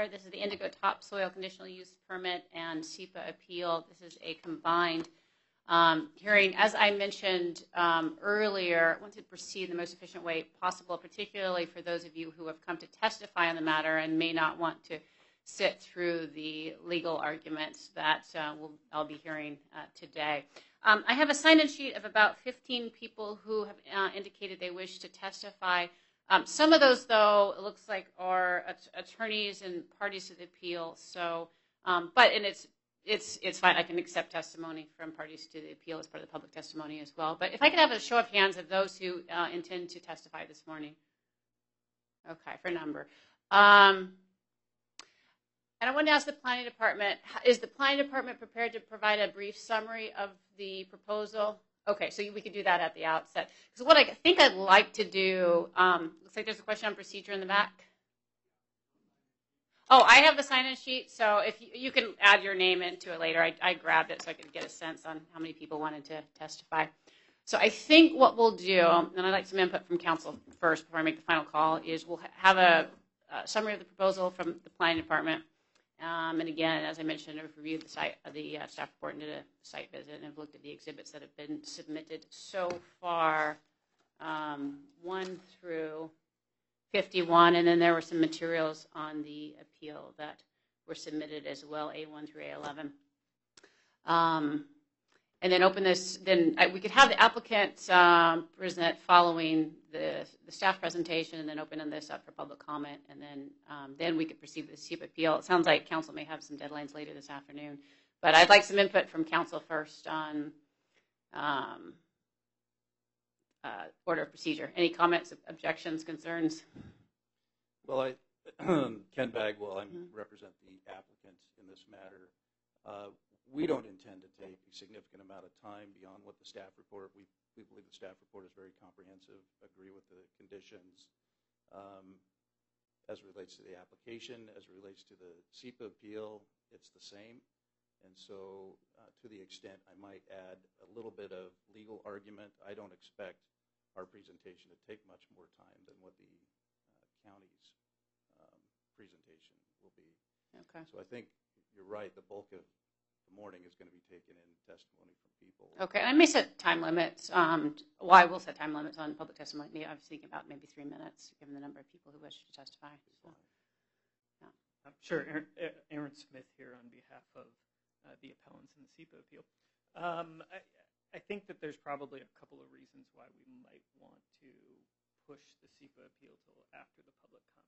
Honor. This is the Indigo Topsoil Conditional Use Permit and SEPA Appeal. This is a combined hearing. As I mentioned earlier, I want to proceed in the most efficient way possible, particularly for those of you who have come to testify on the matter and may not want to sit through the legal arguments that I'll be hearing today. I have a sign-in sheet of about 15 people who have indicated they wish to testify. Some of those, though, it looks like are attorneys and parties to the appeal. So, it's fine. I can accept testimony from parties to the appeal as part of the public testimony as well. But if I could have a show of hands of those who intend to testify this morning. Okay, for a number. And I want to ask the Planning Department, is the Planning Department prepared to provide a brief summary of the proposal? Okay, so we could do that at the outset. Because what I think I'd like to do, looks like there's a question on procedure in the back. Oh, I have the sign-in sheet, so if you can add your name into it later. I grabbed it so I could get a sense on how many people wanted to testify. So I think what we'll do, and I'd like some input from council first before I make the final call, is we'll have a summary of the proposal from the Planning Department. And again, as I mentioned, I've reviewed the site of the staff report and did a site visit and have looked at the exhibits that have been submitted so far, 1 through 51, and then there were some materials on the appeal that were submitted as well, A1 through A11. And then open this, then we could have the applicant present following the staff presentation and then opening this up for public comment. And then we could proceed with the SEPA appeal. It sounds like council may have some deadlines later this afternoon. But I'd like some input from council first on order of procedure. Any comments, objections, concerns? Well, Ken Bagwell, I represent the applicant in this matter. We don't intend to take a significant amount of time beyond what the staff report. We believe the staff report is very comprehensive, agree with the conditions as it relates to the application, as it relates to the SEPA appeal, it's the same. And so to the extent I might add a little bit of legal argument, I don't expect our presentation to take much more time than what the county's presentation will be. Okay. So I think you're right, the bulk of the morning is going to be taken in testimony from people. Okay, and I may set time limits. Well, I will set time limits on public testimony. I was thinking about maybe 3 minutes, given the number of people who wish to testify. So, yeah. Sure, Aaron Smith here on behalf of the appellants in the SEPA appeal. I think that there's probably a couple of reasons why we might want to push the SEPA appeal till after the public comment.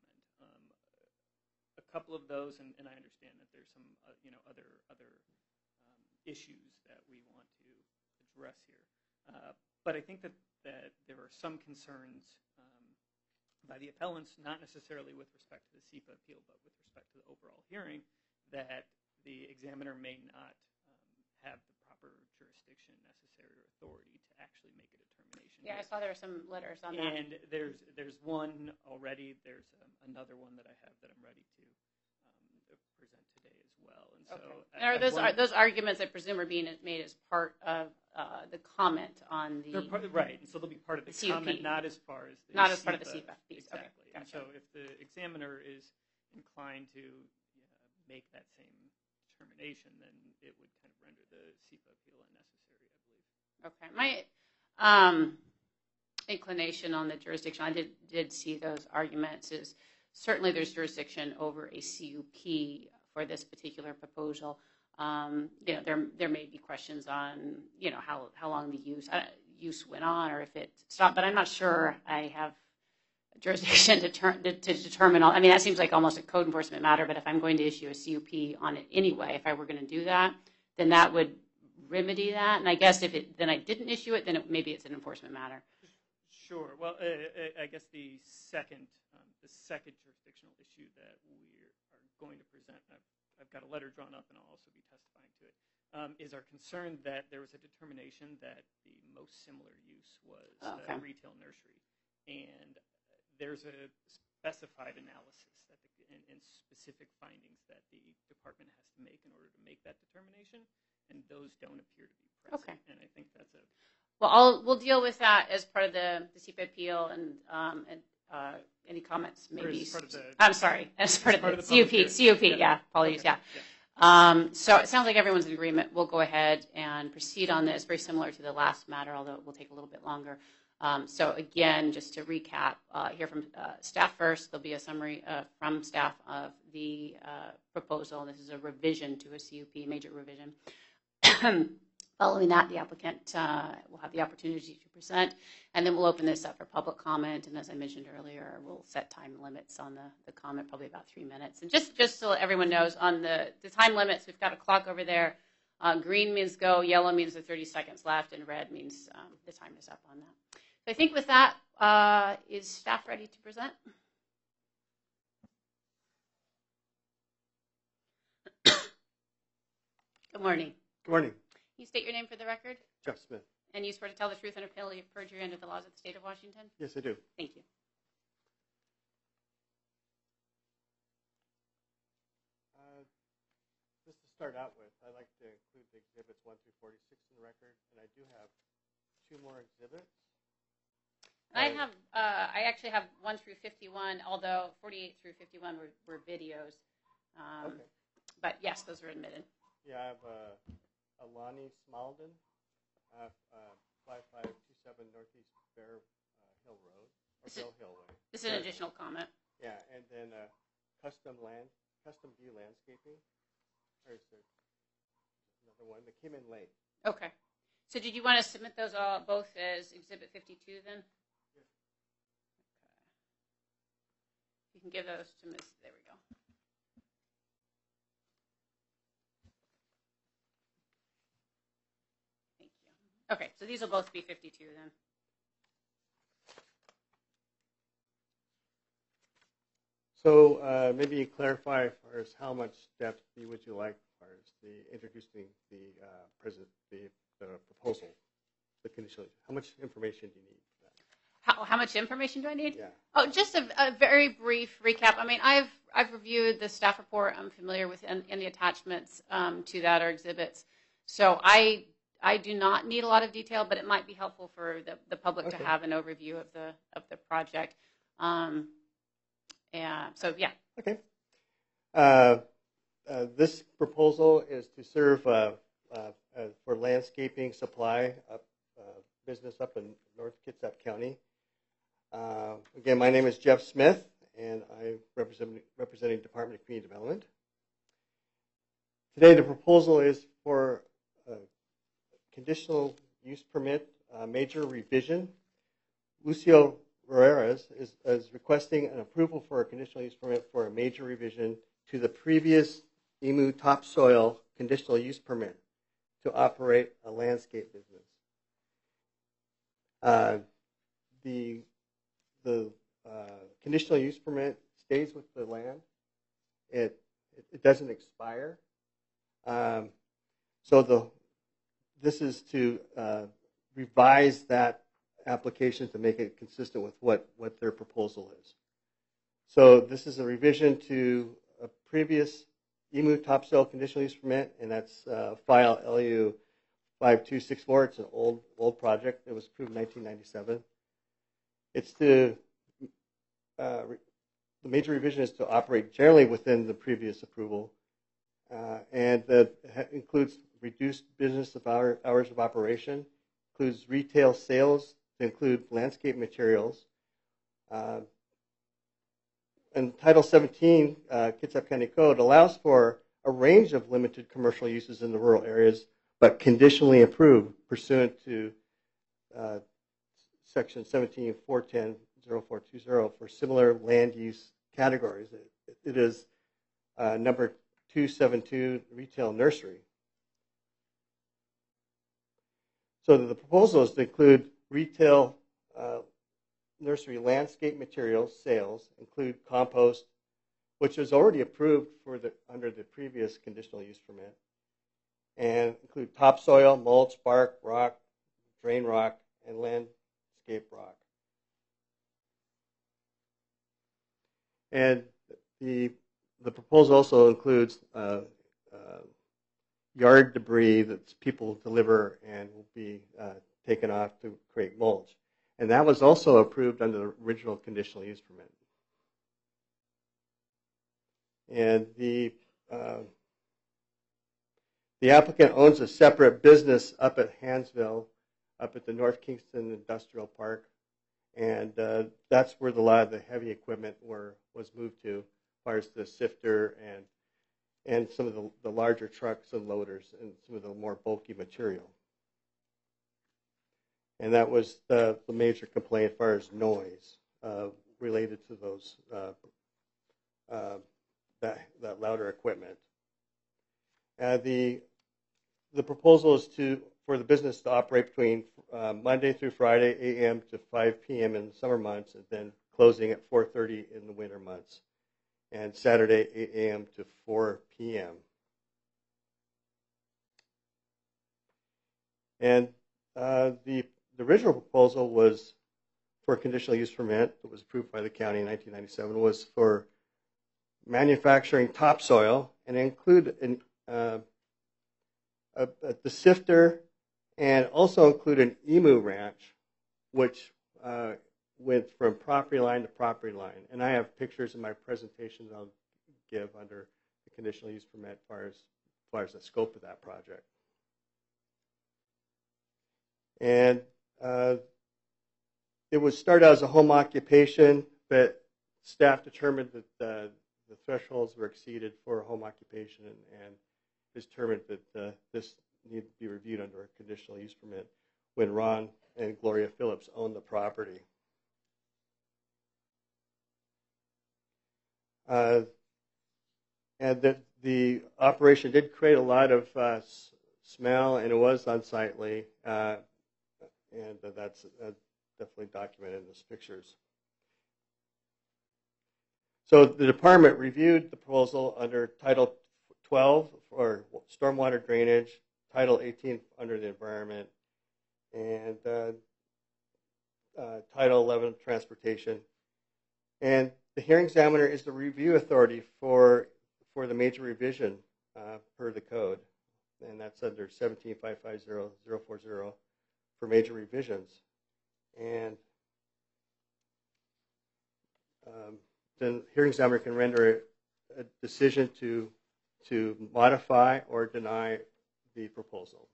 A couple of those, and I understand that there's some other issues that we want to address here. But I think that there are some concerns by the appellants, not necessarily with respect to the SEPA appeal, but with respect to the overall hearing, that the examiner may not have the proper jurisdiction necessary or authority to actually make a determination. Yeah, I saw there were some letters on that. And there's one already. There's another one that I have that I'm ready to present today as well. And so, okay. Are those arguments, I presume, are being made as part of the comment on the right? And so they'll be part of the comment, not as far as the part of the SEPA piece. Exactly. Okay, gotcha. And so if the examiner is inclined to make that same determination, then it would kind of render the SEPA appeal unnecessary, I believe. Okay. My inclination on the jurisdiction, I did see those arguments, is certainly there's jurisdiction over a CUP for this particular proposal. There may be questions on how long the use went on or if it stopped, but I'm not sure I have jurisdiction to determine all. I mean, that seems like almost a code enforcement matter, but if I'm going to issue a CUP on it anyway, if I were going to do that, then that would remedy that. And I guess if then I didn't issue it, then maybe it's an enforcement matter. Sure. Well, I guess the second jurisdictional issue that we are going to present, I've got a letter drawn up and I'll also be testifying to it, is our concern that there was a determination that the most similar use was a retail nursery. And there's a specified analysis and specific findings that the department has to make in order to make that determination, and those don't appear to be present. Okay. And I think that's Well, we'll deal with that as part of the SEPA appeal, and any comments? Or Maybe. as part of the- I'm sorry, as part of the public CUP. hearing. CUP, yeah. Apologies, Okay. yeah. So it sounds like everyone's in agreement. We'll go ahead and proceed on this, very similar to the last matter, although it will take a little bit longer. So again, just to recap, hear from staff first. There'll be a summary from staff of the proposal. This is a revision to a CUP, major revision. Following that, the applicant will have the opportunity to present, and then we'll open this up for public comment. And as I mentioned earlier, we'll set time limits on the comment, probably about 3 minutes. And just so everyone knows, on the time limits, we've got a clock over there. Green means go, yellow means there are 30 seconds left, and red means the time is up on that. So I think with that, is staff ready to present? Good morning. Good morning. Can you state your name for the record? Jeff Smith. And you swear to tell the truth under penalty of perjury under the laws of the state of Washington? Yes, I do. Thank you. Just to start out with, I'd like to include the exhibits 1 through 46 in the record, and I do have 2 more exhibits. I actually have 1 through 51, although 48 through 51 were videos. Okay. But yes, those were admitted. Yeah, I have Alani Smalden, 5527 Northeast Bear Hill Road, or Bear Hill Way. This is an additional comment. Yeah, and then Custom View Landscaping. There's another one, the Kim and Lake. Okay. So did you want to submit those all both as Exhibit 52 then? Yes. Okay. You can give those to Ms. There we go. Thank you. Okay, so these will both be 52 then. So maybe you clarify as far as how much depth would you like as far as introducing the proposal, the conditional. How much information do you need for that? How much information do I need? Yeah. Oh, just a very brief recap. I mean, I've reviewed the staff report. I'm familiar with any attachments to that or exhibits. So I do not need a lot of detail, but it might be helpful for the public to have an overview of the project. So yeah. Okay. This proposal is to serve for landscaping supply business up in North Kitsap County. Again, my name is Jeff Smith, and I'm representing Department of Community Development. Today, the proposal is for a conditional use permit, major revision. Lucio Rueras is requesting an approval for a conditional use permit for a major revision to the previous EMU topsoil conditional use permit to operate a landscape business. The conditional use permit stays with the land. It doesn't expire. So this is to revise that application to make it consistent with what their proposal is. So this is a revision to a previous EMU topsoil conditional use permit, and that's file LU 5264. It's an old project. It was approved in 1997. It's the major revision is to operate generally within the previous approval, and that includes reduced business hours of operation, includes retail sales to include landscape materials. And Title 17 Kitsap County Code allows for a range of limited commercial uses in the rural areas, but conditionally approved pursuant to Section 17.410.0420 for similar land use categories. It is number 272 retail nursery. So the proposal is to include retail nursery landscape materials sales, include compost, which is already approved under the previous conditional use permit, and include topsoil, mulch, bark, rock, drain rock, and landscape rock. And the proposal also includes yard debris that people deliver and will be taken off to create mulch. And that was also approved under the original conditional use permit. And the applicant owns a separate business up at Hansville, up at the North Kingston Industrial Park. And that's where a lot of the heavy equipment was moved to, as far as the sifter and some of the larger trucks and loaders and some of the more bulky material. And that was the major complaint as far as noise related to those that louder equipment. The proposal is for the business to operate between Monday through Friday, 8 a.m. to 5 p.m. in the summer months, and then closing at 4:30 in the winter months, and Saturday, 8 a.m. to 4 p.m. And the original proposal was for a conditional use permit that was approved by the county in 1997 was for manufacturing topsoil and include the sifter and also include an emu ranch, which went from property line to property line. And I have pictures in my presentation I'll give under the conditional use permit as far as the scope of that project. And it was started out as a home occupation, but staff determined that the thresholds were exceeded for a home occupation and determined that this needed to be reviewed under a conditional use permit when Ron and Gloria Phillips owned the property. And the operation did create a lot of smell, and it was unsightly, and that's definitely documented in those pictures. So the department reviewed the proposal under Title 12 for stormwater drainage, Title 18 under the environment, and Title 11 transportation. And the hearing examiner is the review authority for the major revision per the code, and that's under 17550040 for major revisions. And the hearing examiner can render a decision to modify or deny the proposal.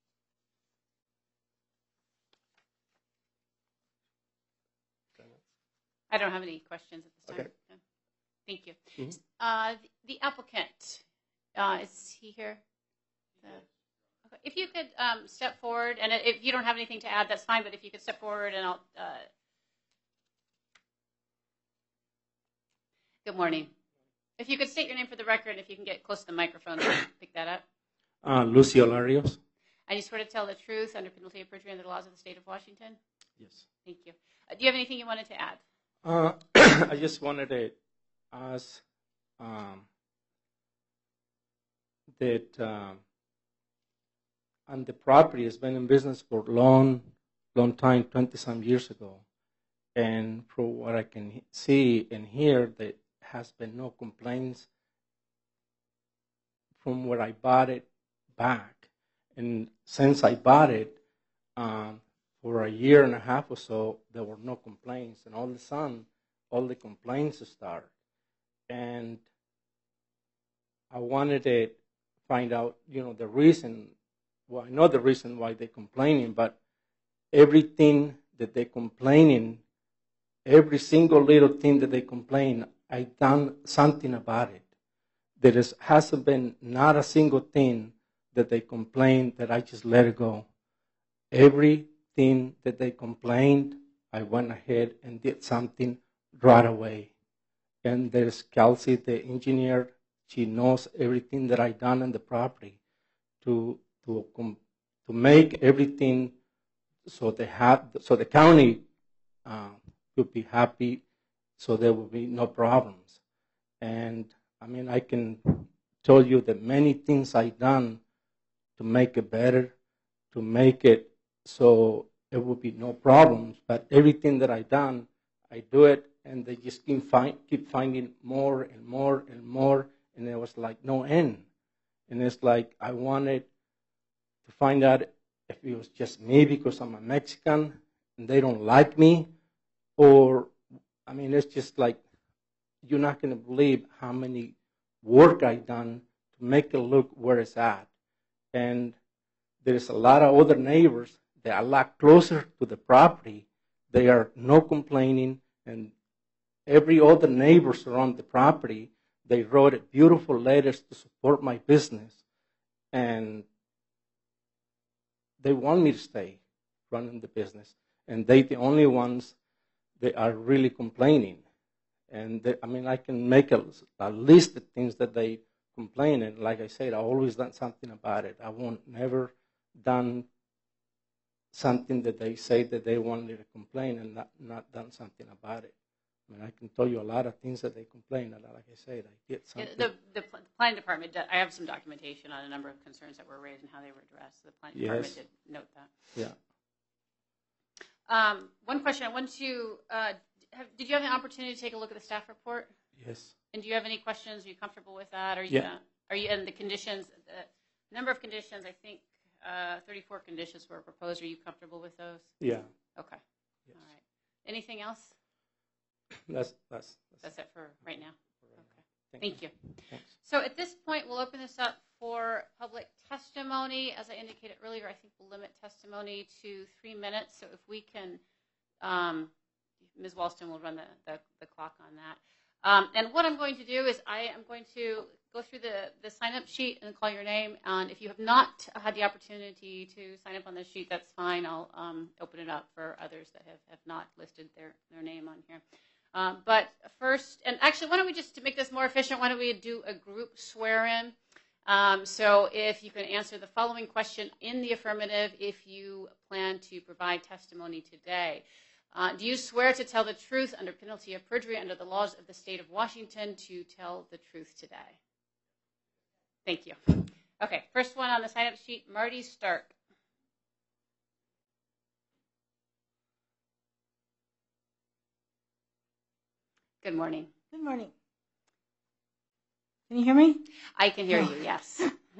I don't have any questions at this time. Okay. No. Thank you. Mm-hmm. The applicant, is he here? Okay. If you could step forward, and if you don't have anything to add, that's fine, but if you could step forward and I'll... Good morning. If you could state your name for the record, if you can get close to the microphone to pick that up. Lucio Larios. And you swear to tell the truth under penalty of perjury under the laws of the state of Washington? Yes. Thank you. Do you have anything you wanted to add? I just wanted to ask that and the property has been in business for a long time, 20-some years ago. And from what I can see and hear, there has been no complaints from where I bought it back. And since I bought it, for a year and a half or so, there were no complaints. And all of a sudden, all the complaints start. And I wanted to find out, the reason. Well, I know the reason why they're complaining, but everything that they're complaining, every single little thing that they complain, I've done something about it. There hasn't been not a single thing that they complain that I just let it go. Everything that they complained, I went ahead and did something right away. And there's Kelsey, the engineer. She knows everything that I've done on the property to make everything so the county would be happy, so there will be no problems. And I mean, I can tell you that many things I've done to make it better, to make it so there will be no problems. But everything that I've done, I do it, and they just keep finding more and more and more, and there was like no end. And it's like I wanted to find out if it was just me because I'm a Mexican, and they don't like me, or, I mean, it's just like, you're not going to believe how many work I've done to make it look where it's at. And there's a lot of other neighbors that are a lot closer to the property. They are no complaining, and every other neighbors around the property, they wrote beautiful letters to support my business, and they want me to stay running the business. And they the only ones that are really complaining. And I mean, I can make a list of things that they complain, and like I said, I've always done something about it. I won't never done something that they say that they wanted to complain and not done something about it. I mean, I can tell you a lot of things that they complain, and like I said, I get something. The planning department, I have some documentation on a number of concerns that were raised and how they were addressed. The planning department did note that. Yeah. One question I want to, did you have an opportunity to take a look at the staff report? Yes. And do you have any questions? Are you comfortable with that? Are you in the conditions, the number of conditions, I think 34 conditions were proposed. Are you comfortable with those? Yeah. Okay. Yes. All right. Anything else? That's it for right now. Okay. Thank you. Thanks. So at this point, we'll open this up for public testimony. As I indicated earlier, I think we'll limit testimony to 3 minutes. So if we can, Ms. Walston will run the clock on that. And what I'm going to do is I am going to go through the sign-up sheet and call your name. And if you have not had the opportunity to sign up on this sheet, that's fine. I'll open it up for others that have not listed their name on here. But first, and actually, why don't we just, to make this more efficient, why don't we do a group swear-in? So if you can answer the following question in the affirmative if you plan to provide testimony today. Do you swear to tell the truth under penalty of perjury under the laws of the state of Washington to tell the truth today? Thank you. Okay, first one on the sign-up sheet, Marty Stark. Good morning. Good morning. Can you hear me? I can hear you, yes.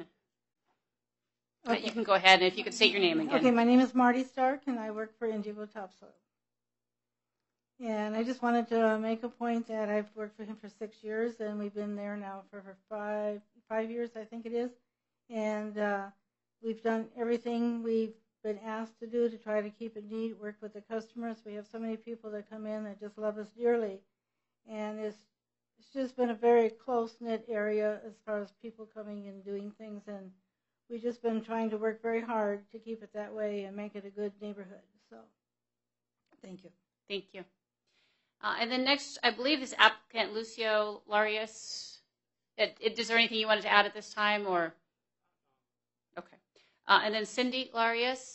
Okay. You can go ahead, and if you could state your name again. Okay, my name is Marty Stark, and I work for Indigo Topsoil. And I just wanted to make a point that I've worked for him for 6 years, and we've been there now for 5 years, I think it is. And we've done everything we've been asked to do to try to keep it neat, work with the customers. We have so many people that come in that just love us dearly. And it's just been a very close-knit area as far as people coming and doing things. And we've just been trying to work very hard to keep it that way and make it a good neighborhood. So, thank you. Thank you. And then next, I believe this applicant, Lucio Larios. Is there anything you wanted to add at this time, or? Okay. And then Cindy Larios.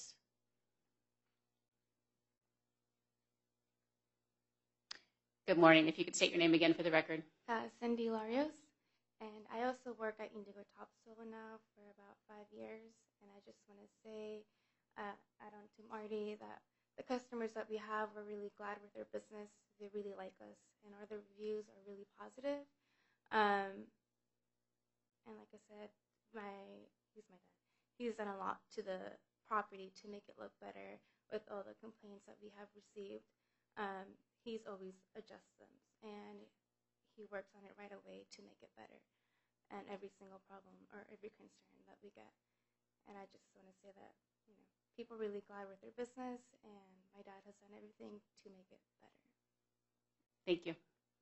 Good morning. If you could state your name again for the record. Cindy Larios, and I also work at Indigo Topsoil now for about 5 years. And I just want to say, add on to Marty, that the customers that we have, we're really glad with their business. They really like us, and our reviews are really positive. And like I said, he's my dad. He's done a lot to the property to make it look better with all the complaints that we have received. He's always adjusts them, and he works on it right away to make it better. And every single problem or every concern that we get. And I just want to say that, people are really glad with their business, and my dad has done everything to make it better. Thank you.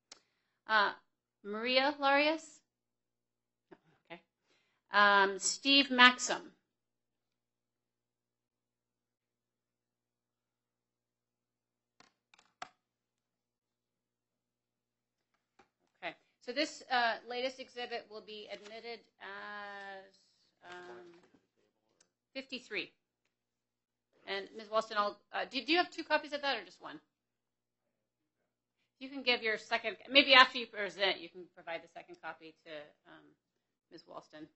Maria Larios? Okay. Steve Maxim. Okay. So this latest exhibit will be admitted as 53. And Ms. Walston, do you have 2 copies of that or just one? You can give your second, maybe after you present, you can provide the second copy to Ms. Walston.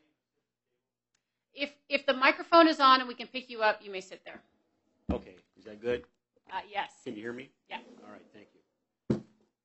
If the microphone is on and we can pick you up, you may sit there. Okay, is that good? Yes. Can you hear me? Yeah. All right, thank you.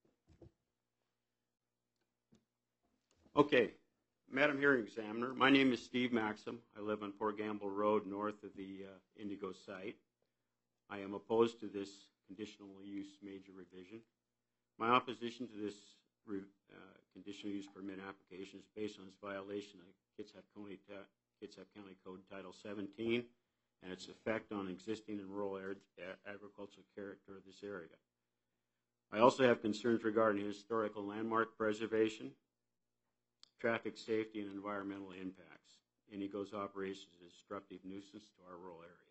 Okay, Madam Hearing Examiner, my name is Steve Maxim. I live on Port Gamble Road, north of the Indigo site. I am opposed to this conditional use major revision. My opposition to this conditional use permit application is based on its violation of Kitsap County Code Title 17 and its effect on existing and rural agricultural character of this area. I also have concerns regarding historical landmark preservation, traffic safety, and environmental impacts. Indigo's operations is a destructive nuisance to our rural area.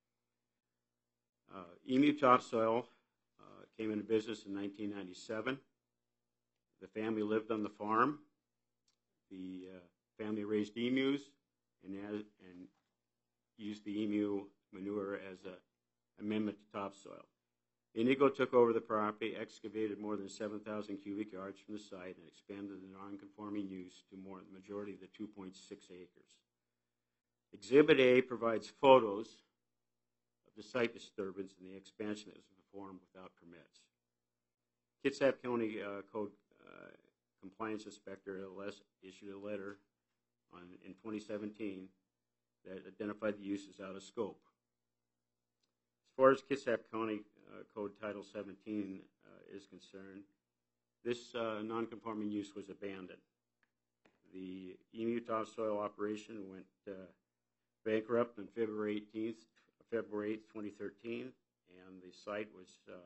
Emu Topsoil came into business in 1997. The family lived on the farm. The family raised emus and used the emu manure as an amendment to topsoil. Indigo took over the property, excavated more than 7,000 cubic yards from the site, and expanded the non-conforming use to more than the majority of the 2.6 acres. Exhibit A provides photos of the site disturbance and the expansion that was performed without permits. Kitsap County Code Compliance Inspector issued a letter in 2017 that identified the use as out of scope. As far as Kitsap County Code Title 17 is concerned, this non-conforming use was abandoned. The emu topsoil operation went bankrupt on February 8th, 2013, and the site was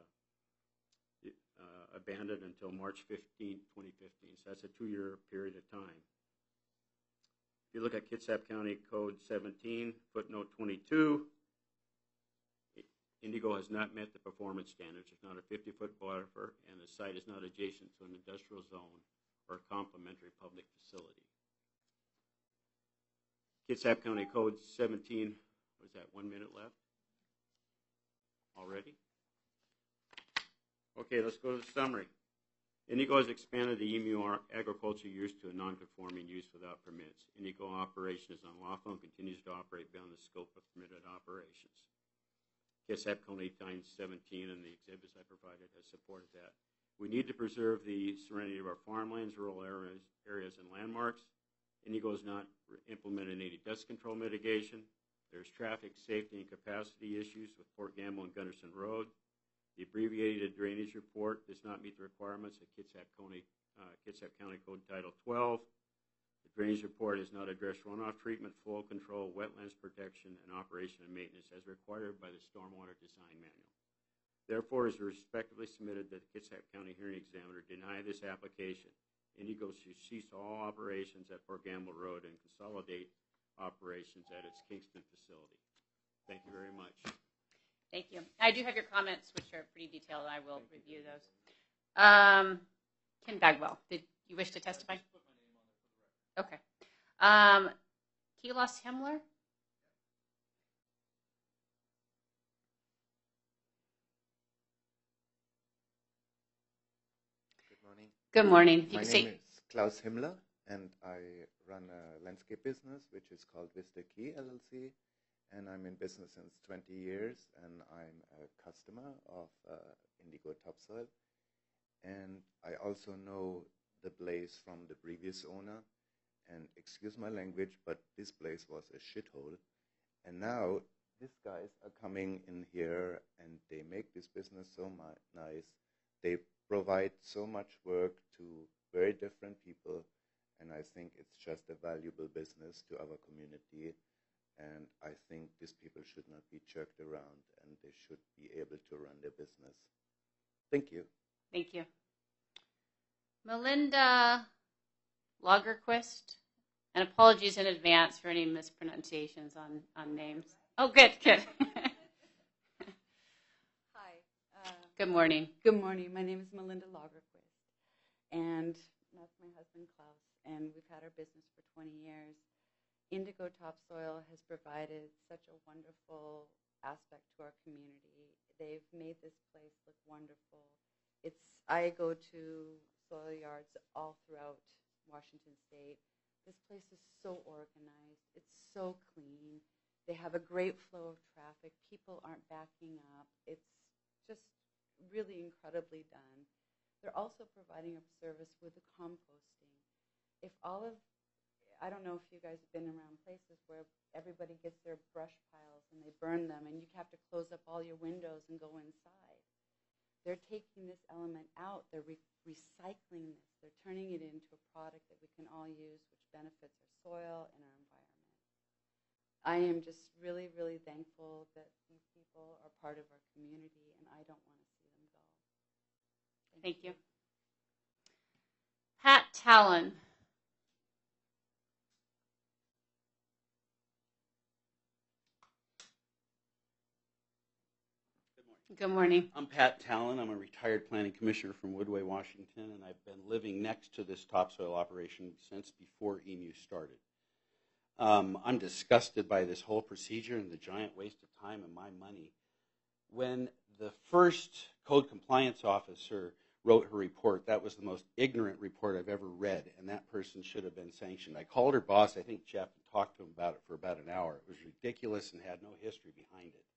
abandoned until March 15, 2015. So that's a 2-year period of time. If you look at Kitsap County Code 17, footnote 22, Indigo has not met the performance standards. It's not a 50-foot buffer, and the site is not adjacent to an industrial zone or a complementary public facility. Kitsap County Code 17, what is that, 1 minute left? Already? Okay, let's go to the summary. Indigo has expanded the emu agriculture use to a non-conforming use without permits. Indigo operation is unlawful and continues to operate beyond the scope of permitted operations. Kitsap County Title 17 and the exhibits I provided has supported that. We need to preserve the serenity of our farmlands, rural areas, and landmarks. Indigo has not implemented any dust control mitigation. There's traffic safety and capacity issues with Port Gamble and Gunderson Road. The abbreviated drainage report does not meet the requirements of Kitsap County Code Title 12. The drainage report does not address runoff treatment, flow control, wetlands protection, and operation and maintenance as required by the Stormwater Design Manual. Therefore, is respectively submitted that the Kitsap County Hearing Examiner deny this application. Indigo should cease all operations at Port Gamble Road and consolidate operations at its Kingston facility. Thank you very much. Thank you. I do have your comments, which are pretty detailed. I will review those. Ken Bagwell, did you wish to testify? Okay. Keelos Himmler? Good morning. Good morning. My name is Klaus Himmler, and I run a landscape business which is called Vista Key LLC, and I'm in business since 20 years, and I'm a customer of Indigo Topsoil. And I also know the place from the previous owner, and excuse my language, but this place was a shithole. And now these guys are coming in here, and they make this business so nice. They provide so much work to very different people, and I think it's just a valuable business to our community. And I think these people should not be jerked around, and they should be able to run their business. Thank you. Thank you. Melinda Lagerquist, and apologies in advance for any mispronunciations on names. Oh, good. Hi. Good morning. Good morning. My name is Melinda Lagerquist, and that's my husband, Klaus, and we've had our business for 20 years. Indigo Topsoil has provided such a wonderful aspect to our community. They've made this place look wonderful. I go to soil yards all throughout Washington State. This place is so organized. It's so clean. They have a great flow of traffic. People aren't backing up. It's just really incredibly done. They're also providing a service with the composting. If all of I don't know if you guys have been around places where everybody gets their brush piles and they burn them, and you have to close up all your windows and go inside. They're taking this element out. They're recycling this. They're turning it into a product that we can all use, which benefits our soil and our environment. I am just really, really thankful that these people are part of our community, and I don't want to see them go. Thank you. Pat Talon. Good morning. I'm Pat Talon. I'm a retired planning commissioner from Woodway, Washington, and I've been living next to this topsoil operation since before EMU started. I'm disgusted by this whole procedure and the giant waste of time and my money. When the first code compliance officer wrote her report, that was the most ignorant report I've ever read, and that person should have been sanctioned. I called her boss, I think Jeff, and talked to him about it for about an hour. It was ridiculous and had no history behind it.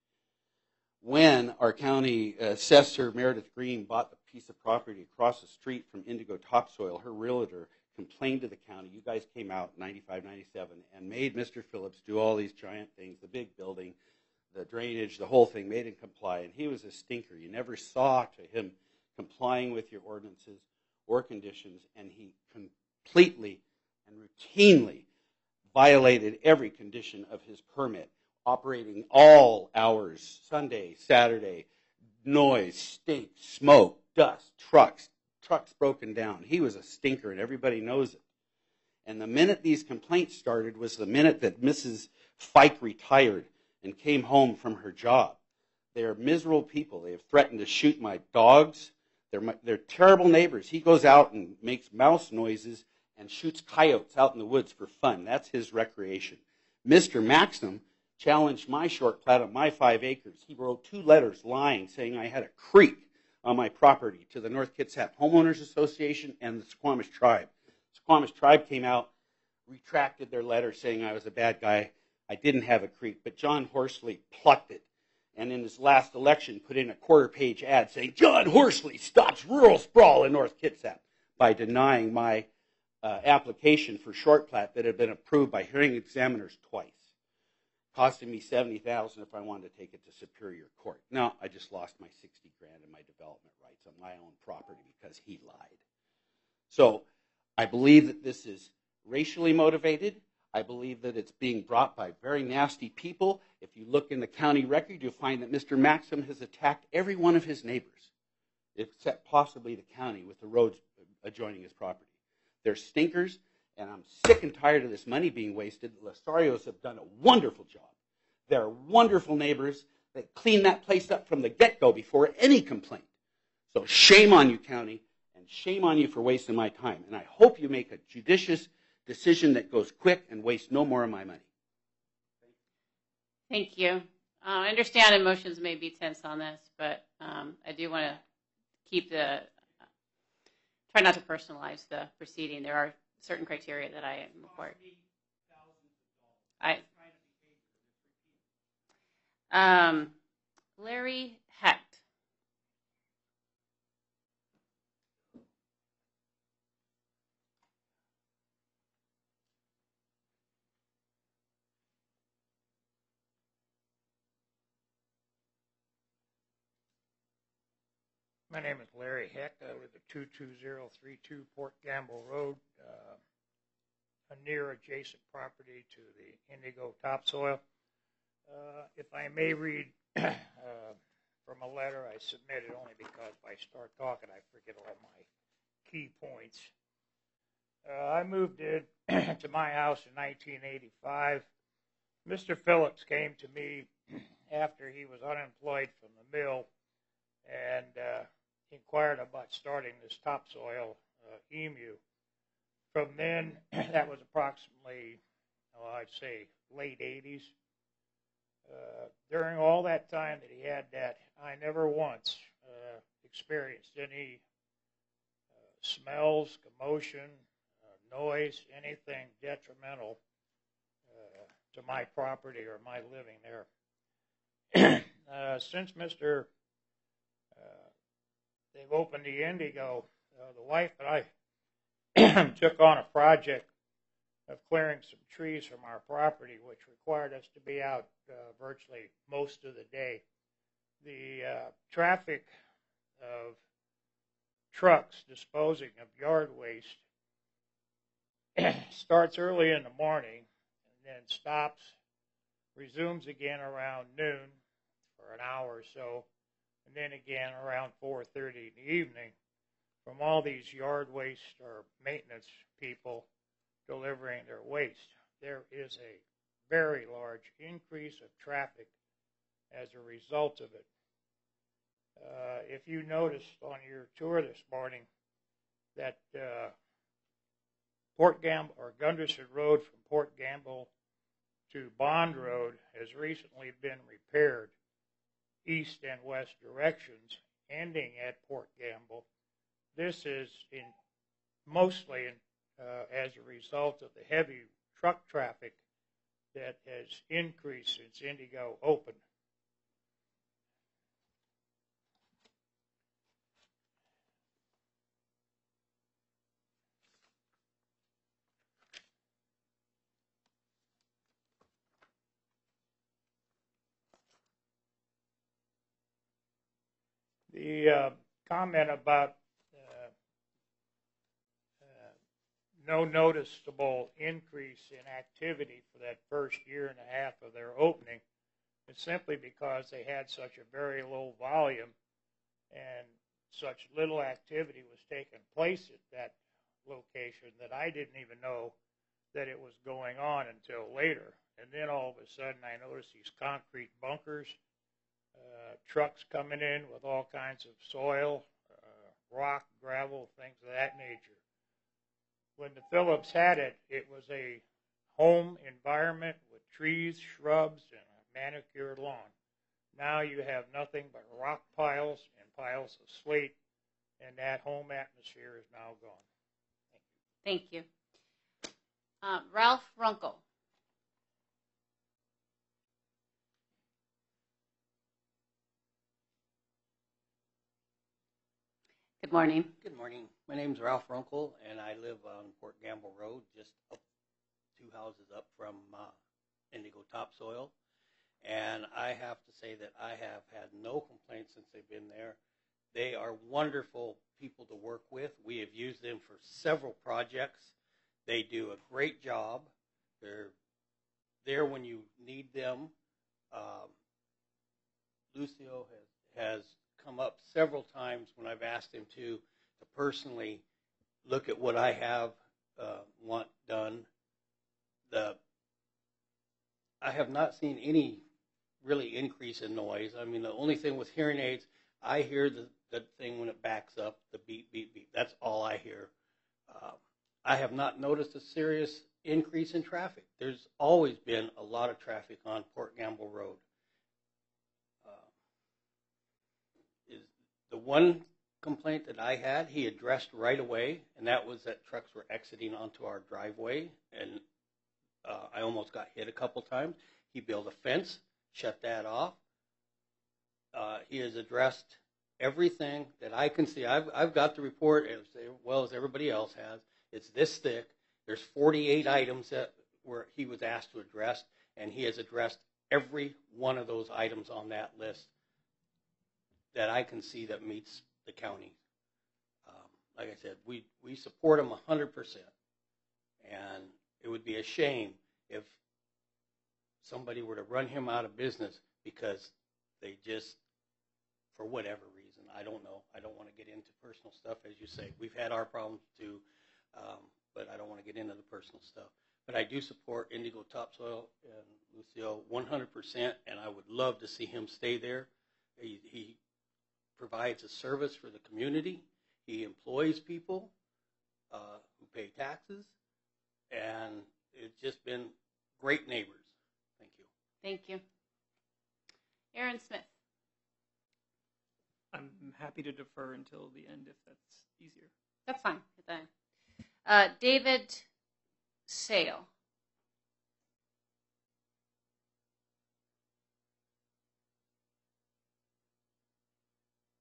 When our county assessor, Meredith Green, bought the piece of property across the street from Indigo Topsoil, her realtor complained to the county. You guys came out in 95, 97 and made Mr. Phillips do all these giant things, the big building, the drainage, the whole thing, made him comply. And he was a stinker. You never saw to him complying with your ordinances or conditions, and he completely and routinely violated every condition of his permit, operating all hours, Sunday, Saturday, noise, stink, smoke, dust, trucks broken down. He was a stinker, and everybody knows it. And the minute these complaints started was the minute that Mrs. Fike retired and came home from her job. They're miserable people. They have threatened to shoot my dogs. They're terrible neighbors. He goes out and makes mouse noises and shoots coyotes out in the woods for fun. That's his recreation. Mr. Maxim challenged my short plat of my 5 acres. He wrote 2 letters lying, saying I had a creek on my property to the North Kitsap Homeowners Association and the Squamish Tribe. The Squamish Tribe came out, retracted their letter saying I was a bad guy. I didn't have a creek, but John Horsley plucked it, and in his last election put in a quarter-page ad saying, John Horsley stops rural sprawl in North Kitsap, by denying my application for short plat that had been approved by hearing examiners twice, costing me $70,000 if I wanted to take it to Superior Court. Now, I just lost my $60,000 in my development rights on my own property because he lied. So I believe that this is racially motivated. I believe that it's being brought by very nasty people. If you look in the county record, you'll find that Mr. Maxim has attacked every one of his neighbors, except possibly the county with the roads adjoining his property. They're stinkers, and I'm sick and tired of this money being wasted. The Losarios have done a wonderful job. They're wonderful neighbors. They cleaned that place up from the get-go before any complaint. So shame on you, county, and shame on you for wasting my time. And I hope you make a judicious decision that goes quick and wastes no more of my money. Thank you. I understand emotions may be tense on this, but I do want to keep try not to personalize the proceeding. There are certain criteria that I am required. Larry Hecht. My name is Larry Hecht. I live at 22032 Port Gamble Road, a near adjacent property to the Indigo Topsoil. If I may read from a letter I submitted, only because if I start talking I forget all my key points. I moved to my house in 1985. Mr. Phillips came to me after he was unemployed from the mill and inquired about starting this topsoil EMU. From then, that was approximately, I'd say, late 80s. During all that time that he had that, I never once experienced any smells, commotion, noise, anything detrimental to my property or my living there. Since they've opened the Indigo, the wife and I took on a project of clearing some trees from our property, which required us to be out virtually most of the day. The traffic of trucks disposing of yard waste starts early in the morning and then stops, resumes again around noon for an hour or so, and then again around 4:30 in the evening from all these yard waste or maintenance people delivering their waste. There is a very large increase of traffic as a result of it. If you noticed on your tour this morning that Port Gamble or Gunderson Road from Port Gamble to Bond Road has recently been repaired east and west directions, ending at Port Gamble. This is mostly as a result of the heavy truck traffic that has increased since Indigo opened. The comment about no noticeable increase in activity for that first year and a half of their opening is simply because they had such a very low volume and such little activity was taking place at that location that I didn't even know that it was going on until later. And then all of a sudden I noticed these concrete bunkers, trucks coming in with all kinds of soil, rock, gravel, things of that nature. When the Phillips had it, it was a home environment with trees, shrubs, and a manicured lawn. Now you have nothing but rock piles and piles of slate, and that home atmosphere is now gone. Thank you. Ralph Runkle. Good morning. Good morning. My name is Ralph Runkle, and I live on Port Gamble Road, just up 2 houses up from Indigo Topsoil. And I have to say that I have had no complaints since they've been there. They are wonderful people to work with. We have used them for several projects. They do a great job. They're there when you need them. Lucio has come up several times when I've asked him to personally look at what I have want done. I have not seen any really increase in noise. I mean, the only thing with hearing aids, I hear the thing when it backs up, the beep, beep, beep. That's all I hear. I have not noticed a serious increase in traffic. There's always been a lot of traffic on Port Gamble Road. The one complaint that I had, he addressed right away, and that was that trucks were exiting onto our driveway, and I almost got hit a couple times. He built a fence, shut that off. He has addressed everything that I can see. I've got the report as well as everybody else has. It's this thick. There's 48 items that he was asked to address, and he has addressed every one of those items on that list that I can see that meets the county. Like I said, we support him 100%, and it would be a shame if somebody were to run him out of business because they just, for whatever reason, I don't know. I don't want to get into personal stuff, as you say. We've had our problems too, but I don't want to get into the personal stuff. But I do support Indigo Topsoil and Lucio 100%, and I would love to see him stay there. He provides a service for the community. He employs people who pay taxes, and it's just been great neighbors. Thank you. Thank you. Aaron Smith. I'm happy to defer until the end if that's easier. That's fine. David Sale.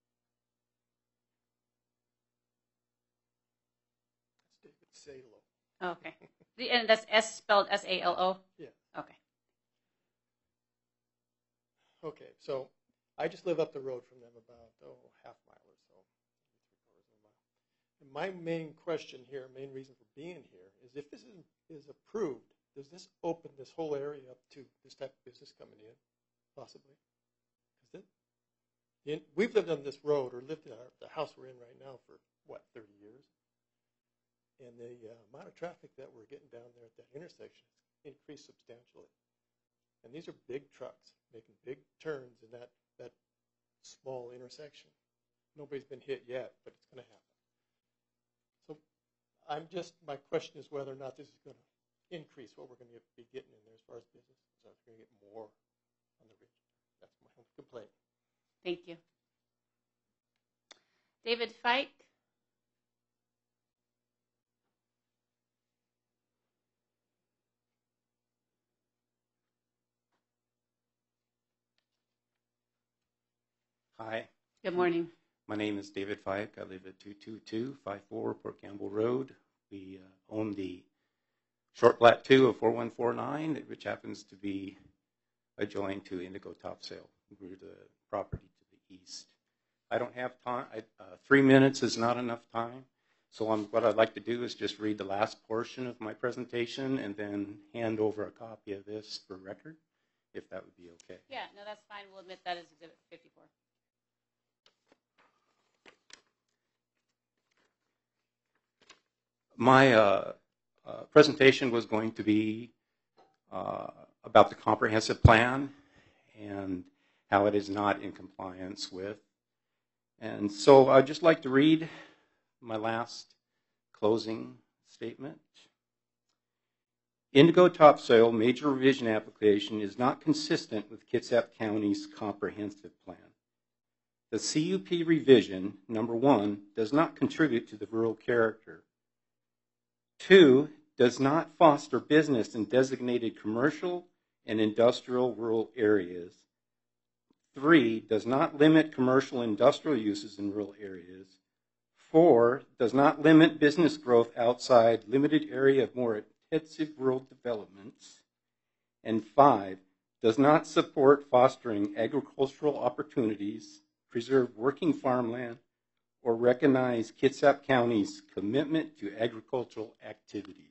David Salo. Oh, okay. And that's spelled S-A-L-O? Yeah. Okay. Okay, so I just live up the road from them about, half mile or so, 3/4 of a mile. And my main question here, main reason for being here, is if this is approved, does this open this whole area up to this type of business coming in, possibly? We've lived on this road, or lived in the house we're in right now for, 30 years? And the amount of traffic that we're getting down there at that intersection has increased substantially. And these are big trucks making big turns in that small intersection. Nobody's been hit yet, but it's going to happen. So my question is whether or not this is going to increase what we're going to be getting in there as far as business. So we're going to get more on the region. That's my only complaint. Thank you. David Fike? Hi. Good morning. My name is David Fike. I live at 22254 Port Campbell Road. We own the short plat 2 of 4149, which happens to be adjoined to Indigo Topsail. We're the property to the east. I don't have time. 3 minutes is not enough time. So what I'd like to do is just read the last portion of my presentation and then hand over a copy of this for record, if that would be okay. Yeah, no, that's fine. We'll admit that as Exhibit 54. My presentation was going to be about the comprehensive plan and how it is not in compliance with. And so I'd just like to read my last closing statement. Indigo Topsoil Major Revision Application is not consistent with Kitsap County's comprehensive plan. The CUP revision, number 1, does not contribute to the rural character. 2, does not foster business in designated commercial and industrial rural areas. 3, does not limit commercial industrial uses in rural areas. 4, does not limit business growth outside limited area of more intensive rural developments. And 5, does not support fostering agricultural opportunities, preserve working farmland, or recognize Kitsap County's commitment to agricultural activities.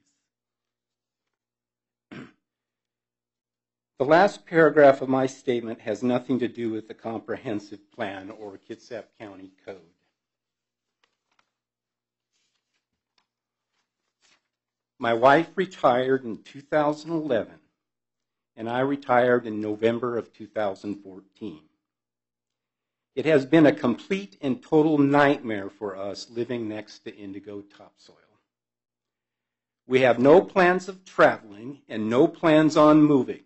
The last paragraph of my statement has nothing to do with the comprehensive plan or Kitsap County Code. My wife retired in 2011, and I retired in November of 2014. It has been a complete and total nightmare for us living next to Indigo Topsoil. We have no plans of traveling and no plans on moving.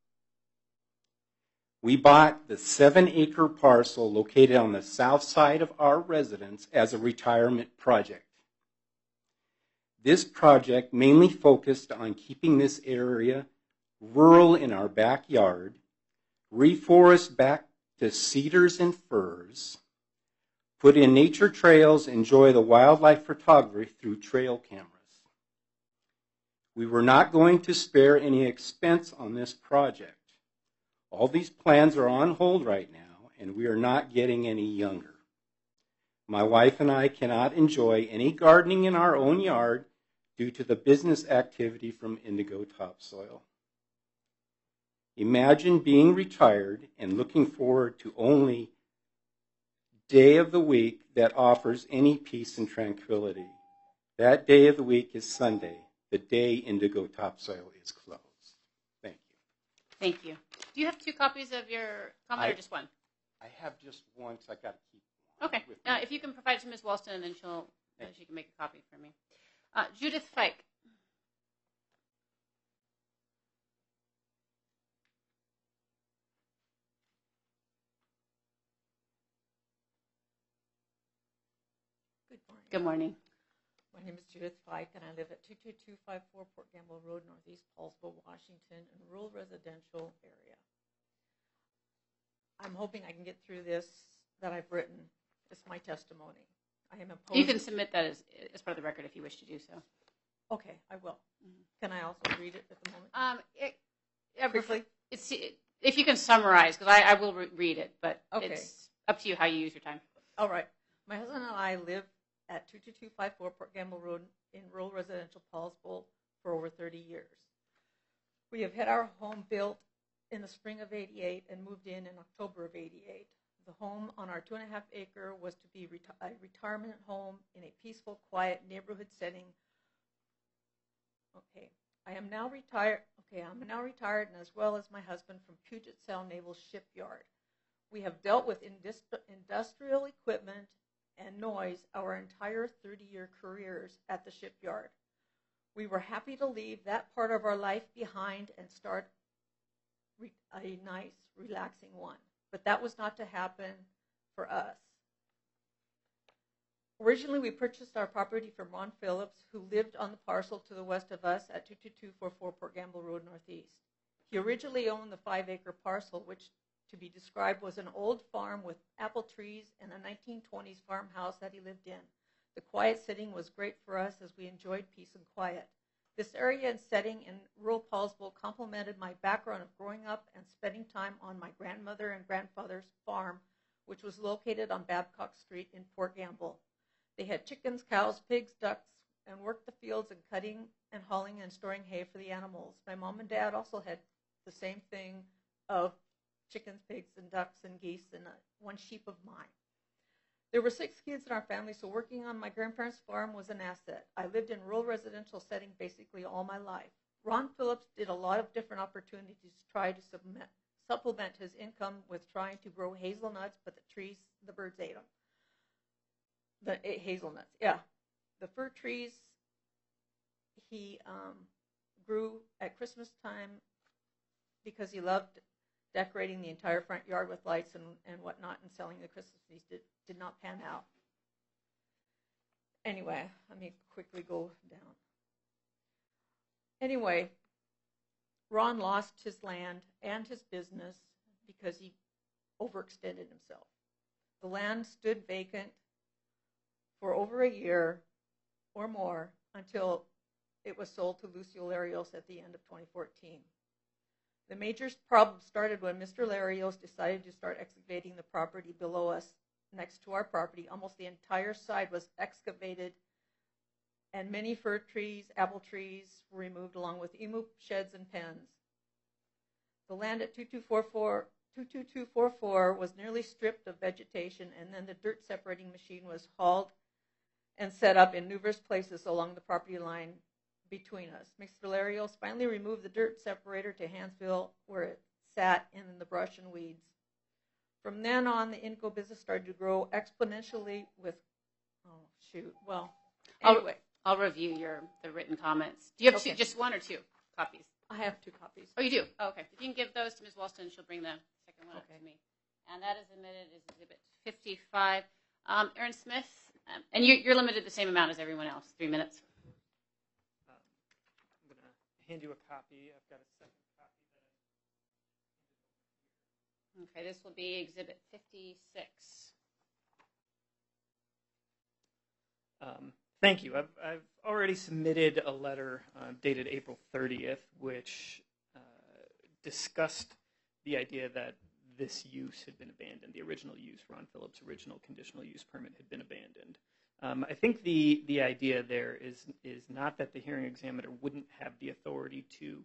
We bought the 7-acre parcel located on the south side of our residence as a retirement project. This project mainly focused on keeping this area rural in our backyard, reforest back to cedars and firs, put in nature trails, enjoy the wildlife photography through trail cameras. We were not going to spare any expense on this project. All these plans are on hold right now, and we are not getting any younger. My wife and I cannot enjoy any gardening in our own yard due to the business activity from Indigo Topsoil. Imagine being retired and looking forward to only day of the week that offers any peace and tranquility. That day of the week is Sunday, the day Indigo Topsoil is closed. Thank you. Thank you. Do you have 2 copies of your comment or just one? I have just one, so I got to keep one. Okay. If you can provide it to Ms. Walston, and then she can make a copy for me. Judith Fike. Good morning. Good morning. My name is Judith Fike, and I live at 22254 Port Gamble Road, Northeast Paulsville, Washington, in a rural residential area. I'm hoping I can get through this that I've written. It's my testimony. I am opposed. You can submit that as part of the record if you wish to do so. Okay, I will. Can I also read it at the moment? Quickly, if you can summarize, because I will read it, but it's up to you how you use your time. All right. My husband and I live at 22254 Port Gamble Road in rural residential Paulsville for over 30 years. We have had our home built in the spring of '88 and moved in October of '88. The home on our 2.5 acre was to be a retirement home in a peaceful, quiet neighborhood setting. Okay. I'm now retired, and as well as my husband, from Puget Sound Naval Shipyard. We have dealt with industrial equipment and noise our entire 30-year careers at the shipyard. We were happy to leave that part of our life behind and start a nice, relaxing one. But that was not to happen for us. Originally, we purchased our property from Ron Phillips, who lived on the parcel to the west of us at 22244 Port Gamble Road Northeast. He originally owned the 5-acre parcel, which to be described was an old farm with apple trees and a 1920s farmhouse that he lived in. The quiet setting was great for us as we enjoyed peace and quiet. This area and setting in rural Paulsville complemented my background of growing up and spending time on my grandmother and grandfather's farm, which was located on Babcock Street in Port Gamble. They had chickens, cows, pigs, ducks, and worked the fields and cutting and hauling and storing hay for the animals. My mom and dad also had the same thing of chickens, pigs, and ducks and geese and one sheep of mine. There were 6 kids in our family, so working on my grandparents' farm was an asset. I lived in rural residential setting basically all my life. Ron Phillips did a lot of different opportunities to try to supplement his income with trying to grow hazelnuts, but the birds ate them. The hazelnuts, yeah. The fir trees he grew at Christmas time because he loved decorating the entire front yard with lights and whatnot, and selling the Christmas trees did not pan out. Anyway, let me quickly go down. Anyway, Ron lost his land and his business because he overextended himself. The land stood vacant for over a year or more until it was sold to Lucio Larios at the end of 2014. The major problem started when Mr. Larios decided to start excavating the property below us next to our property. Almost the entire side was excavated, and many fir trees, apple trees were removed along with emu sheds and pens. The land at 22244 was nearly stripped of vegetation, and then the dirt separating machine was hauled and set up in numerous places along the property line between us. Mr. Larios finally removed the dirt separator to Hansville, where it sat in the brush and weeds. From then on, the Indigo business started to grow exponentially with, anyway. I'll review the written comments. Do you have just 1 or 2 copies? I have 2 copies. Oh, you do? Oh, okay. If you can give those to Ms. Walston, she'll bring the second one up to me. And that is admitted as Exhibit 55. Aaron Smith, and you're limited to the same amount as everyone else, 3 minutes. I'm going to hand you a copy. I've got a second copy. Okay, this will be Exhibit 56. Thank you. I've already submitted a letter dated April 30th, which discussed the idea that this use had been abandoned. The original use, Ron Phillips' original conditional use permit, had been abandoned. I think the idea there is not that the hearing examiner wouldn't have the authority to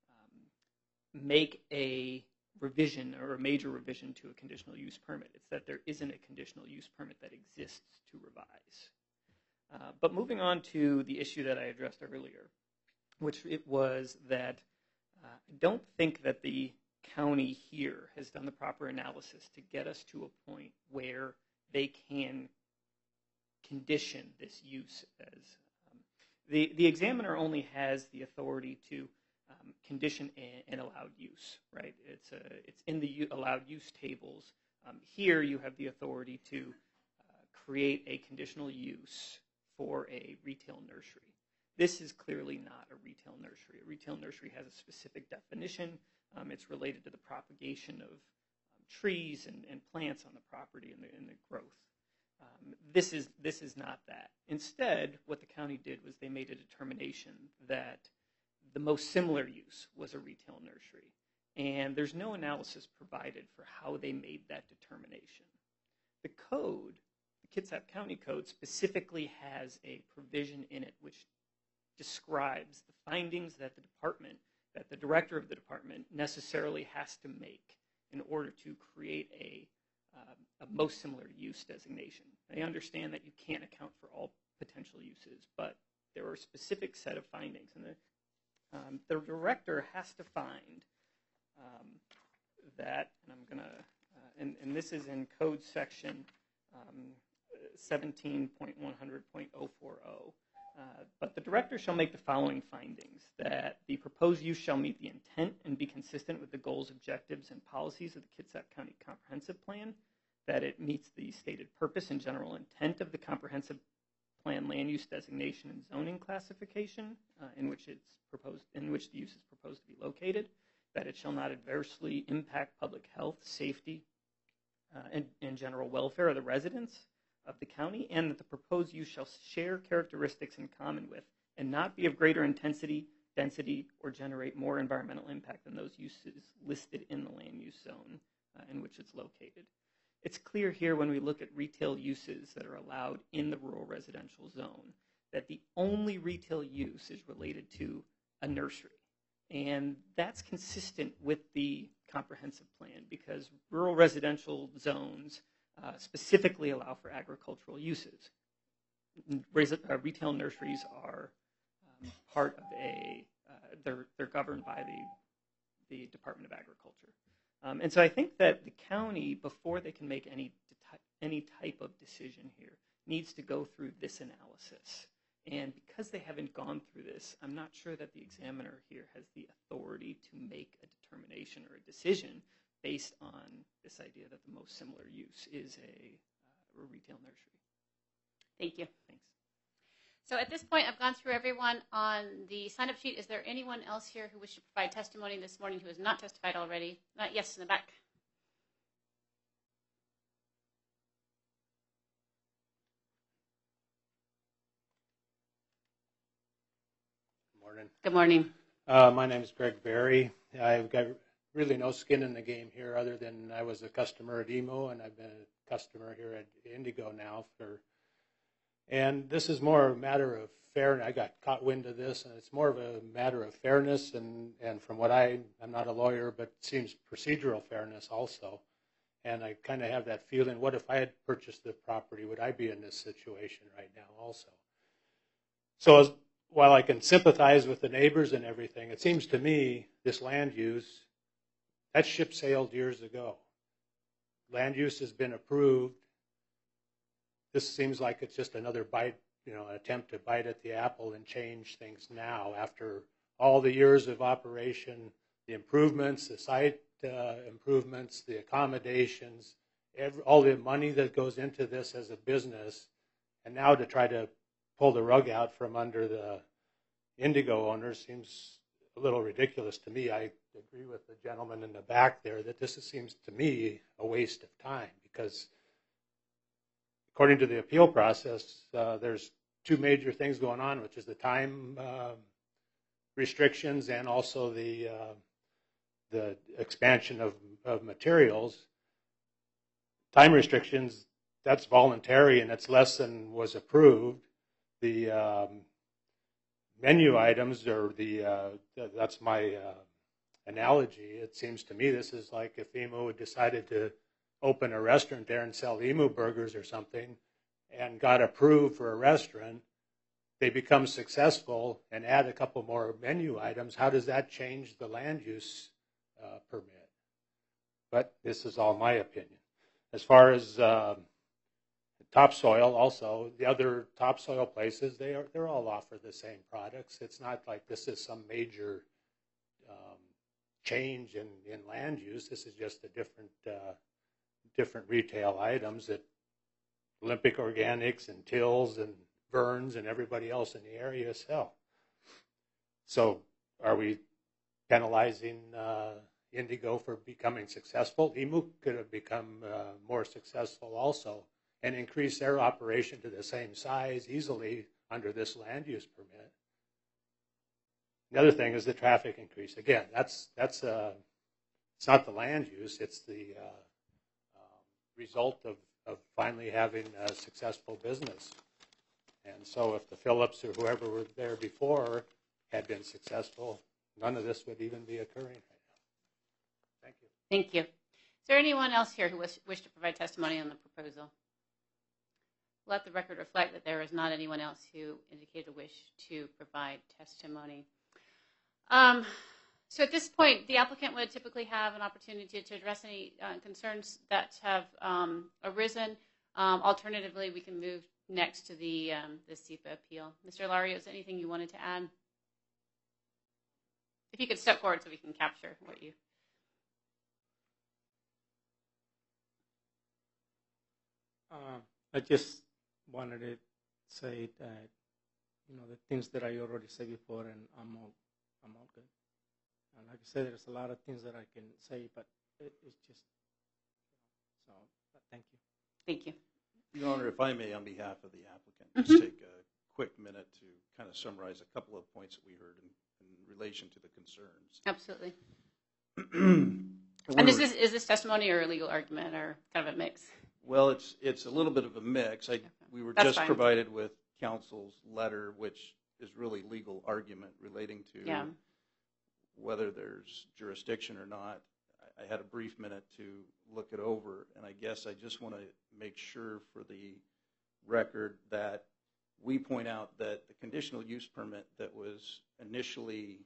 make a revision or a major revision to a conditional use permit. It's that there isn't a conditional use permit that exists to revise. But moving on to the issue that I addressed earlier, which it was that I don't think that the county here has done the proper analysis to get us to a point where they can condition this use as the examiner only has the authority to condition an allowed use, right? It's in the allowed use tables. Here you have the authority to create a conditional use for a retail nursery. This is clearly not a retail nursery. A retail nursery has a specific definition. It's related to the propagation of trees and plants on the property and the growth. This is not that. Instead, what the county did was they made a determination that the most similar use was a retail nursery. And there's no analysis provided for how they made that determination. The code, the Kitsap County Code, specifically has a provision in it which describes the findings that the director of the department necessarily has to make in order to create a most similar use designation. I understand that you can't account for all potential uses, but there are a specific set of findings, and the director has to find that, and I'm going to, and this is in code section 17.100.040, but the director shall make the following findings: that the proposed use shall meet the intent and be consistent with the goals, objectives, and policies of the Kitsap County Comprehensive Plan, that it meets the stated purpose and general intent of the Comprehensive Plan land use designation and zoning classification in which the use is proposed to be located, that it shall not adversely impact public health, safety, and general welfare of the residents of the county, and that the proposed use shall share characteristics in common with and not be of greater intensity, density, or generate more environmental impact than those uses listed in the land use zone in which it's located. It's clear here when we look at retail uses that are allowed in the rural residential zone that the only retail use is related to a nursery. And that's consistent with the comprehensive plan because rural residential zones specifically allow for agricultural uses. Retail nurseries are part of they're governed by the Department of Agriculture. And so I think that the county, before they can make any type of decision here, needs to go through this analysis. And because they haven't gone through this, I'm not sure that the examiner here has the authority to make a determination or a decision based on this idea that the most similar use is a retail nursery. Thank you. Thanks. So at this point, I've gone through everyone on the sign-up sheet. Is there anyone else here who wishes to provide testimony this morning who has not testified already? Yes, in the back. Morning. Good morning. My name is Greg Berry. I've got really no skin in the game here other than I was a customer at EMO, and I've been a customer here at Indigo now and this is more a matter of fairness. I got caught wind of this, and it's more of a matter of fairness, and from what I'm not a lawyer, but it seems procedural fairness also. And I kind of have that feeling, what if I had purchased the property? Would I be in this situation right now also? So while I can sympathize with the neighbors and everything, it seems to me this land use, that ship sailed years ago. Land use has been approved. This seems like it's just another bite, an attempt to bite at the apple and change things now after all the years of operation, the improvements, the site improvements, the accommodations, all the money that goes into this as a business, and now to try to pull the rug out from under the Indigo owners seems a little ridiculous to me. I agree with the gentleman in the back there that this seems to me a waste of time because according to the appeal process, there's two major things going on, which is the time restrictions and also the expansion of materials. Time restrictions, that's voluntary and it's less than was approved. The menu items are that's my analogy. It seems to me this is like if EMO had decided to open a restaurant there and sell EMO burgers or something and got approved for a restaurant, they become successful and add a couple more menu items. How does that change the land use permit? But this is all my opinion. As far as topsoil, also, the other topsoil places, they're all offer the same products. It's not like this is some major change in land use. This is just a different retail items that Olympic Organics and Tills and Burns and everybody else in the area sell. So are we penalizing Indigo for becoming successful? EMU could have become more successful also and increase their operation to the same size easily under this land use permit. The other thing is the traffic increase. Again, that's it's not the land use, it's the result of finally having a successful business. And so if the Phillips or whoever were there before had been successful, none of this would even be occurring right now. Thank you. Thank you. Is there anyone else here who wish to provide testimony on the proposal? Let the record reflect that there is not anyone else who indicated a wish to provide testimony. So at this point, the applicant would typically have an opportunity to address any concerns that have arisen. Alternatively, we can move next to the SEPA appeal. Mr. Larios, anything you wanted to add? If you could step forward so we can capture what you... I just wanted to say that, the things that I already said before, and I'm all good. And like I said, there's a lot of things that I can say, but it's just, so, but thank you. Thank you. Your Honor, if I may, on behalf of the applicant, just take a quick minute to kind of summarize a couple of points that we heard in relation to the concerns. Absolutely. And is this testimony or a legal argument or kind of a mix? Well, it's a little bit of a mix. We were just provided with counsel's letter, which is really legal argument relating to whether there's jurisdiction or not. I had a brief minute to look it over, and I guess I just want to make sure for the record that we point out that the conditional use permit that was initially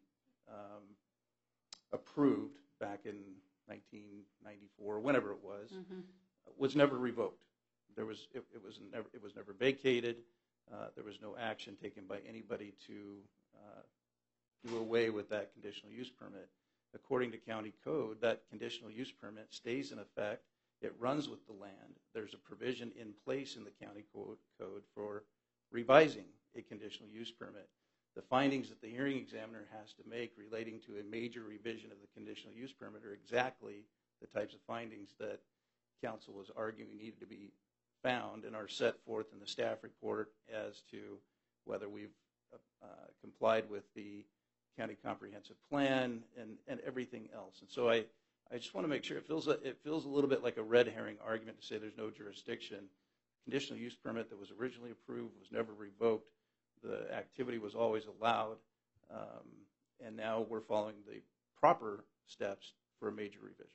approved back in 1994, whenever it was never revoked. It was never vacated. There was no action taken by anybody to do away with that conditional use permit. According to county code, that conditional use permit stays in effect. It runs with the land. There's a provision in place in the county code for revising a conditional use permit. The findings that the hearing examiner has to make relating to a major revision of the conditional use permit are exactly the types of findings that council was arguing needed to be found and are set forth in the staff report as to whether we've complied with the county comprehensive plan and everything else. And so I just want to make sure it feels a little bit like a red herring argument to say there's no jurisdiction. Conditional use permit that was originally approved was never revoked. The activity was always allowed, and now we're following the proper steps for a major revision.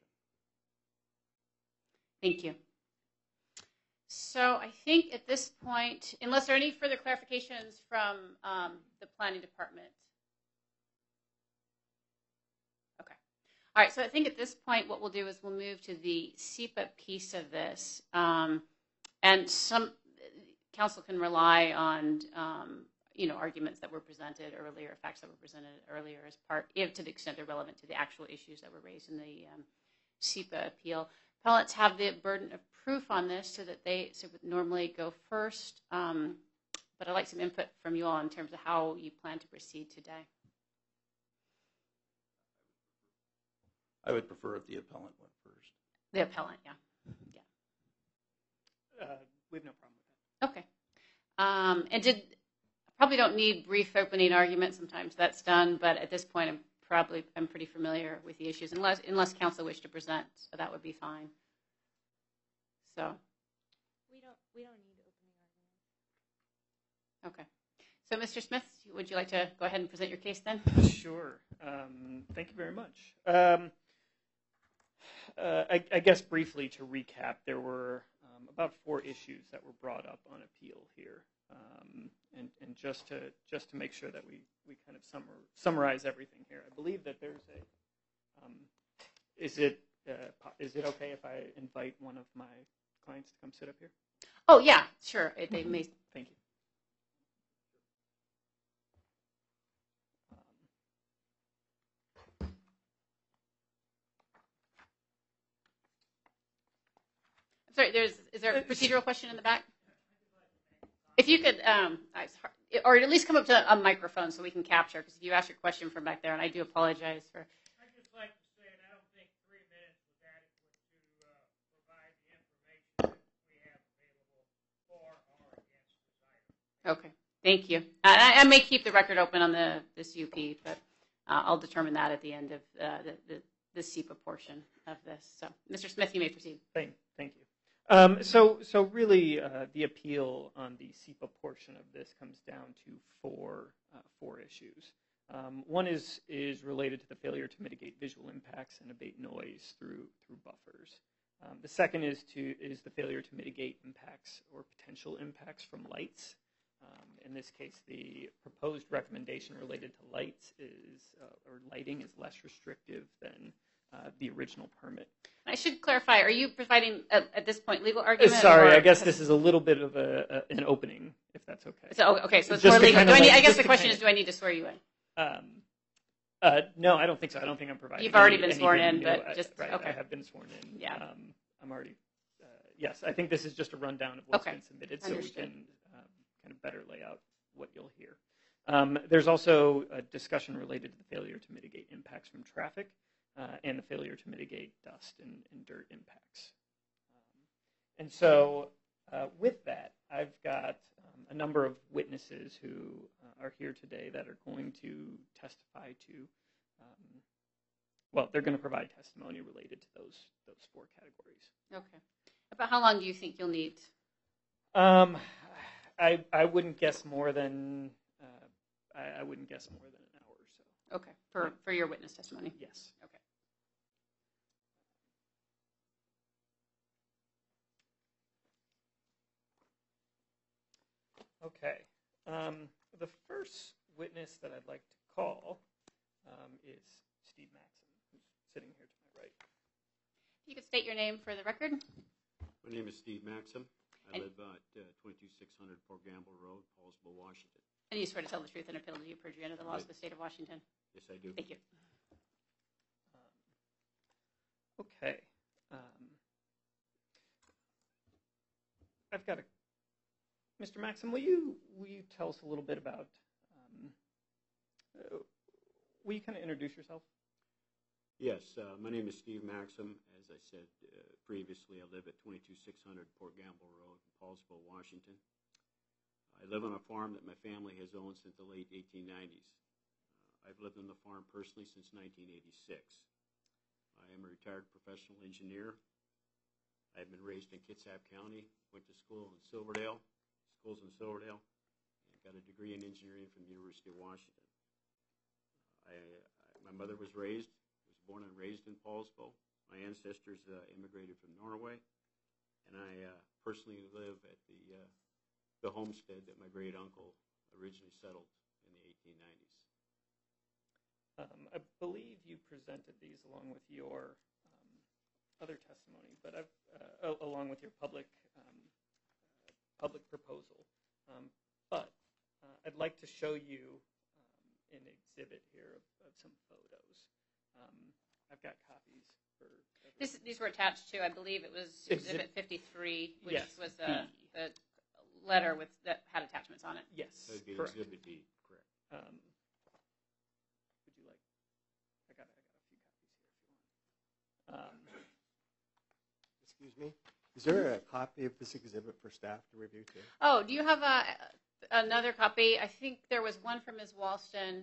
Thank you. So I think at this point, unless there are any further clarifications from the planning department. Okay. All right, so I think at this point what we'll do is we'll move to the SEPA piece of this. And some council can rely on arguments that were presented earlier, facts that were presented earlier as part, if to the extent they're relevant to the actual issues that were raised in the SEPA appeal. Appellants have the burden of proof on this, so that they would normally go first. But I'd like some input from you all in terms of how you plan to proceed today. I would prefer if the appellant went first. The appellant, yeah. We have no problem with that. Okay. And probably don't need brief opening arguments. Sometimes that's done, but at this point, I'm pretty familiar with the issues. Unless council wish to present, so that would be fine. So. We don't need opening arguments. Okay. So, Mr. Smith, would you like to go ahead and present your case then? Sure. Thank you very much. I guess briefly to recap, there were about 4 issues that were brought up on appeal here, and just to make sure that we kind of summarize everything here. I believe that there's is it okay if I invite one of my clients to come sit up here? Oh yeah, sure. They may. Thank you. Sorry, is there a procedural question in the back? If you could, or at least come up to a microphone so we can capture, because if you ask your question from back there, and I do apologize for. I'd just like to say, and I don't think 3 minutes was adequate to provide the information that we have available Okay, thank you. I may keep the record open on the CUP, but I'll determine that at the end of the SEPA portion of this. So, Mr. Smith, you may proceed. Thank you. So really, the appeal on the SEPA portion of this comes down to four issues. One is related to the failure to mitigate visual impacts and abate noise through buffers. The second is the failure to mitigate impacts or potential impacts from lights. In this case, the proposed recommendation related to lights or lighting is less restrictive than the original permit. I should clarify, are you providing, at this point, legal argument? Sorry, I guess this is a little bit of an opening, if that's okay. So it's more legal. I guess the question is, do I need to swear you in? No, I don't think so. I don't think I'm providing. You've already been sworn in, but just, right, okay. I have been sworn in. Yeah. I'm already, yes, I think this is just a rundown of what's been submitted, so we can kind of better lay out what you'll hear. There's also a discussion related to the failure to mitigate impacts from traffic and the failure to mitigate dust and dirt impacts. And so with that, I've got a number of witnesses who are here today that are going to testify to, well, they're going to provide testimony related to those four categories. Okay. About how long do you think you'll need? I wouldn't guess more than I wouldn't guess more than an hour or so. Okay. For your witness testimony? Yes. Okay. Okay. The first witness that I'd like to call is Steve Maxim, who's sitting here to my right. You could state your name for the record. My name is Steve Maxim. I live at 2600 Port Gamble Road, Paulsville, Washington. And you swear to tell the truth and penalty of perjury under the laws of the state of Washington? Yes, I do. Thank you. Okay. I've got Mr. Maxim, will you tell us a little bit about, will you kind of introduce yourself? Yes, my name is Steve Maxim. As I said previously, I live at 22600 Port Gamble Road, Paulsville, Washington. I live on a farm that my family has owned since the late 1890s. I've lived on the farm personally since 1986. I am a retired professional engineer. I've been raised in Kitsap County, went to schools in Silverdale, and got a degree in engineering from the University of Washington. My mother was born and raised in Paulsville. My ancestors immigrated from Norway, and I personally live at the homestead that my great uncle originally settled in the 1890s. I believe you presented these along with your other testimony, but along with your public proposal. But I'd like to show you an exhibit here of some photos. I've got copies for. These were attached to, I believe it was Exhibit 53, which yes, was the letter that had attachments on it. Yes, that would be correct. Exhibit B, correct. Would you like? I got a few copies here if you want. Excuse me. Is there a copy of this exhibit for staff to review too? Oh, do you have another copy? I think there was one from Ms. Walston.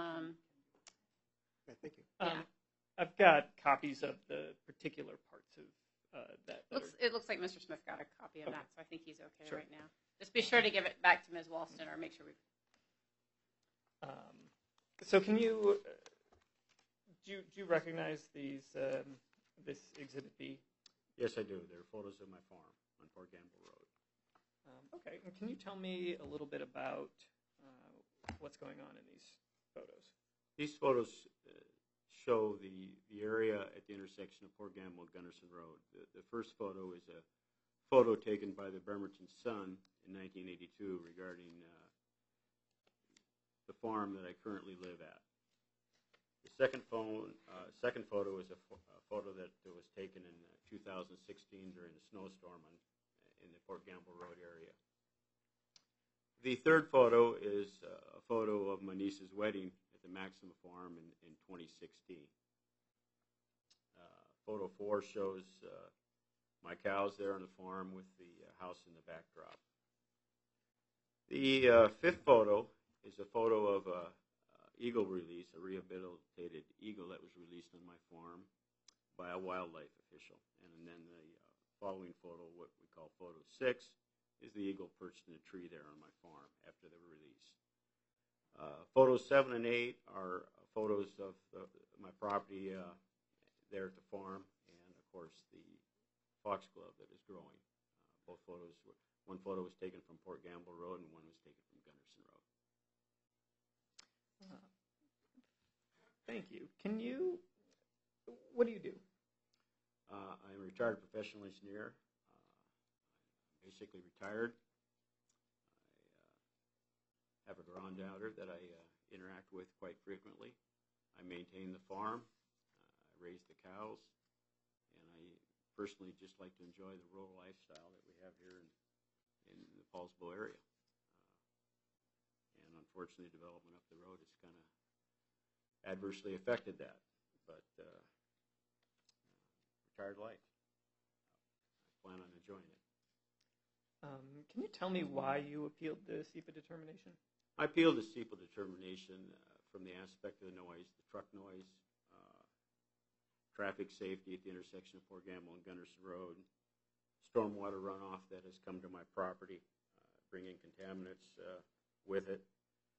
Okay, thank you. Yeah. I've got copies of the particular parts of that. It looks like Mr. Smith got a copy of that, so I think he's okay Sure. right now. Just be sure to give it back to Ms. Walston or make sure we. So can you do you recognize these this Exhibit B? Yes, I do. They're photos of my farm on Port Gamble Road. Okay, and can you tell me a little bit about what's going on in these photos? These photos show the area at the intersection of Port Gamble and Gunderson Road. The first photo is a photo taken by the Bremerton Sun in 1982 regarding the farm that I currently live at. The second photo is a photo that was taken in 2016 during a snowstorm in the Port Gamble Road area. The third photo is a photo of my niece's wedding at the Maxima Farm in 2016. Photo 4 shows my cows there on the farm with the house in the backdrop. The fifth photo is a photo of a eagle release, a rehabilitated eagle that was released on my farm by a wildlife official. And then the following photo, what we call photo 6, is the eagle perched in a tree there on my farm after they were released. Photos 7 and 8 are photos of my property there at the farm, and of course the foxglove that is growing. Both photos were, one photo was taken from Port Gamble Road and one was taken from Gunderson Road. Thank you. What do you do? I'm a retired professional engineer. I'm basically retired. I have a granddaughter that I interact with quite frequently. I maintain the farm. I raise the cows. And I personally just like to enjoy the rural lifestyle that we have here in the Paulsbo area. And unfortunately, development up the road has kind of adversely affected that. But retired life. I plan on enjoying it. Can you tell me why you appealed the SEPA determination? I appealed the SEPA determination from the aspect of the noise, the truck noise, traffic safety at the intersection of Port Gamble and Gunderson Road, stormwater runoff that has come to my property, bringing contaminants with it.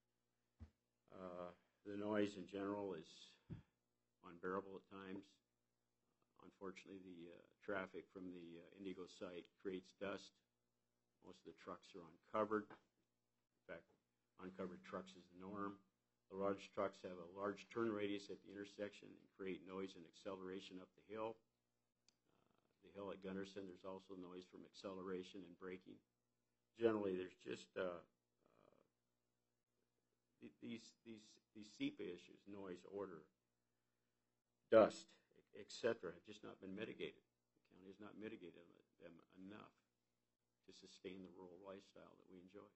The noise in general is unbearable at times. Unfortunately, the traffic from the Indigo site creates dust. Most of the trucks are uncovered. In fact, uncovered trucks is the norm. The large trucks have a large turn radius at the intersection and create noise and acceleration up the hill. The hill at Gunderson, there's also noise from acceleration and braking. Generally, there's just these SEPA issues, noise, odor, dust, etc., have just not been mitigated. The county has not mitigated them enough to sustain the rural lifestyle that we enjoy.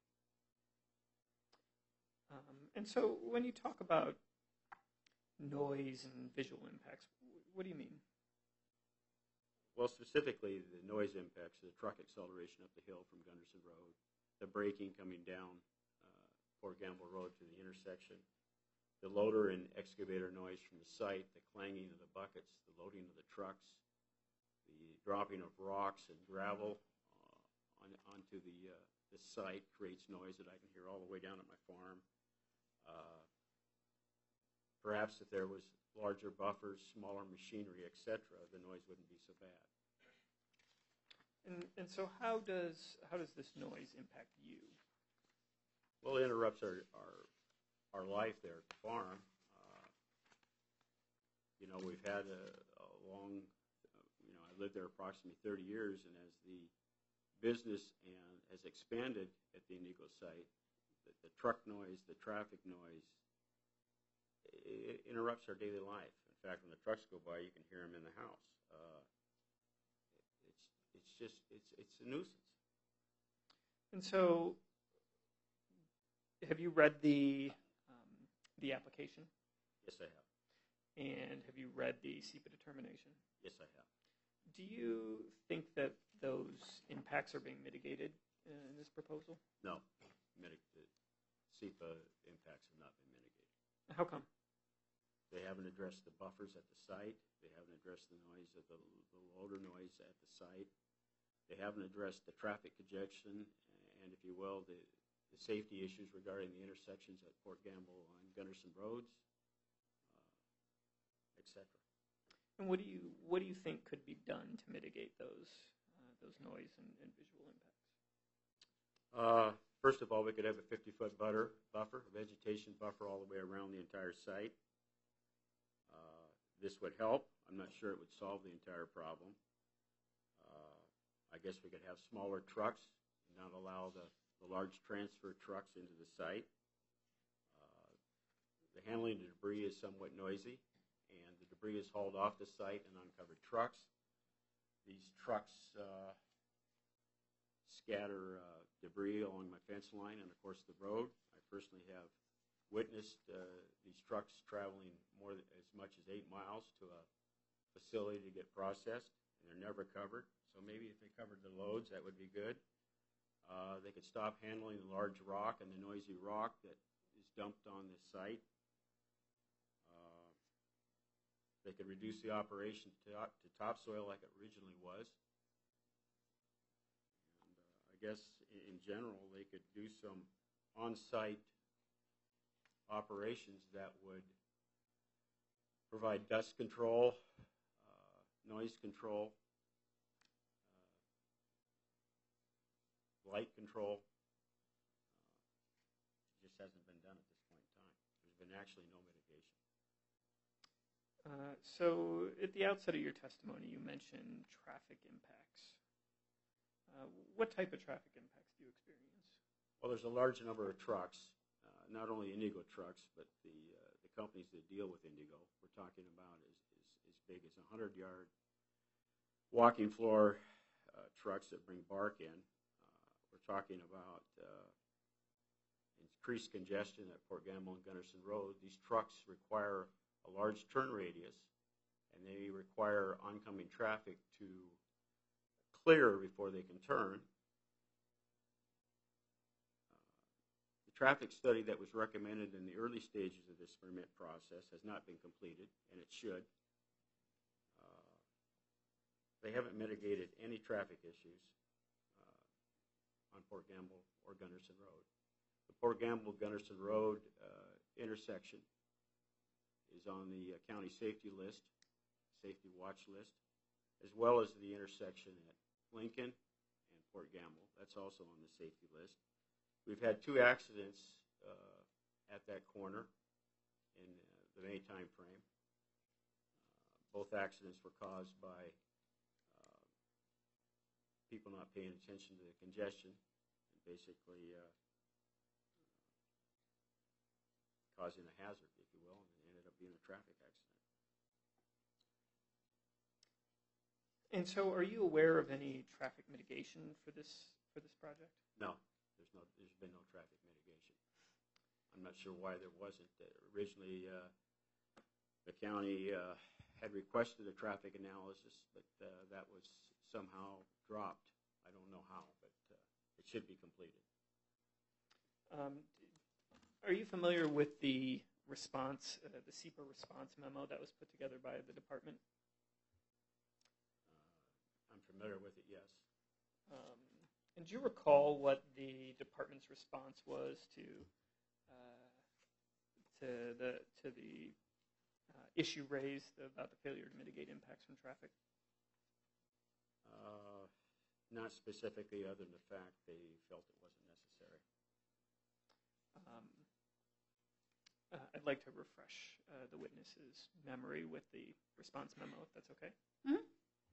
And so when you talk about noise and visual impacts, what do you mean? Well, specifically, the noise impacts, the truck acceleration up the hill from Gunderson Road, the braking coming down Port Gamble Road to the intersection, the loader and excavator noise from the site, the clanging of the buckets, the loading of the trucks, the dropping of rocks and gravel onto the site creates noise that I can hear all the way down at my farm. Perhaps if there was larger buffers, smaller machinery, etc., the noise wouldn't be so bad. And so how does this noise impact you? Well, it interrupts our life there at the farm. We've had a long, I lived there approximately 30 years, and as the business has expanded at the Indigo site, the truck noise, the traffic noise, it interrupts our daily life. In fact, when the trucks go by, you can hear them in the house. It's a nuisance. And so, have you read the application? Yes, I have. And have you read the SEPA determination? Yes, I have. Do you think that those impacts are being mitigated in this proposal? No. The SEPA impacts have not been mitigated. How come? They haven't addressed the buffers at the site. They haven't addressed the noise of the loader noise at the site. They haven't addressed the traffic congestion and, if you will, the safety issues regarding the intersections at Port Gamble and Gunderson Roads, etc. And what do you think could be done to mitigate those noise and visual impacts? First of all, we could have a 50-foot buffer, a vegetation buffer all the way around the entire site. This would help. I'm not sure it would solve the entire problem. I guess we could have smaller trucks and not allow the large transfer trucks into the site. The handling of debris is somewhat noisy, and the debris is hauled off the site in uncovered trucks. These trucks scatter debris along my fence line and, of course, the road. I personally have witnessed these trucks traveling as much as 8 miles to a facility to get processed, and they're never covered. So maybe if they covered the loads, that would be good. They could stop handling the large rock and the noisy rock that is dumped on this site. They could reduce the operation to topsoil like it originally was. And, I guess in general, they could do some on-site operations that would provide dust control, noise control, light control. It just hasn't been done at this point in time. There's been actually no mitigation. So at the outset of your testimony, you mentioned traffic impacts. What type of traffic impacts do you experience? Well, there's a large number of trucks, not only Indigo trucks, but the companies that deal with Indigo. We're talking about as big as 100-yard walking floor trucks that bring bark in. We're talking about increased congestion at Port Gamble and Gunderson Road. These trucks require a large turn radius, and they require oncoming traffic to clear before they can turn. The traffic study that was recommended in the early stages of this permit process has not been completed, and it should. They haven't mitigated any traffic issues on Port Gamble or Gunderson Road. The Port Gamble-Gunderson Road intersection is on the county safety list, safety watch list, as well as the intersection at Lincoln and Port Gamble. That's also on the safety list. We've had 2 accidents at that corner in the May time frame. Both accidents were caused by people not paying attention to the congestion and basically causing a hazard, if you will, and it ended up being a traffic accident. And so, are you aware of any traffic mitigation for this project? No, there's been no traffic mitigation. I'm not sure why there wasn't. Originally, the county had requested a traffic analysis, but that was somehow dropped. I don't know how, but it should be completed. Are you familiar with the response, the SEPA response memo that was put together by the department? I'm familiar with it, yes. And do you recall what the department's response was to the issue raised about the failure to mitigate impacts from traffic? Not specifically, other than the fact they felt it wasn't necessary. I'd like to refresh the witness's memory with the response memo, if that's okay. Mm-hmm.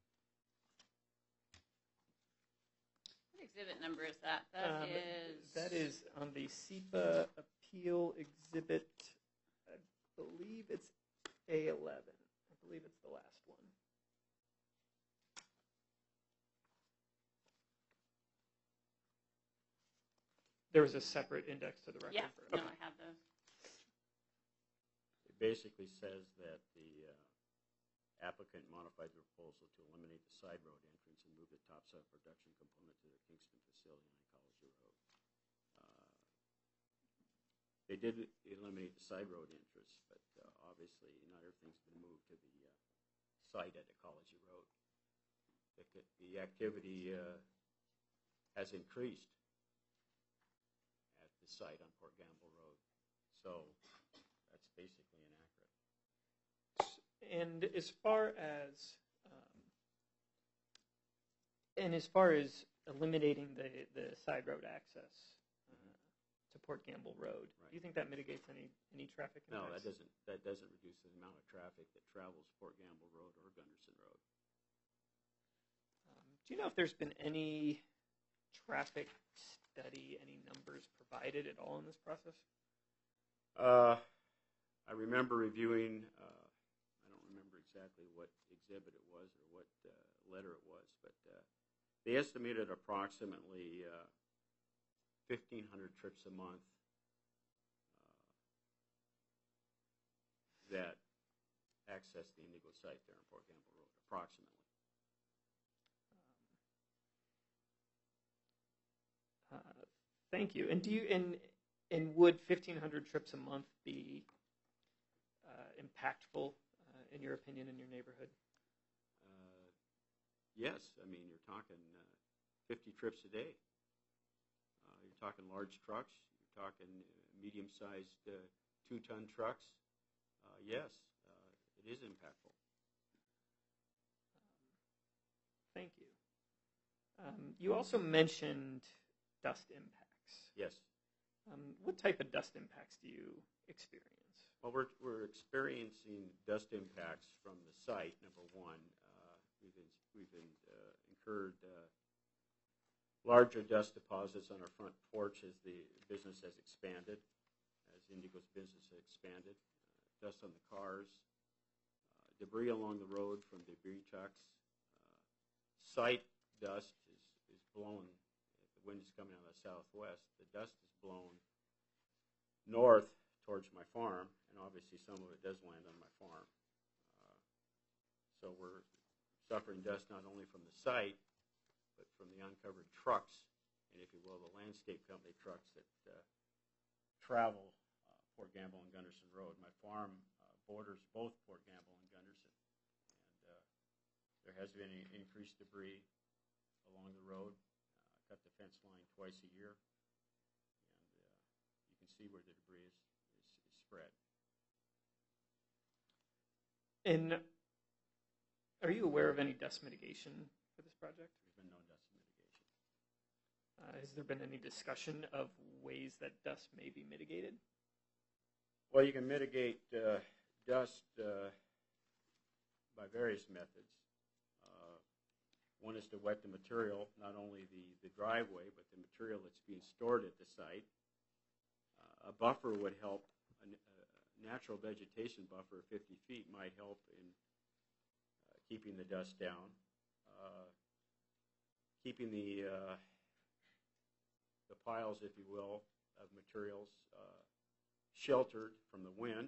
What exhibit number is that? That is on the SEPA appeal exhibit. I believe it's A11. I believe it's the last one. There was a separate index to the record. Yeah, no, I have those. It basically says that the applicant modified the proposal to eliminate the side road entrance and move the topside production component to the Kingston facility on Ecology Road. They did eliminate the side road entrance, but obviously not everything's been moved to the site at Ecology Road. The activity has increased at the site on Port Gamble Road, so that's basically inaccurate. And as far as eliminating the side road access to Port Gamble Road, right, do you think that mitigates any traffic impacts? No, that doesn't reduce the amount of traffic that travels Port Gamble Road or Gunderson Road. Do you know if there's been any traffic study, any numbers provided at all in this process? I remember reviewing, I don't remember exactly what exhibit it was or what letter it was, but they estimated approximately 1,500 trips a month that access the Indigo site there on Port Gamble Road, approximately. Thank you. And do you and would 1,500 trips a month be impactful, in your opinion, in your neighborhood? Yes, I mean, you're talking 50 trips a day. You're talking large trucks. You're talking medium-sized 2-ton trucks. Yes, it is impactful. Thank you. You also mentioned dust impacts. Yes. What type of dust impacts do you experience? Well, we're experiencing dust impacts from the site, number one. We've incurred larger dust deposits on our front porch as the business has expanded, as Indigo's business has expanded. Dust on the cars, debris along the road from debris trucks. Site dust is blown. If the wind is coming out of the southwest, the dust is blown north towards my farm, and obviously some of it does land on my farm. So we're suffering dust not only from the site, but from the uncovered trucks, and if you will, the landscape company trucks that travel Port Gamble and Gunderson Road. My farm borders both Port Gamble and Gunderson, and there has been increased debris along the road. Cut the fence line twice a year, and you can see where the debris is spread. And are you aware of any dust mitigation for this project? There's been no dust mitigation. Has there been any discussion of ways that dust may be mitigated? Well, you can mitigate dust by various methods. One is to wet the material, not only the driveway, but the material that's being stored at the site. A buffer would help. A natural vegetation buffer of 50 feet might help in keeping the dust down. Keeping the piles, if you will, of materials sheltered from the wind.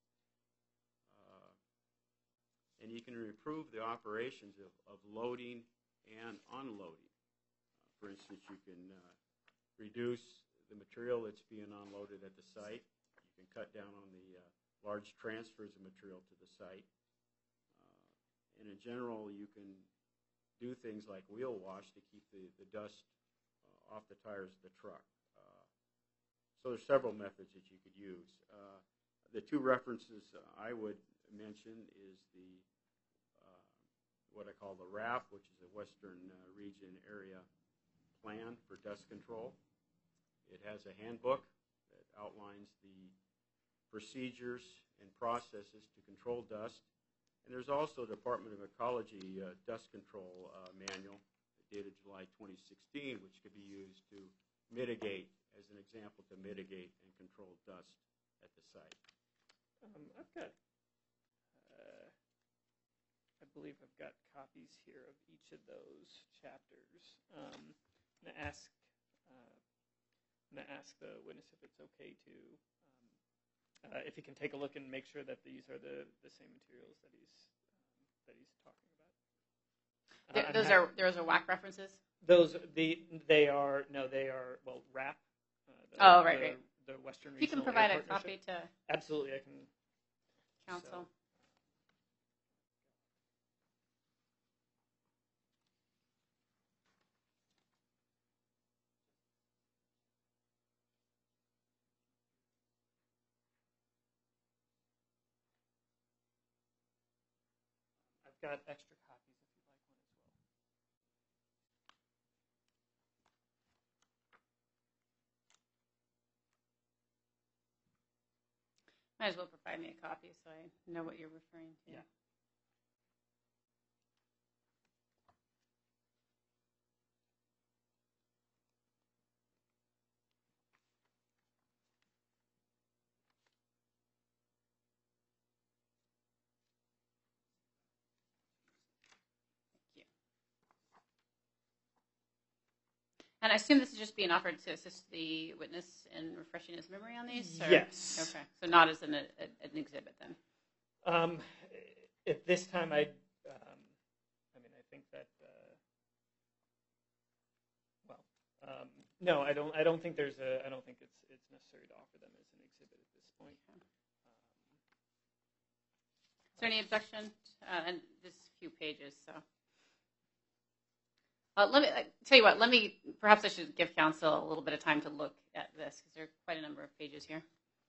And you can improve the operations of loading and unloading. For instance, you can reduce the material that's being unloaded at the site. You can cut down on the large transfers of material to the site. And in general, you can do things like wheel wash to keep the dust off the tires of the truck. So there's several methods that you could use. The two references I would mention is what I call the RAP, which is a Western Region Area Plan for Dust Control. It has a handbook that outlines the procedures and processes to control dust. And there's also a Department of Ecology dust control manual dated July 2016, which could be used to mitigate, as an example, to mitigate and control dust at the site. I've got, I believe I've got copies here of each of those chapters. I'm going to ask the witness if it's okay to, if he can take a look and make sure that these are the same materials that he's talking about. Those are WAC references? They are RAP. Right. The Western Regional You can provide Area a copy to Absolutely, I can. council. I've got extra copies if you'd like one as well. Might as well provide me a copy so I know what you're referring to. Yeah. And I assume this is just being offered to assist the witness in refreshing his memory on these? Or? Yes. Okay. So not as an exhibit then? At this time, I think that, No, I don't. I don't think there's a. I don't think it's necessary to offer them as an exhibit at this point. Is there any objection? And this is a few pages, so. Let me tell you what. Perhaps I should give council a little bit of time to look at this because there are quite a number of pages here.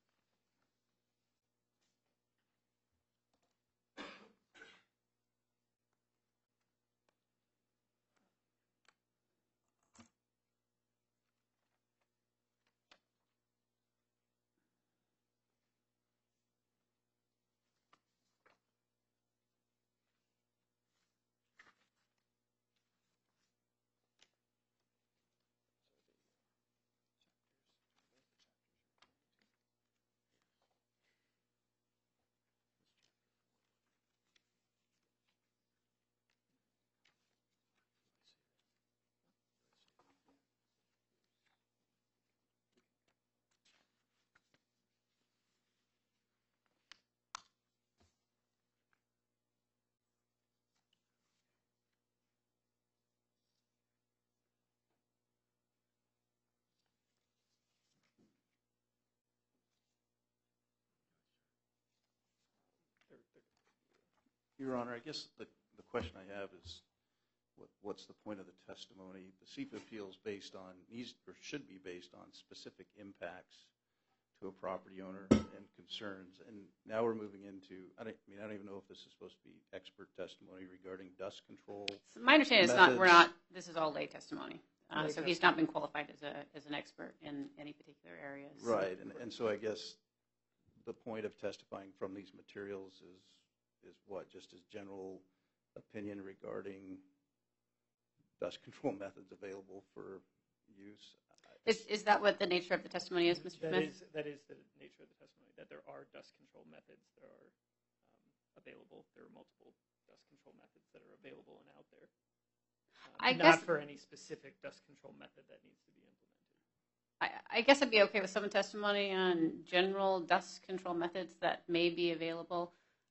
Your Honor, I guess the question I have is, what's the point of the testimony? The SEPA appeal is based on, or should be based on, specific impacts to a property owner and concerns. And now we're moving into, I don't even know if this is supposed to be expert testimony regarding dust control. So my understanding is this is all lay testimony. So he's not been qualified as an expert in any particular areas. Right, and so I guess the point of testifying from these materials is what? Just as general opinion regarding dust control methods available for use? Is that what the nature of the testimony is, Mr. Smith? That is the nature of the testimony, that there are dust control methods that are available. There are multiple dust control methods that are available and out there. Not for any specific dust control method that needs to be implemented. I guess I'd be okay with some testimony on general dust control methods that may be available.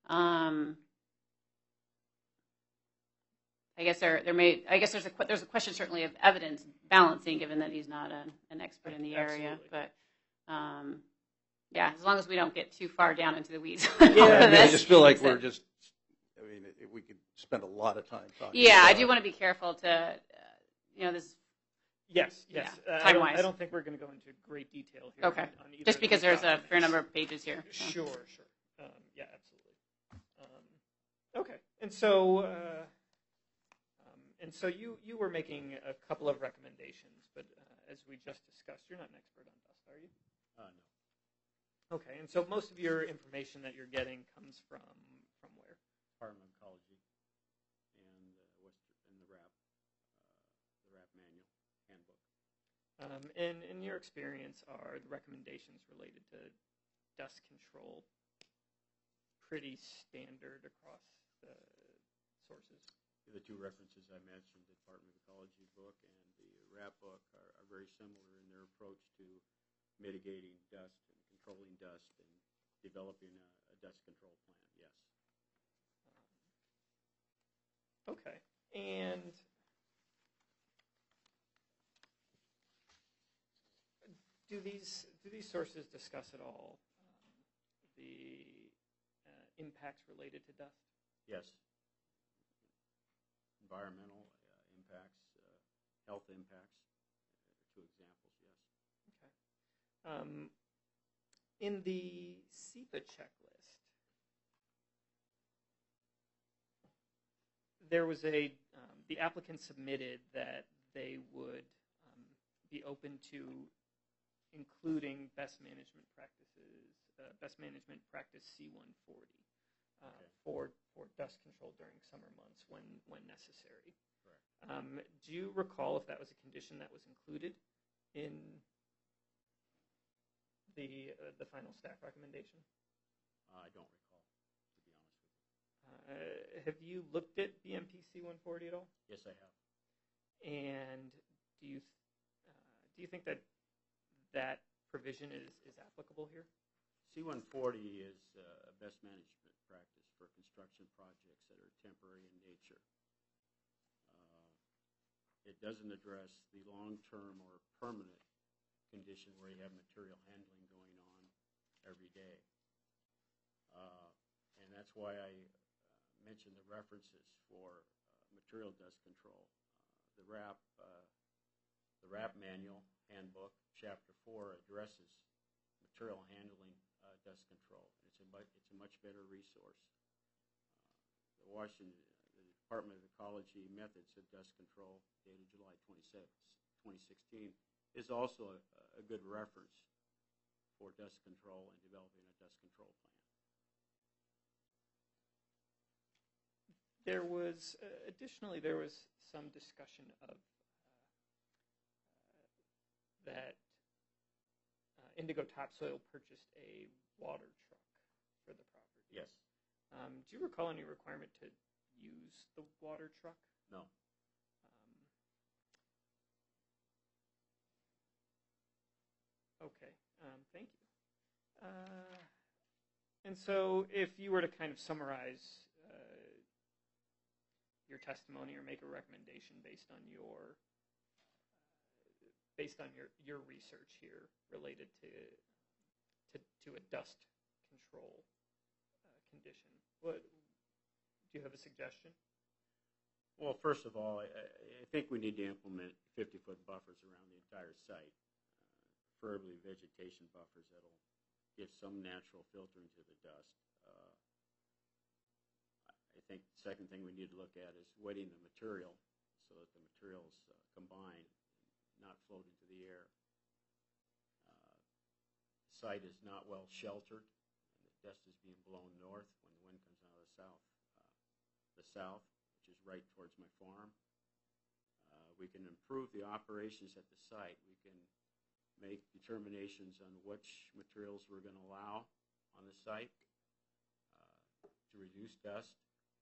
I guess there's a question certainly of evidence balancing, given that he's not an expert in the area. Absolutely. But yeah, as long as we don't get too far down into the weeds. I just feel like we're just. I mean, we could spend a lot of time talking. Yeah, I do want to be careful to, this. Yes. Yeah, I don't think we're going to go into great detail here. Okay. Just because there's a fair number of pages here. So. Sure. Yeah, absolutely. Okay, and so you were making a couple of recommendations, but as we just discussed, you're not an expert on dust, are you? No. Okay, and so most of your information that you're getting comes from where? Department of Ecology and the RAP manual handbook. And in your experience, are the recommendations related to dust control pretty standard across the sources? The two references I mentioned, the Department of Ecology book and the RAP book, are very similar in their approach to mitigating dust and controlling dust and developing a dust control plan, yes. Okay, and do these sources discuss at all the impacts related to dust? Yes. Environmental impacts, health impacts, two examples, yes. Okay. In the SEPA checklist, there was the applicant submitted that they would be open to including best management practices, best management practice C-140 for dust control during summer months when necessary. Correct. Do you recall if that was a condition that was included in the final staff recommendation? I don't recall, to be honest with you. Have you looked at BMP C-140 at all? Yes, I have. And do you think that provision is applicable here? C-140 is a best management practice for construction projects that are temporary in nature. it doesn't address the long-term or permanent condition where you have material handling going on every day. And that's why I mentioned the references for material dust control. The RAP manual handbook, Chapter 4, addresses material handling dust control. It's a much better resource. The Department of Ecology Methods of Dust Control, dated July 27, 2016, is also a good reference for dust control and developing a dust control plan. There was, additionally, there was some discussion of that Indigo Topsoil purchased a water truck for the property. Yes. Do you recall any requirement to use the water truck? No. Okay, thank you. And so if you were to kind of summarize your testimony or make a recommendation based on your research here related to a dust control condition, what do you have a suggestion? Well, first of all, I think we need to implement 50-foot buffers around the entire site, preferably vegetation buffers that'll give some natural filtering to the dust. I think the second thing we need to look at is wetting the material so that the materials combine, not float into the air. The site is not well sheltered, and the dust is being blown north when the wind comes out of the south, which is right towards my farm. We can improve the operations at the site. We can make determinations on which materials we're going to allow on the site to reduce dust.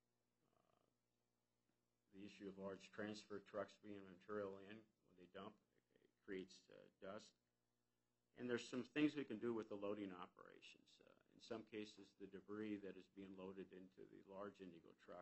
The issue of large transfer trucks bringing material in when they dump, it creates dust. And there's some things we can do with the loading operations. In some cases, the debris that is being loaded into the large Indigo truck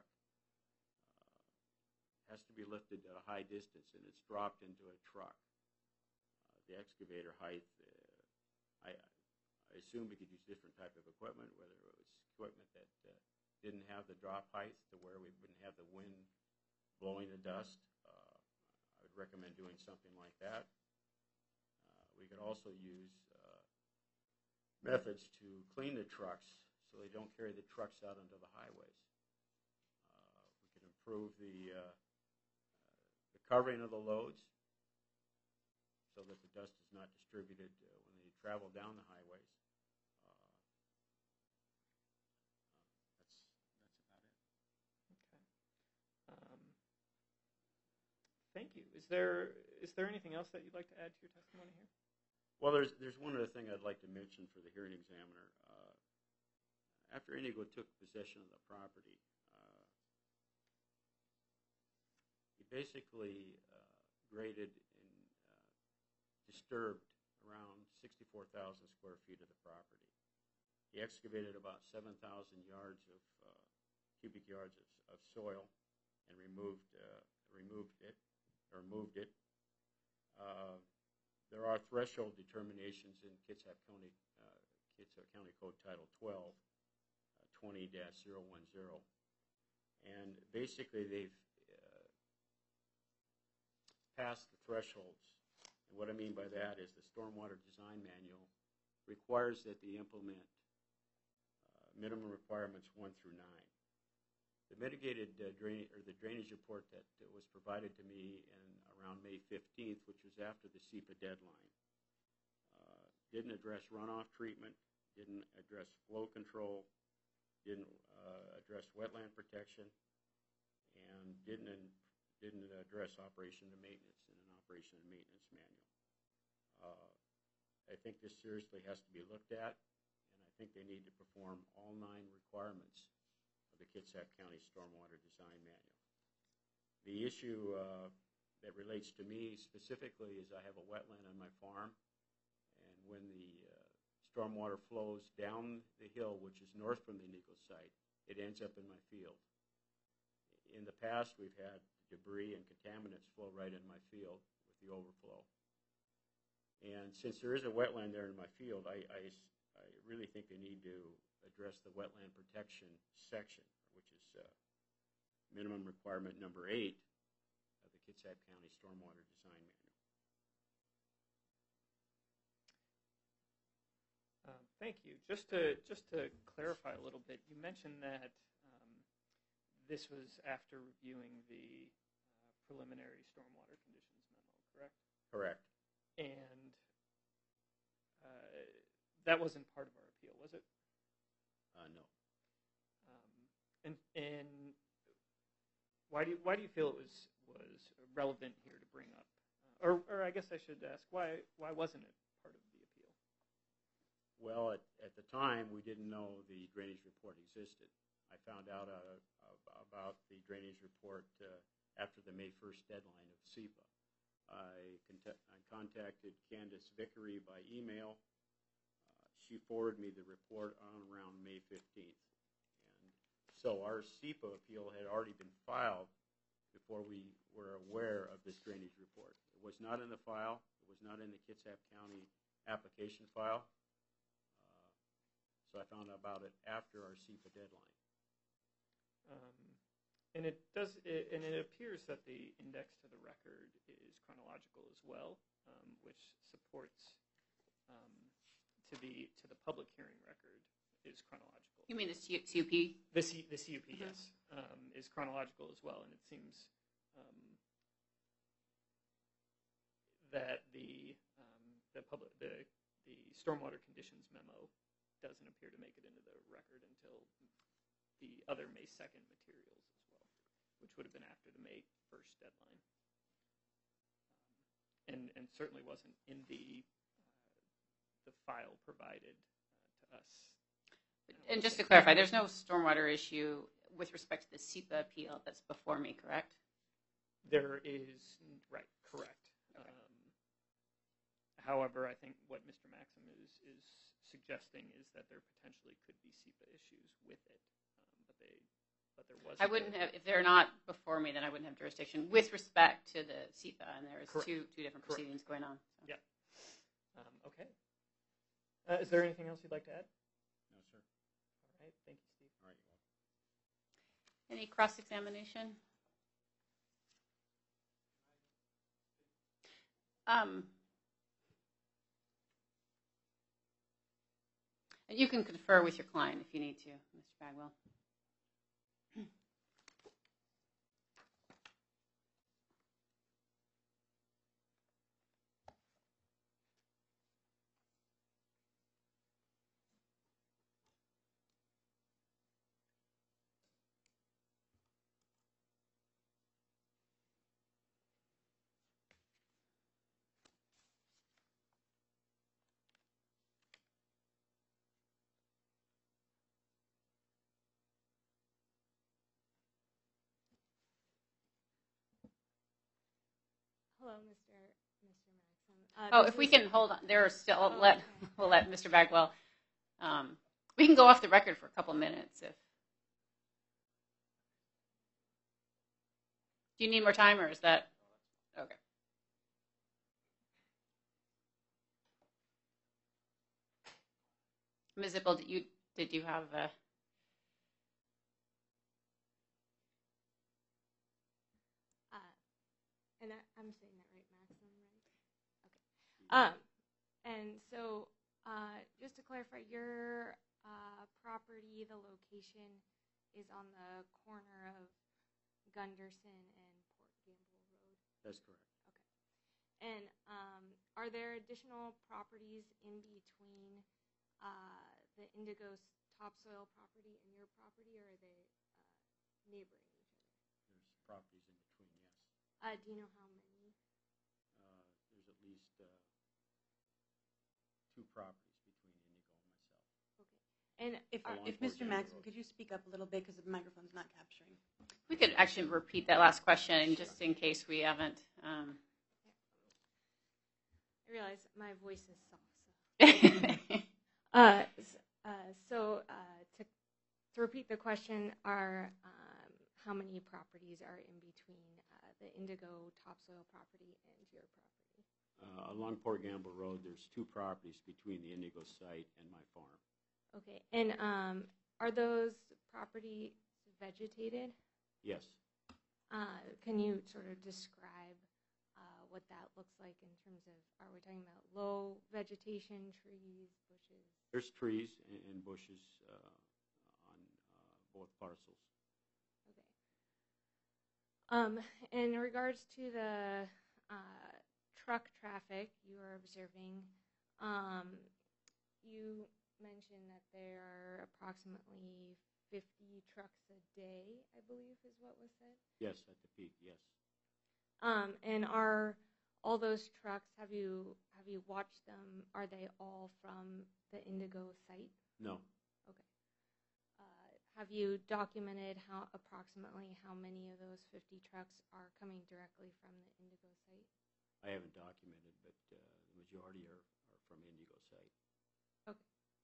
has to be lifted at a high distance, and it's dropped into a truck. The excavator height, I assume we could use different type of equipment, whether it was equipment that didn't have the drop height to where we wouldn't have the wind blowing the dust. I would recommend doing something like that. We could also use methods to clean the trucks so they don't carry the trucks out onto the highways. We could improve the covering of the loads so that the dust is not distributed when they travel down the highways. That's about it. Okay. Thank you. Is there anything else that you'd like to add to your testimony here? Well, there's one other thing I'd like to mention for the hearing examiner. After Indigo took possession of the property, he basically graded and disturbed around 64,000 square feet of the property. He excavated about 7,000 yards of cubic yards of soil and moved it. There are threshold determinations in Kitsap County Code Title 12, 20-010, and basically they've passed the thresholds. And what I mean by that is the Stormwater Design Manual requires that they implement minimum requirements 1 through 9. The mitigated drainage report that was provided to me around May 15th, which was after the SEPA deadline, didn't address runoff treatment, didn't address flow control, didn't address wetland protection, and didn't address operation and maintenance in an operation and maintenance manual. I think this seriously has to be looked at, and I think they need to perform all 9 requirements of the Kitsap County Stormwater Design Manual. The issue that relates to me specifically is I have a wetland on my farm, and when the stormwater flows down the hill, which is north from the Indigo site, it ends up in my field. In the past, we've had debris and contaminants flow right in my field with the overflow. And since there is a wetland there in my field, I really think they need to address the wetland protection section, which is minimum requirement number 8 of the Kitsap County Stormwater Design Manual. Thank you. Just to clarify a little bit, you mentioned that this was after reviewing the preliminary stormwater conditions memo, correct? Correct. And that wasn't part of our appeal, was it? No. And why do you feel it was relevant here to bring up? Or I guess I should ask, why wasn't it part of the appeal? Well, at the time, we didn't know the drainage report existed. I found out about the drainage report after the May 1st deadline of SEPA. I contacted Candace Vickery by email. She forwarded me the report on around May 15th. And so our SEPA appeal had already been filed before we were aware of this drainage report. It was not in the file. It was not in the Kitsap County application file. So I found out about it after our SEPA deadline. And it appears that the index to the record is chronological as well, which supports to the public hearing record is chronological. You mean the CUP? The CUP, yes, is chronological as well, and it seems that the stormwater conditions memo doesn't appear to make it into the record until the other May 2nd materials as well, which would have been after the May 1st deadline, and certainly wasn't in the file provided to us. And just to clarify, there's no stormwater issue with respect to the SEPA appeal that's before me, correct? There is, right, correct. However, I think what Mr. Maxim is suggesting is that there potentially could be SEPA issues with it, but there wasn't. I wouldn't have, if they're not before me, then I wouldn't have jurisdiction with respect to the SEPA, and there is two different proceedings going on. So. Yeah. Okay. Is there anything else you'd like to add? No, sir. All right. Thank you, Steve. All right. You're welcome. Any cross-examination? And you can confer with your client if you need to, Mr. Bagwell. Hello, Mr. Maxim. If we can hold on, there are still. We'll let Mr. Bagwell. We can go off the record for a couple minutes if. Do you need more time, or is that okay? Ms. Zippel, did you have a? And I'm saying that right, Maxim, right? Okay. And so, just to clarify, your property, the location is on the corner of Gunderson and Port Gamble Road? That's correct. Okay. And are there additional properties in between the Indigo topsoil property and your property, or are they neighboring each other? There's properties in between, yes. Do you know how many? There's at least 2 properties between Indigo and myself. Okay. And if Mr. Maxim, could you speak up a little bit because the microphone's not capturing? We could actually repeat that last question just in case we haven't. I realize my voice is soft. So to repeat the question, are how many properties are in between the Indigo Topsoil property and your property? Along Port Gamble Road, there's 2 properties between the Indigo site and my farm. Okay, and are those properties vegetated? Yes. Can you sort of describe what that looks like in terms of, are we talking about low vegetation, trees, bushes? There's trees and bushes on both parcels. Okay. In regards to the truck traffic you are observing, you mentioned that there are approximately 50 trucks a day, I believe is what was said? Yes, at the peak, yes. And are all those trucks, have you watched them, are they all from the Indigo site? No. Okay. Have you documented approximately how many of those 50 trucks are coming directly from the Indigo site? I haven't documented, but the majority are from Indigo site. Okay.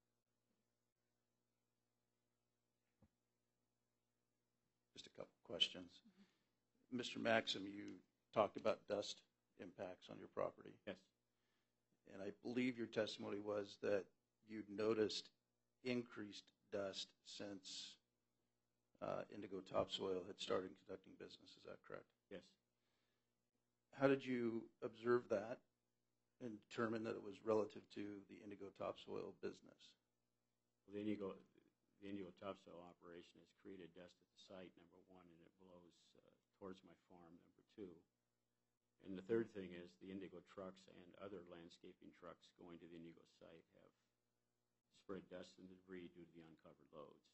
Just a couple questions. Mr. Maxim, you talked about dust impacts on your property. Yes. And I believe your testimony was that you'd noticed increased dust since Indigo Topsoil had started conducting business. Is that correct? Yes. How did you observe that and determine that it was relative to the Indigo Topsoil business? Well, the Indigo Topsoil operation has created dust at the site, number 1, and it blows towards my farm, number 2. And the third thing is the Indigo trucks and other landscaping trucks going to the Indigo site have spread dust and debris due to the uncovered loads.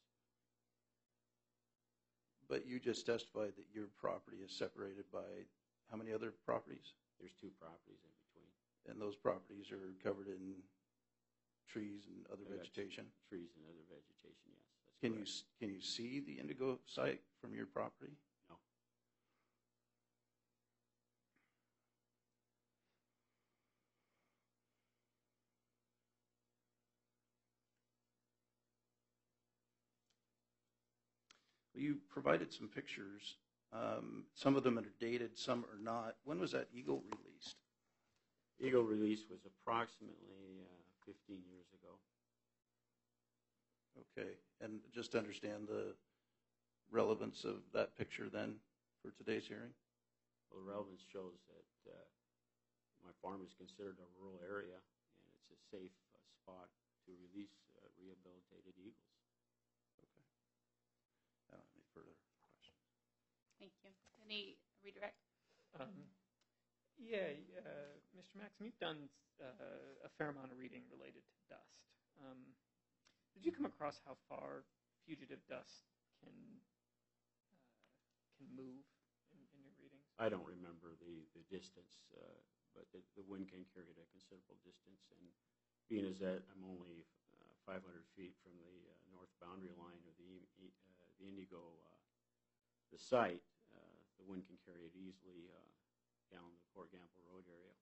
But you just testified that your property is separated by how many other properties? There's 2 properties in between. And those properties are covered in trees and other vegetation? Trees and other vegetation, yes. That's Can you see the Indigo site from your property? No. Well, you provided some pictures. Some of them are dated, some are not. When was that Eagle released? Eagle release was approximately 15 years ago. Okay, and just to understand the relevance of that picture then for today's hearing? Well, the relevance shows that my farm is considered a rural area, and it's a safe spot to release rehabilitated eagles. Okay. I don't have any further questions. Thank you. Any redirect? Mr. Maxim, you've done a fair amount of reading related to dust. Did you come across how far fugitive dust can move in your readings? I don't remember the distance, but the wind can carry it a considerable distance. And being as that I'm only 500 feet from the north boundary line of the Indigo, the site, the wind can carry it easily down the Port Gamble Road area.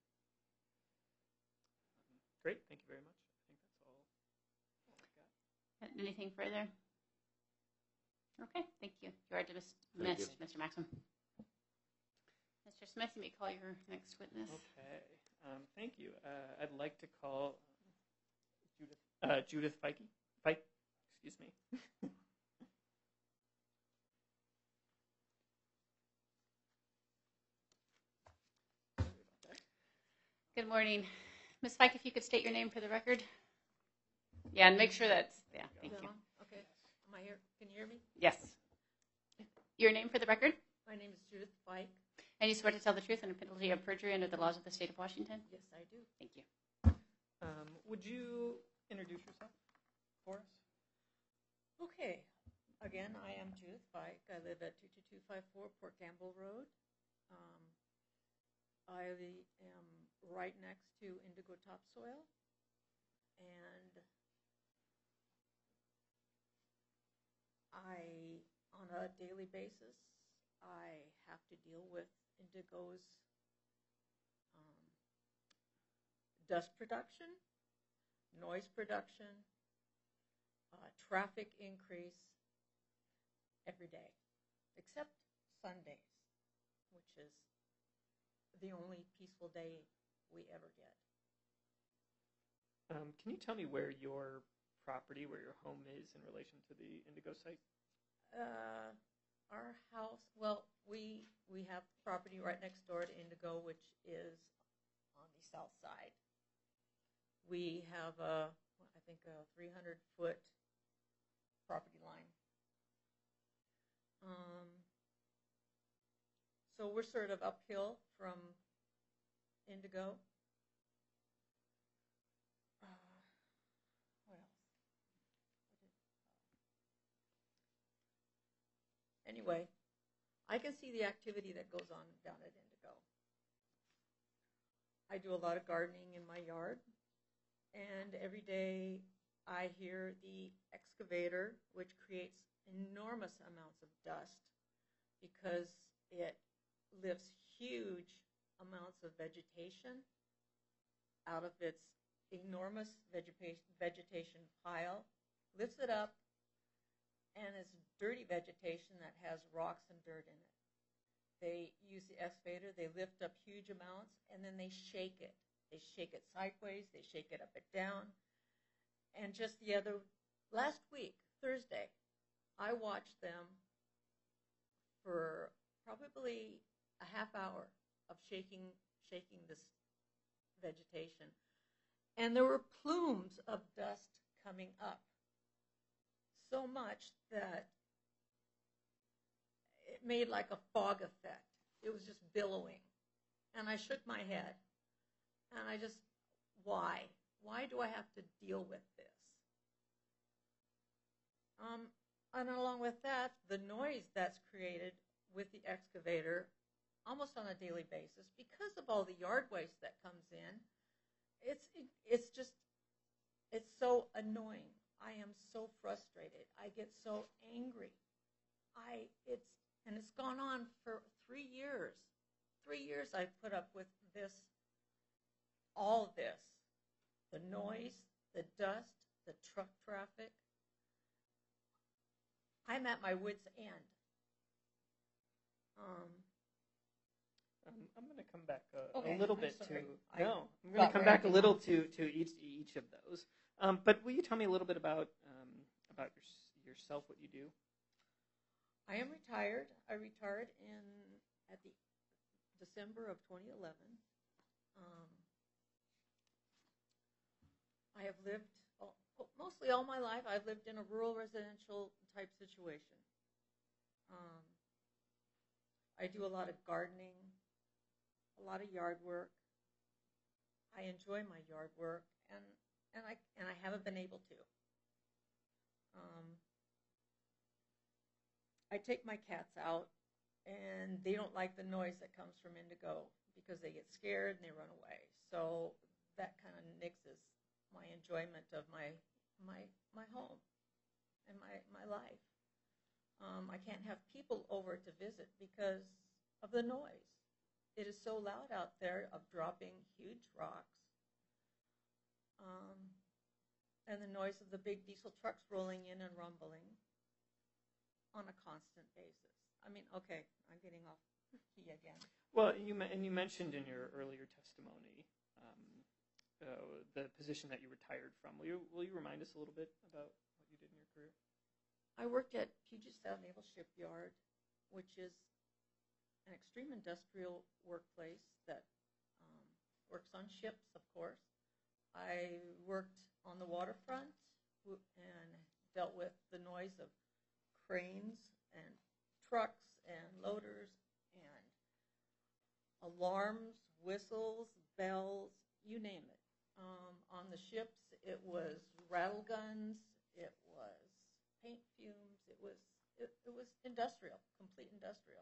Great, thank you very much. I think that's all I got. Anything further? Okay, thank you. You are dismissed, Mr. Maxim. Mr. Smith, you may call your next witness. Okay, thank you. I'd like to call Judith Fike. Excuse me. Good morning. Ms. Fike, if you could state your name for the record. Yeah, and make sure that's, thank you. Okay, am I here? Can you hear me? Yes. Your name for the record? My name is Judith Fike. And you swear to tell the truth under penalty of perjury under the laws of the state of Washington? Yes, I do. Thank you. Would you introduce yourself for us? Okay, again, I am Judith Fike. I live at 22254 Port Gamble Road. I am right next to Indigo Topsoil, and on a daily basis, I have to deal with Indigo's dust production, noise production, traffic increase every day. except Sundays, which is the only peaceful day we ever get. Can you tell me where your property, where your home is in relation to the Indigo site? Our house, well, we have property right next door to Indigo, which is on the south side. We have a 300-foot property line. So we're sort of uphill from Indigo. What else? Anyway, I can see the activity that goes on down at Indigo. I do a lot of gardening in my yard, and every day I hear the excavator, which creates enormous amounts of dust because it lifts huge amounts of vegetation out of its enormous vegetation pile, lifts it up, and it's dirty vegetation that has rocks and dirt in it. They use the excavator, they lift up huge amounts, and then they shake it. They shake it sideways, they shake it up and down. And just last week, Thursday, I watched them for probably a half hour of shaking this vegetation. And there were plumes of dust coming up, so much that it made like a fog effect. It was just billowing. And I shook my head. And I just, why? Why do I have to deal with this? And along with that, the noise that's created with the excavator almost on a daily basis because of all the yard waste that comes in. It's so annoying. I am so frustrated. I get so angry. And it's gone on for 3 years. 3 years I've put up with this, all of this. The noise, the dust, the truck traffic. I'm at my wit's end. I'm going to come back Okay, a little I'm bit sorry. to I'm going to come back a little to each of those. But will you tell me a little bit about yourself, what you do? I am retired. I retired at the December of 2011. I have lived mostly all my life. I've lived in a rural residential type situation. I do a lot of gardening, a lot of yard work. I enjoy my yard work, and I haven't been able to. I take my cats out, and they don't like the noise that comes from Indigo because they get scared and they run away. So that kind of nixes my enjoyment of my home and my life. I can't have people over to visit because of the noise. It is so loud out there of dropping huge rocks. And the noise of the big diesel trucks rolling in and rumbling on a constant basis. I mean, okay, I'm getting off key again. Well, you mentioned in your earlier testimony the position that you retired from. Will you remind us a little bit about what you did in your career? I worked at Puget Sound Naval Shipyard, which is an extreme industrial workplace that works on ships, of course. I worked on the waterfront and dealt with the noise of cranes and trucks and loaders and alarms, whistles, bells, you name it. On the ships, it was rattle guns, it was paint fumes, it was industrial, complete industrial.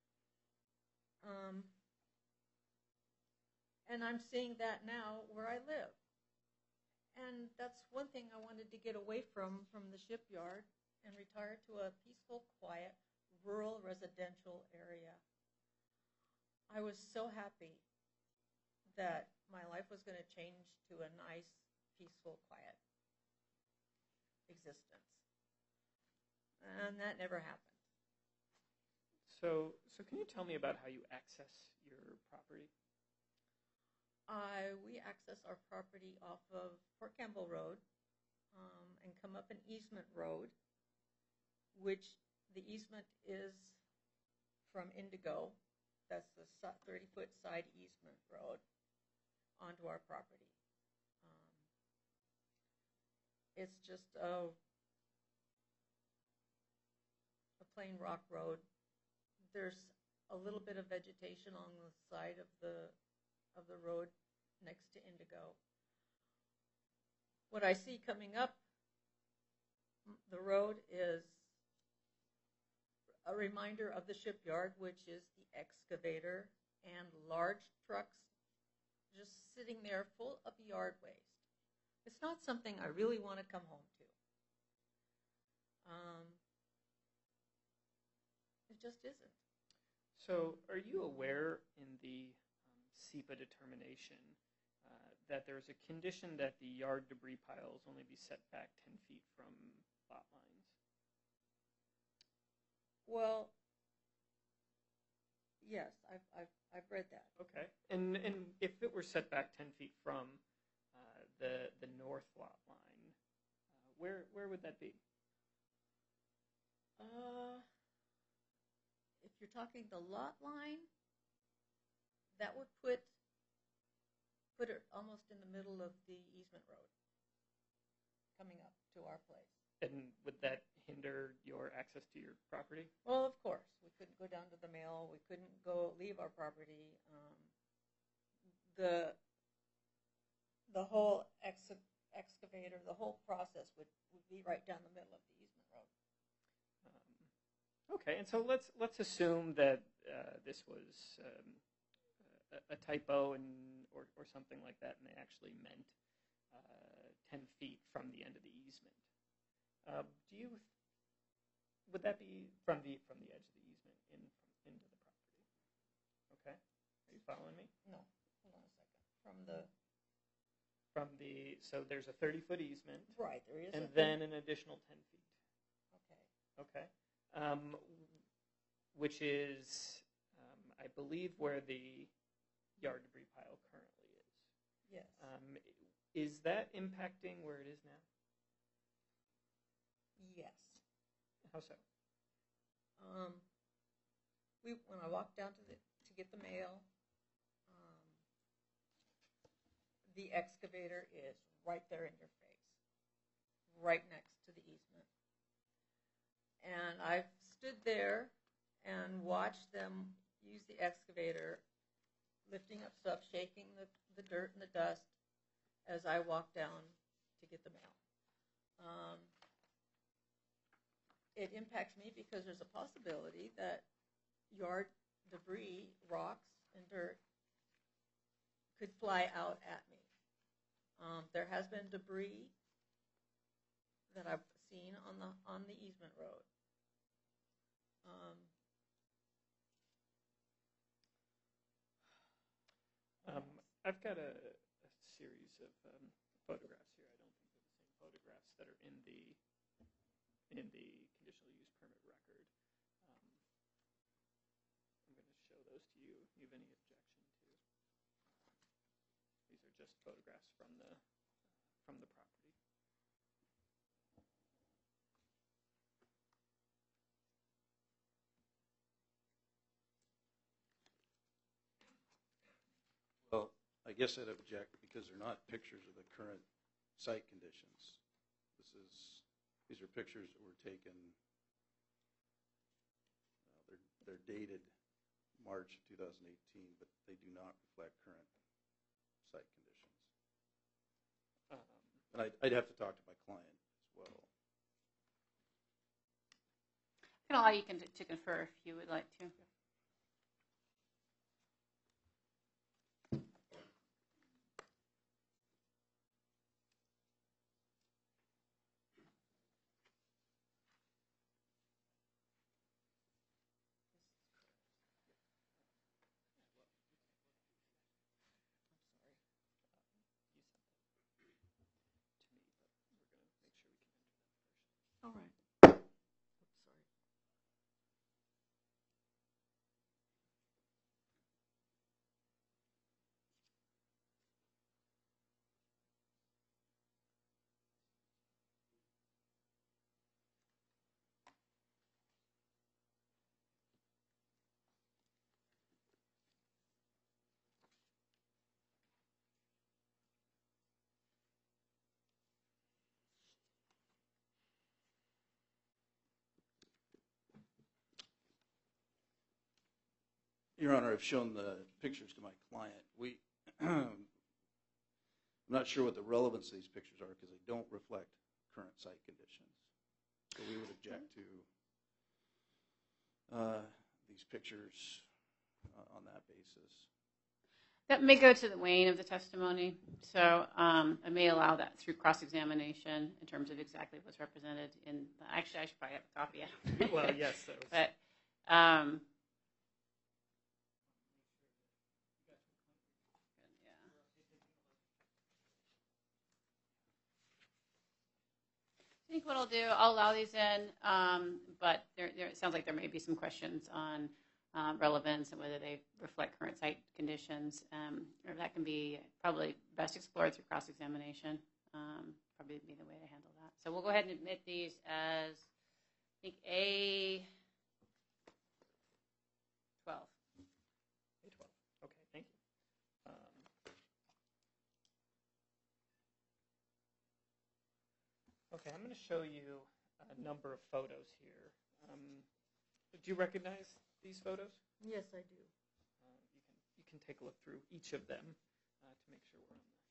And I'm seeing that now where I live. And that's one thing I wanted to get away from the shipyard and retire to a peaceful, quiet, rural residential area. I was so happy that my life was going to change to a nice, peaceful, quiet existence. And that never happened. So can you tell me about how you access your property? We access our property off of Port Campbell Road and come up an easement road, which the easement is from Indigo. That's the 30-foot side easement road onto our property. It's just a plain rock road. There's a little bit of vegetation on the side of the road next to Indigo. What I see coming up the road is a reminder of the shipyard, which is the excavator and large trucks just sitting there full of yard waste. It's not something I really want to come home to. It just isn't. So are you aware in the SEPA determination that there is a condition that the yard debris piles only be set back 10 feet from lot lines? Well, yes, I've read that. Okay. And if it were set back 10 feet from the north lot line, where would that be? If you're talking the lot line, that would put it almost in the middle of the easement road coming up to our place. And would that hinder your access to your property? Well, of course. We couldn't go down to the mail. We couldn't go leave our property. The whole excavator, the whole process would be right down the middle of the easement road. Okay, and so let's assume that this was a typo or something like that, and they actually meant 10 feet from the end of the easement. Would that be from the edge of the easement into the property? Okay, are you following me? No, hold on a second. So there's a 30-foot easement, right? There is, and then an additional 10 feet. Okay. Which is, I believe, where the yard debris pile currently is. Yes. Is that impacting where it is now? Yes. How so? When I walked down to get the mail, the excavator is right there in your face, right next to the easement. And I've stood there and watched them use the excavator, lifting up stuff, shaking the dirt and the dust as I walk down to get the mail. It impacts me because there's a possibility that yard debris, rocks, and dirt could fly out at me. There has been debris that I've seen on the easement road. I've got a series of photographs here. I don't think they're the same photographs that are in the conditional use permit record. I'm going to show those to you. Do you have any objection to? These are just photographs from the property. Well, I guess I'd object because they're not pictures of the current site conditions. These are pictures that were taken, they're dated March 2018, but they do not reflect current site conditions. And I'd have to talk to my client as well. I can allow you to confer if you would like to. All right. Oops, sorry. Your Honor, I've shown the pictures to my client. I'm not sure what the relevance of these pictures are because they don't reflect current site conditions. So we would object to these pictures on that basis. That may go to the weighing of the testimony, so I may allow that through cross-examination in terms of exactly what's represented in. Actually, I should probably have a copy. Well, yes. But I think what I'll do, I'll allow these in, but it sounds like there may be some questions on relevance and whether they reflect current site conditions. Or that can be probably best explored through cross-examination. Probably be the way to handle that. So we'll go ahead and admit these as, I think, A12. A12. Okay, thank you. Okay, I'm going to show you a number of photos here. Do you recognize these photos? Yes, I do. You can take a look through each of them to make sure we're on the.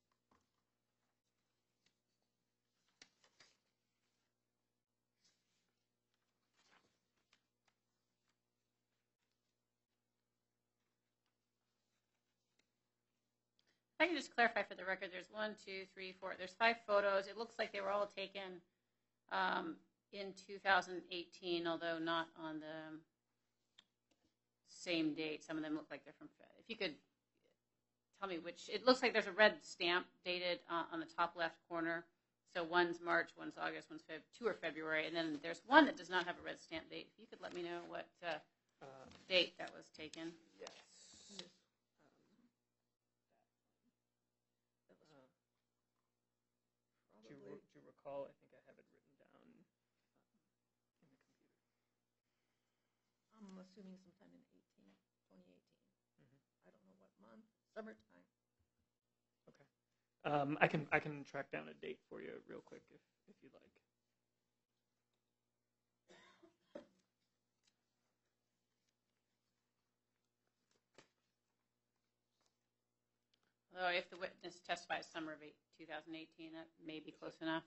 If I can just clarify for the record, there's 1, 2, 3, 4. There's 5 photos. It looks like they were all taken in 2018, although not on the same date. Some of them look like they're from. If you could tell me which. It looks like there's a red stamp dated on the top left corner. So one's March, one's August, one's 2 are February, and then there's one that does not have a red stamp date. If you could let me know what date that was taken. Yes. Do you recall? I think I have it written down in the computer. I'm assuming sometime in 2018. I don't know what month. Summertime. Okay. I can track down a date for you real quick if you'd like. Although if the witness testifies summer of 2018, that may be close enough.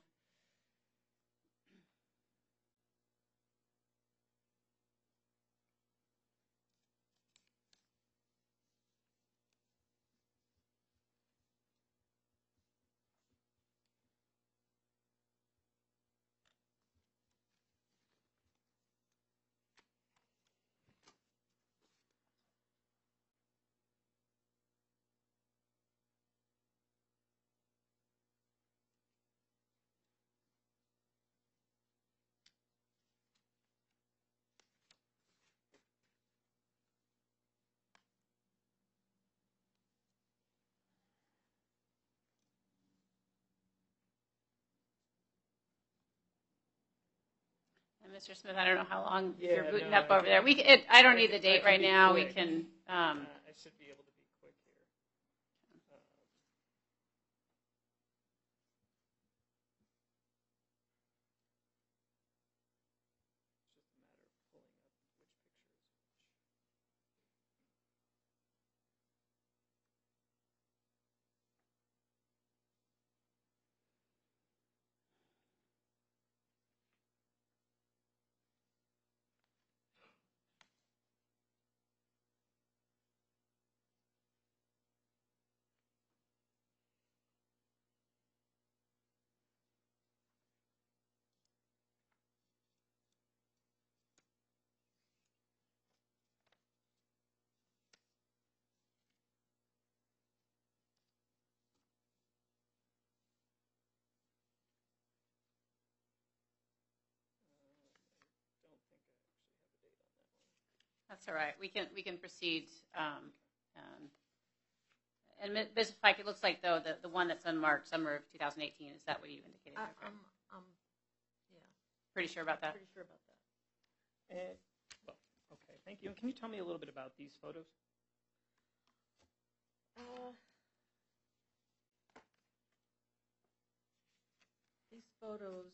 And Mr. Smith, I don't know how long you're booting up over there. I don't need the date right now. We can. I should be able to be quick here. It's just a matter of pulling up which picture is which. That's all right. We can proceed. And Ms. Pike, it looks like though the one that's unmarked, summer of 2018. Is that what you indicated? Yeah. Pretty sure about that. Pretty sure about that. Well, okay, thank you. And can you tell me a little bit about these photos? These photos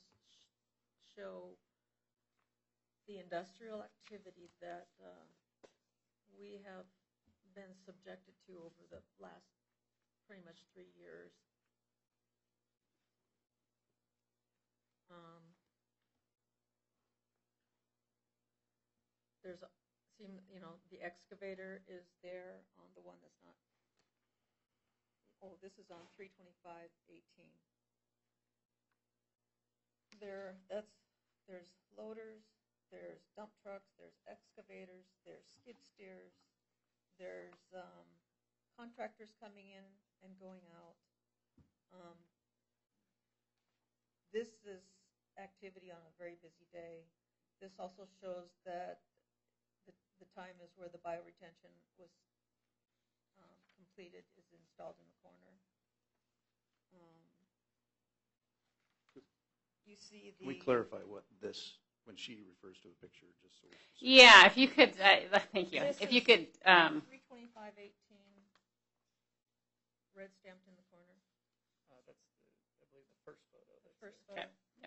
show the industrial activity that we have been subjected to over the last pretty much 3 years. There's, the excavator is there on the one that's not. Oh, this is on 32518. There's loaders, there's dump trucks, there's excavators, there's skid steers, there's contractors coming in and going out. This is activity on a very busy day. This also shows that the time is where the bioretention was completed, is installed in the corner. You see the. Can we clarify what this, when she refers to the picture, just so. Yeah, if you could, thank you. This If you is could. 32518, red stamped in the corner. That's, I believe, the first photo. The first photo. Okay. Yeah.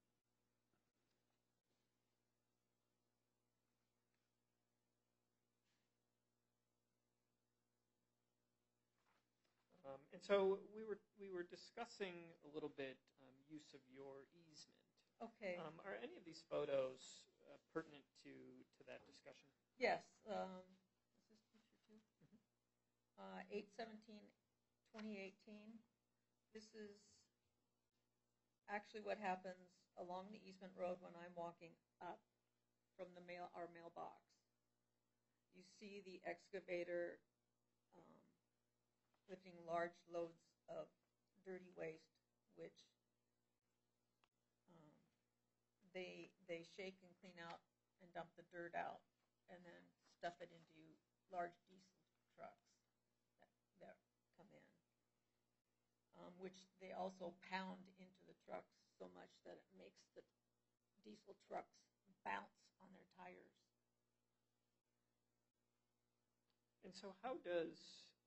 And so we were discussing a little bit use of your easement. Okay. Are any of these photos pertinent to that discussion? Yes. This is picture 2. 8/17/2018. This is actually what happens along the easement road when I'm walking up from our mailbox. You see the excavator lifting large loads of dirty waste, which they shake and clean out and dump the dirt out, and then stuff it into large diesel trucks that come in, which they also pound into the trucks so much that it makes the diesel trucks bounce on their tires. And so how does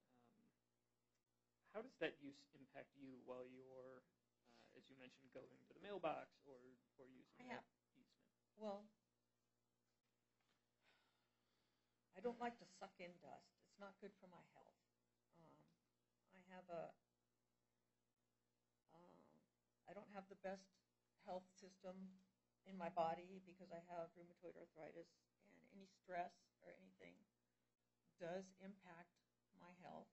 that use impact you while you're, as you mentioned, going to the mailbox or using that easement? Well, I don't like to suck in dust. It's not good for my health. I don't have the best health system in my body because I have rheumatoid arthritis, and any stress or anything does impact my health.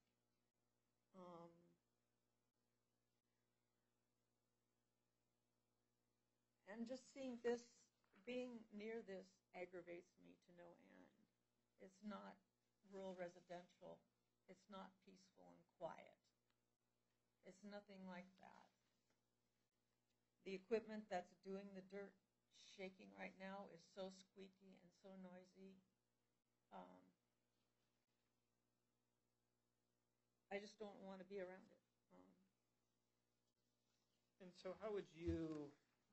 And just seeing this, being near this, aggravates me to no end. It's not rural residential. It's not peaceful and quiet. It's nothing like that. The equipment that's doing the dirt shaking right now is so squeaky and so noisy. I just don't want to be around it. And so how would you,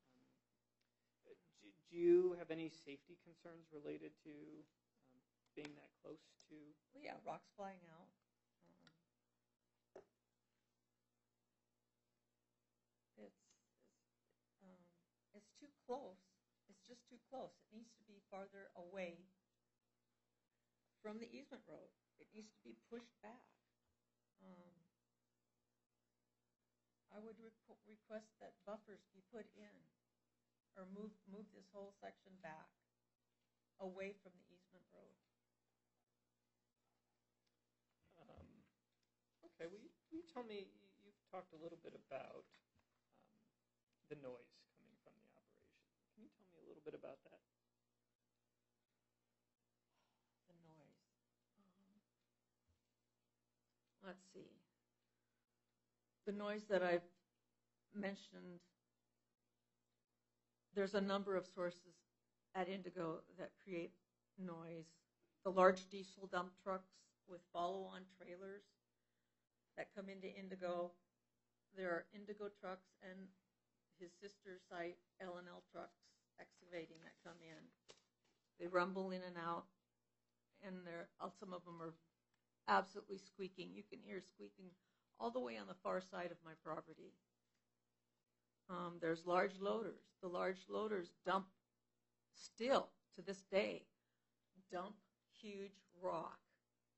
do you have any safety concerns related to being that close to? Well, yeah, rocks flying out. It's too close. It's just too close. It needs to be farther away from the easement road. It needs to be pushed back. I would request that buffers be put in, or move this whole section back away from the easement road. Okay, will you tell me, you've talked a little bit about the noise coming from the operation. Can you tell me a little bit about that? The noise. Let's see. The noise that I've mentioned, there's a number of sources at Indigo that create noise. The large diesel dump trucks with follow-on trailers that come into Indigo. There are Indigo trucks and his sister site, L&L trucks, excavating that come in. They rumble in and out, and some of them are absolutely squeaking. You can hear squeaking all the way on the far side of my property. There's large loaders. The large loaders dump, still to this day, dump huge rock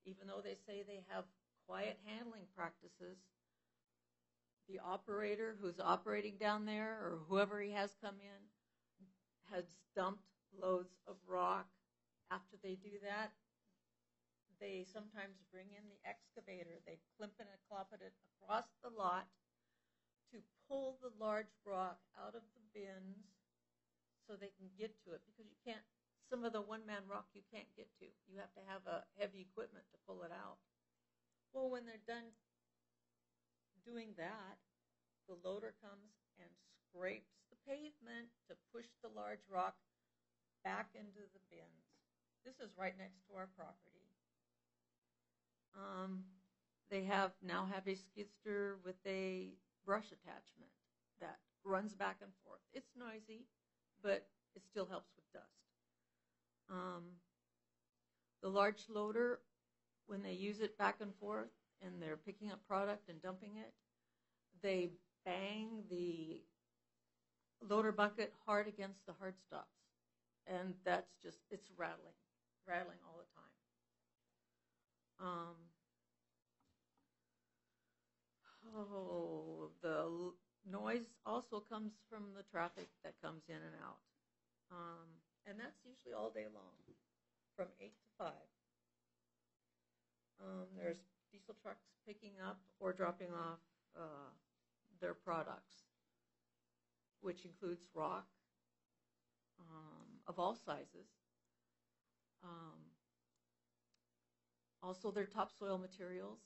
even though they say they have quiet handling practices, the operator who's operating down there or whoever he has come in has dumped loads of rock. After they do that, they sometimes bring in the excavator. They climp it and clop it across the lot to pull the large rock out of the bins so they can get to it, because you can't, some of the one-man rock you can't get to. You have to have a heavy equipment to pull it out. Well, when they're done doing that, the loader comes and scrapes the pavement to push the large rock back into the bins. This is right next to our property. They now have a skid steer with a brush attachment that runs back and forth. It's noisy, but it still helps with dust. The large loader, when they use it back and forth and they're picking up product and dumping it, they bang the loader bucket hard against the hard stops. And that's just, it's rattling all the time. The noise also comes from the traffic that comes in and out. And that's usually all day long, from 8 to 5. There's diesel trucks picking up or dropping off their products, which includes rock of all sizes. Also their topsoil materials.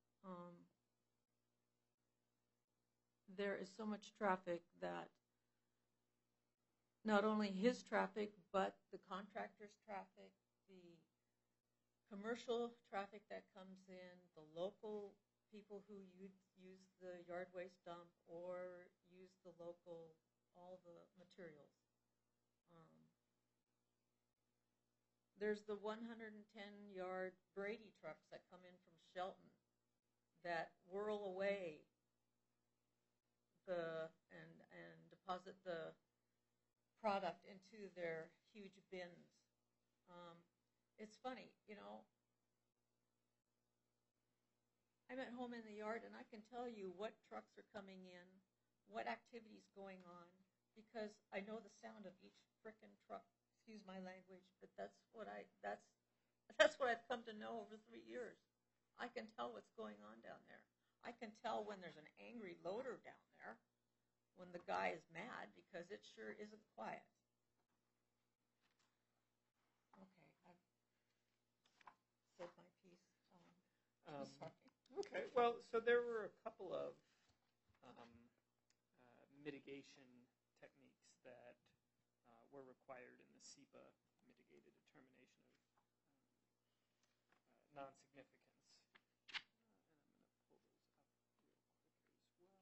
There is so much traffic that not only his traffic, but the contractor's traffic, the commercial traffic that comes in, the local people who use the yard waste dump or use the local, all the materials. There's the 110-yard Brady trucks that come in from Shelton that whirl away and deposit the product into their huge bins. It's funny, you know. I'm at home in the yard and I can tell you what trucks are coming in, what activity's going on, because I know the sound of each frickin' truck. Excuse my language, but that's what I've come to know over 3 years. I can tell what's going on down there. I can tell when there's an angry loader down there, when the guy is mad, because it sure isn't quiet. Okay, I've said my piece. Sorry. Okay, well, so there were a couple of mitigation techniques that were required in the SEPA mitigated determination of non-significance. And I'm going to pull those up real quick as well.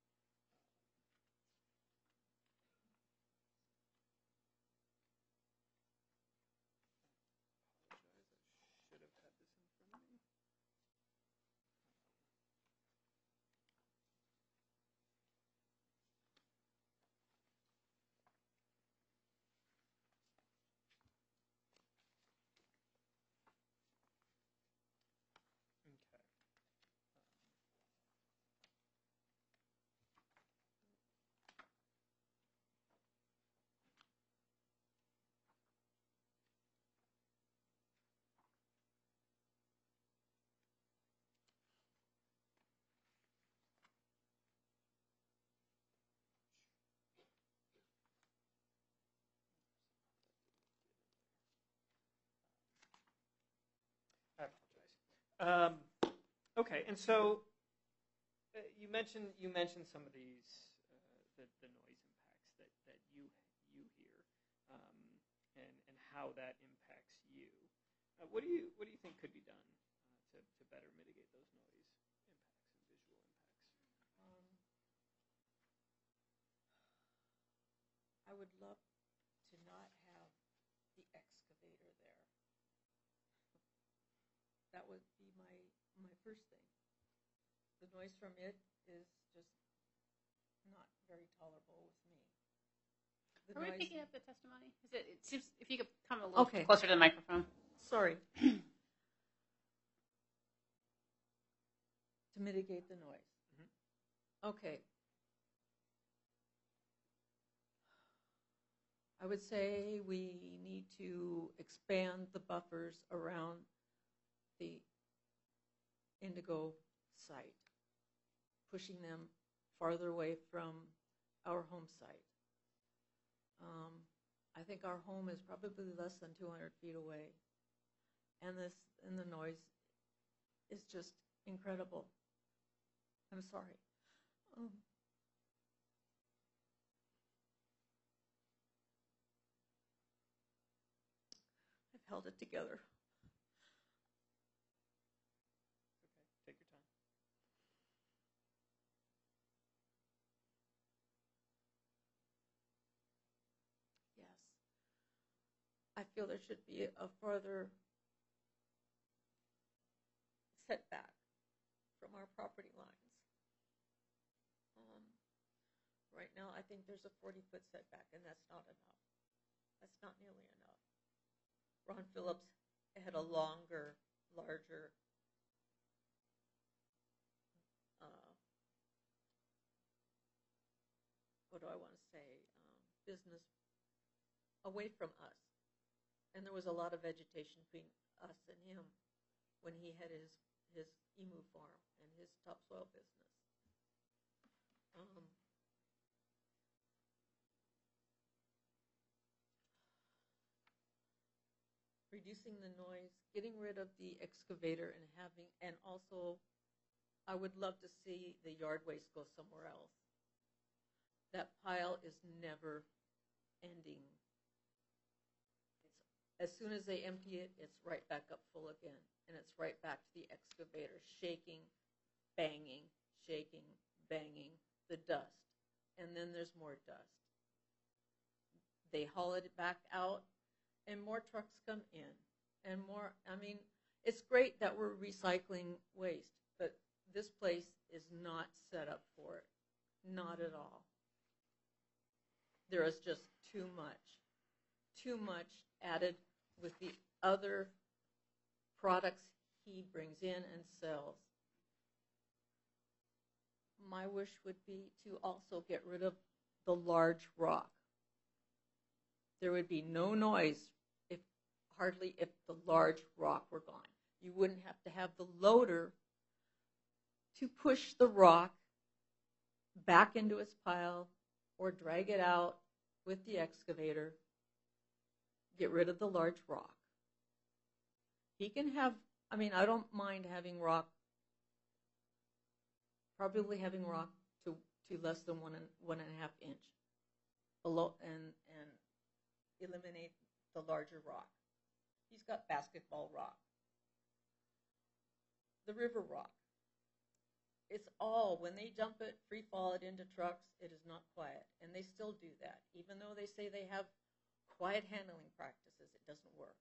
I apologize, I should have had this in front of me. I apologize. Okay, and so you mentioned some of these the noise impacts that you hear, and how that impacts you. What do you think could be done to better mitigate those noise impacts and visual impacts? I would love to not have the excavator there. That would be my first thing. The noise from it is just not very tolerable with me. Are we picking up the testimony? It seems, if you could come a little closer to the microphone. Sorry. To mitigate the noise. Okay. I would say we need to expand the buffers around the Indigo site, pushing them farther away from our home site. I think our home is probably less than 200 feet away, and the noise is just incredible. I'm sorry. I've held it together. Okay, take your time. Yes. I feel there should be a further setback from our property lines. Right now, I think there's a 40-foot setback, and that's not enough. That's not nearly enough. Ron Phillips had a longer, larger what do I want to say, business away from us. And there was a lot of vegetation between us and him when he had his emu farm and his topsoil business. Reducing the noise, getting rid of the excavator, and also I would love to see the yard waste go somewhere else. That pile is never ending. As soon as they empty it, it's right back up full again, and it's right back to the excavator, shaking, banging, the dust. And then there's more dust. They haul it back out, and more trucks come in, and more. I mean, it's great that we're recycling waste, but this place is not set up for it. Not at all. There is just too much added with the other products he brings in and sells. My wish would be to also get rid of the large rock. There would be no noise if the large rock were gone. You wouldn't have to have the loader to push the rock back into its pile or drag it out with the excavator. Get rid of the large rock. He can have, I don't mind having rock, probably having rock to less than 1.5 inch below, and eliminate the larger rock. He's got basketball rock. The river rock. It's all, when they dump it, free fall it into trucks, it is not quiet. And they still do that. Even though they say they have quiet handling practices, it doesn't work.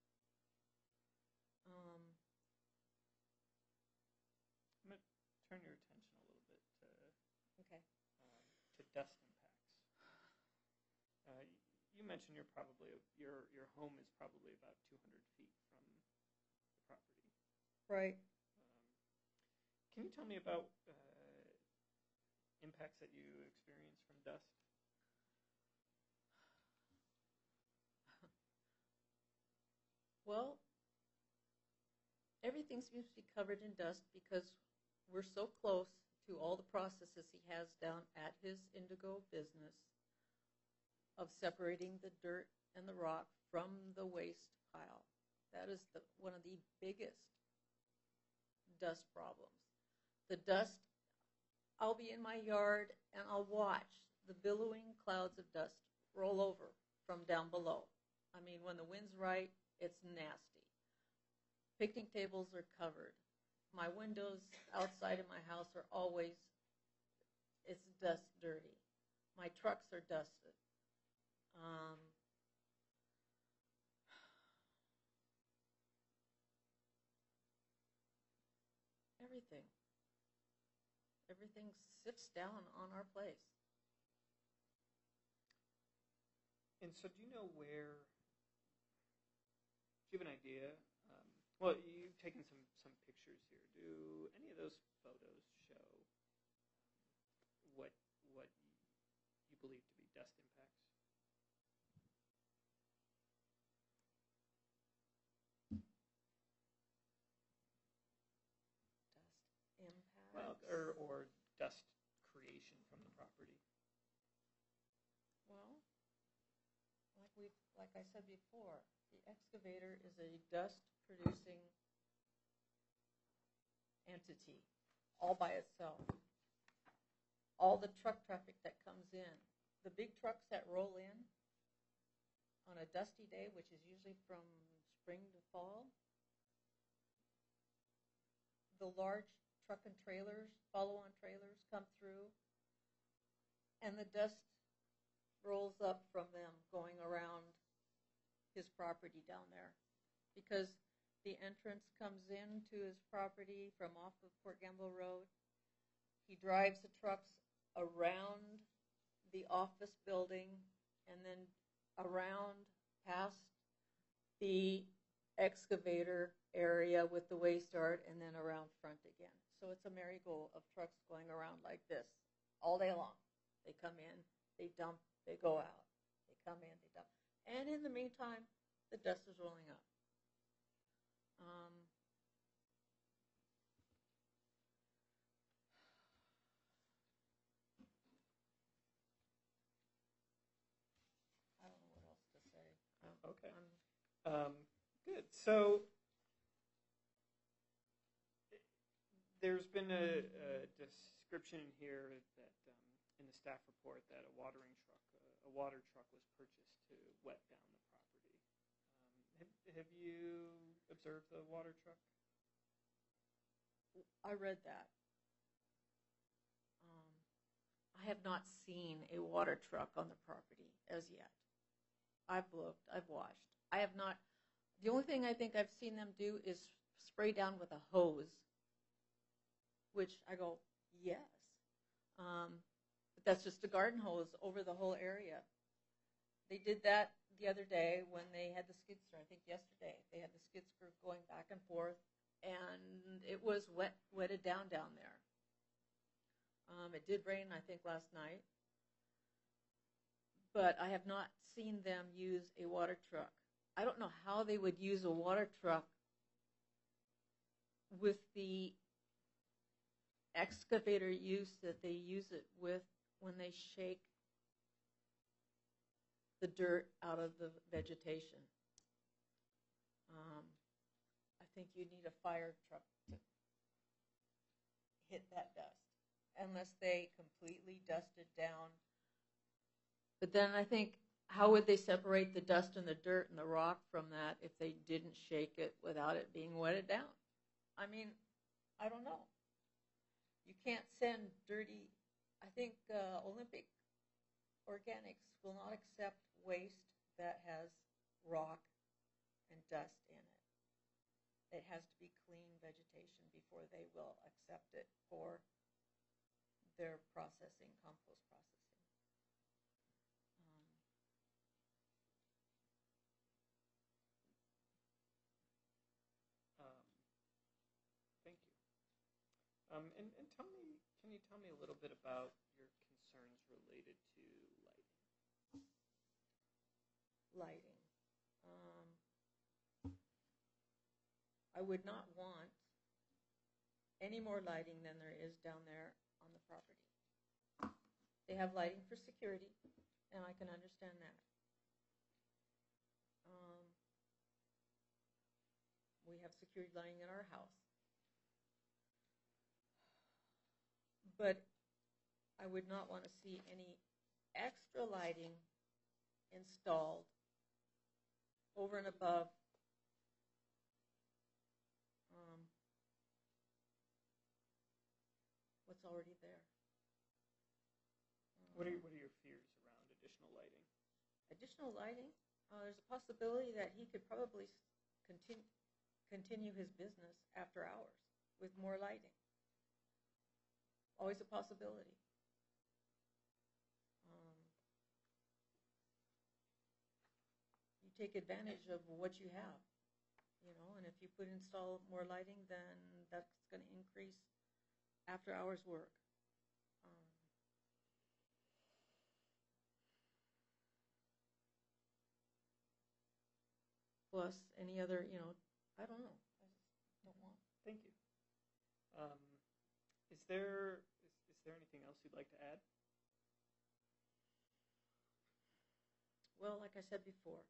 I'm going to turn your attention a little bit to dust impacts. You mentioned your home is probably about 200 feet from the property. Right. Can you tell me about impacts that you experience from dust? Well, everything seems to be covered in dust because we're so close to all the processes he has down at his Indigo business of separating the dirt and the rock from the waste pile. That is one of the biggest dust problems. The dust, I'll be in my yard and I'll watch the billowing clouds of dust roll over from down below. When the wind's right, it's nasty. Picnic tables are covered. My windows outside of my house are always, it's dust dirty. My trucks are dusted. Everything sits down on our place. And so do you know where, do you have an idea? Well, you've taken some pictures here. Do any of those photos what you believe to be dust impacts. Impact. Well, or dust creation from the property. Well, like I said before, the excavator is a dust-producing entity, all by itself. All the truck traffic that comes in, the big trucks that roll in on a dusty day, which is usually from spring to fall, the large truck and trailers, follow-on trailers come through, and the dust rolls up from them going around his property down there, because the entrance comes into his property from off of Port Gamble Road. He drives the trucks around the office building and then around past the excavator area with the waste yard and then around front again. So it's a merry-go of trucks going around like this all day long. They come in, they dump, they go out. They come in, they dump. And in the meantime, the dust is rolling up. I don't know what else to say. Okay. Good. So there's been a description here that in the staff report that a water truck was purchased to wet down the property. Have you observed the water truck? I read that. I have not seen a water truck on the property as yet. I've looked, I've watched. I have not. The only thing I think I've seen them do is spray down with a hose, which I go, yes. But that's just a garden hose over the whole area. They did that the other day when they had the skid steer. I think yesterday they had the skid steer going back and forth, and it was wetted down there. It did rain, I think, last night, but I have not seen them use a water truck. I don't know how they would use a water truck with the excavator use that they use it with when they shake the dirt out of the vegetation. I think you need a fire truck to hit that dust, unless they completely dust it down. But then I think, how would they separate the dust and the dirt and the rock from that if they didn't shake it without it being wetted down? I mean, I don't know. You can't send dirty. I think Olympic Organics will not accept waste that has rock and dust in it. It has to be clean vegetation before they will accept it for their processing, compost processing. Thank you. And can you tell me a little bit about your concerns related to lighting? Lighting. I would not want any more lighting than there is down there on the property. They have lighting for security, and I can understand that. We have security lighting in our house. But I would not want to see any extra lighting installed over and above what's already there. What are your fears around additional lighting? Additional lighting? There's a possibility that he could probably continue his business after hours with more lighting. Always a possibility. You take advantage of what you have, and if you install more lighting, then that's going to increase after hours work. plus any other, I don't know. I just don't want. Thank you. Is there anything else you'd like to add? Well, like I said before,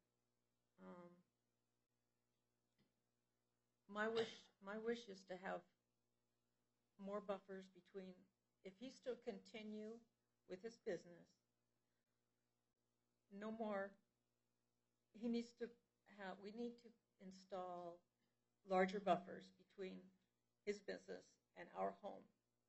my wish is to have more buffers between. If he's to continue with his business, no more. We need to install larger buffers between his business and our home.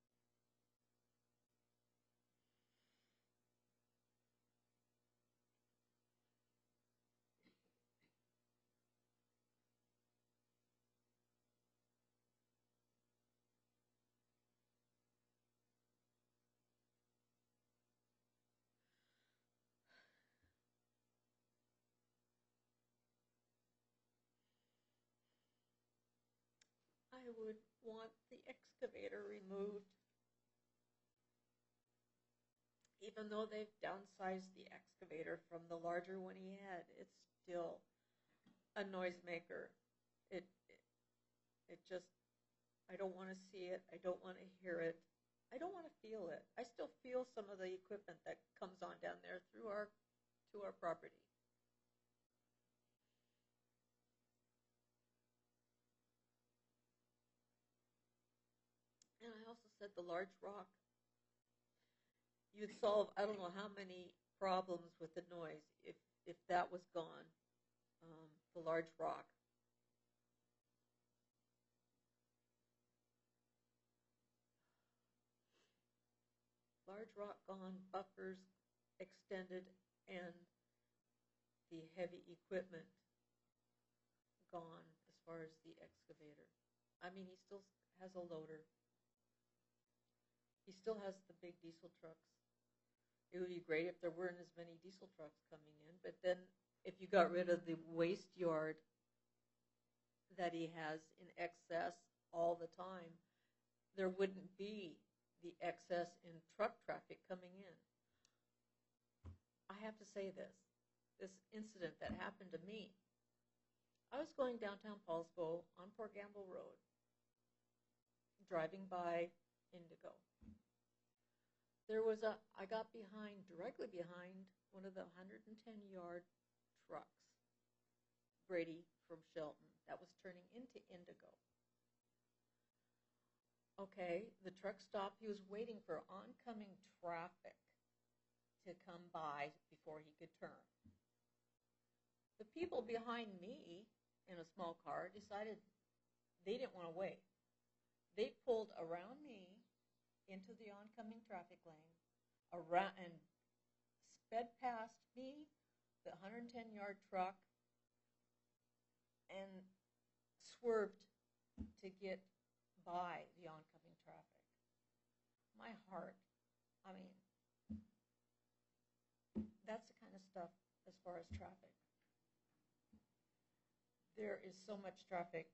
I would want the excavator removed. Even though they've downsized the excavator from the larger one he had, it's still a noisemaker. It just, I don't want to see it. I don't want to hear it. I don't want to feel it. I still feel some of the equipment that comes on down there to our property. And I also said the large rock. You'd solve I don't know how many problems with the noise if that was gone. The large rock. Large rock gone, buffers extended, and the heavy equipment gone as far as the excavator. I mean, he still has a loader. He still has the big diesel trucks. It would be great if there weren't as many diesel trucks coming in, but then if you got rid of the waste yard that he has in excess all the time, there wouldn't be the excess in truck traffic coming in. I have to say this incident that happened to me. I was going downtown Paulsbo on Port Gamble Road, driving by Indigo. I got directly behind one of the 110-yard trucks, Brady from Shelton, that was turning into Indigo. Okay, the truck stopped. He was waiting for oncoming traffic to come by before he could turn. The people behind me in a small car decided they didn't want to wait. They pulled around me into the oncoming traffic lane, around and sped past me, the 110-yard truck, and swerved to get by the oncoming traffic. My heart, I mean, that's the kind of stuff as far as traffic. There is so much traffic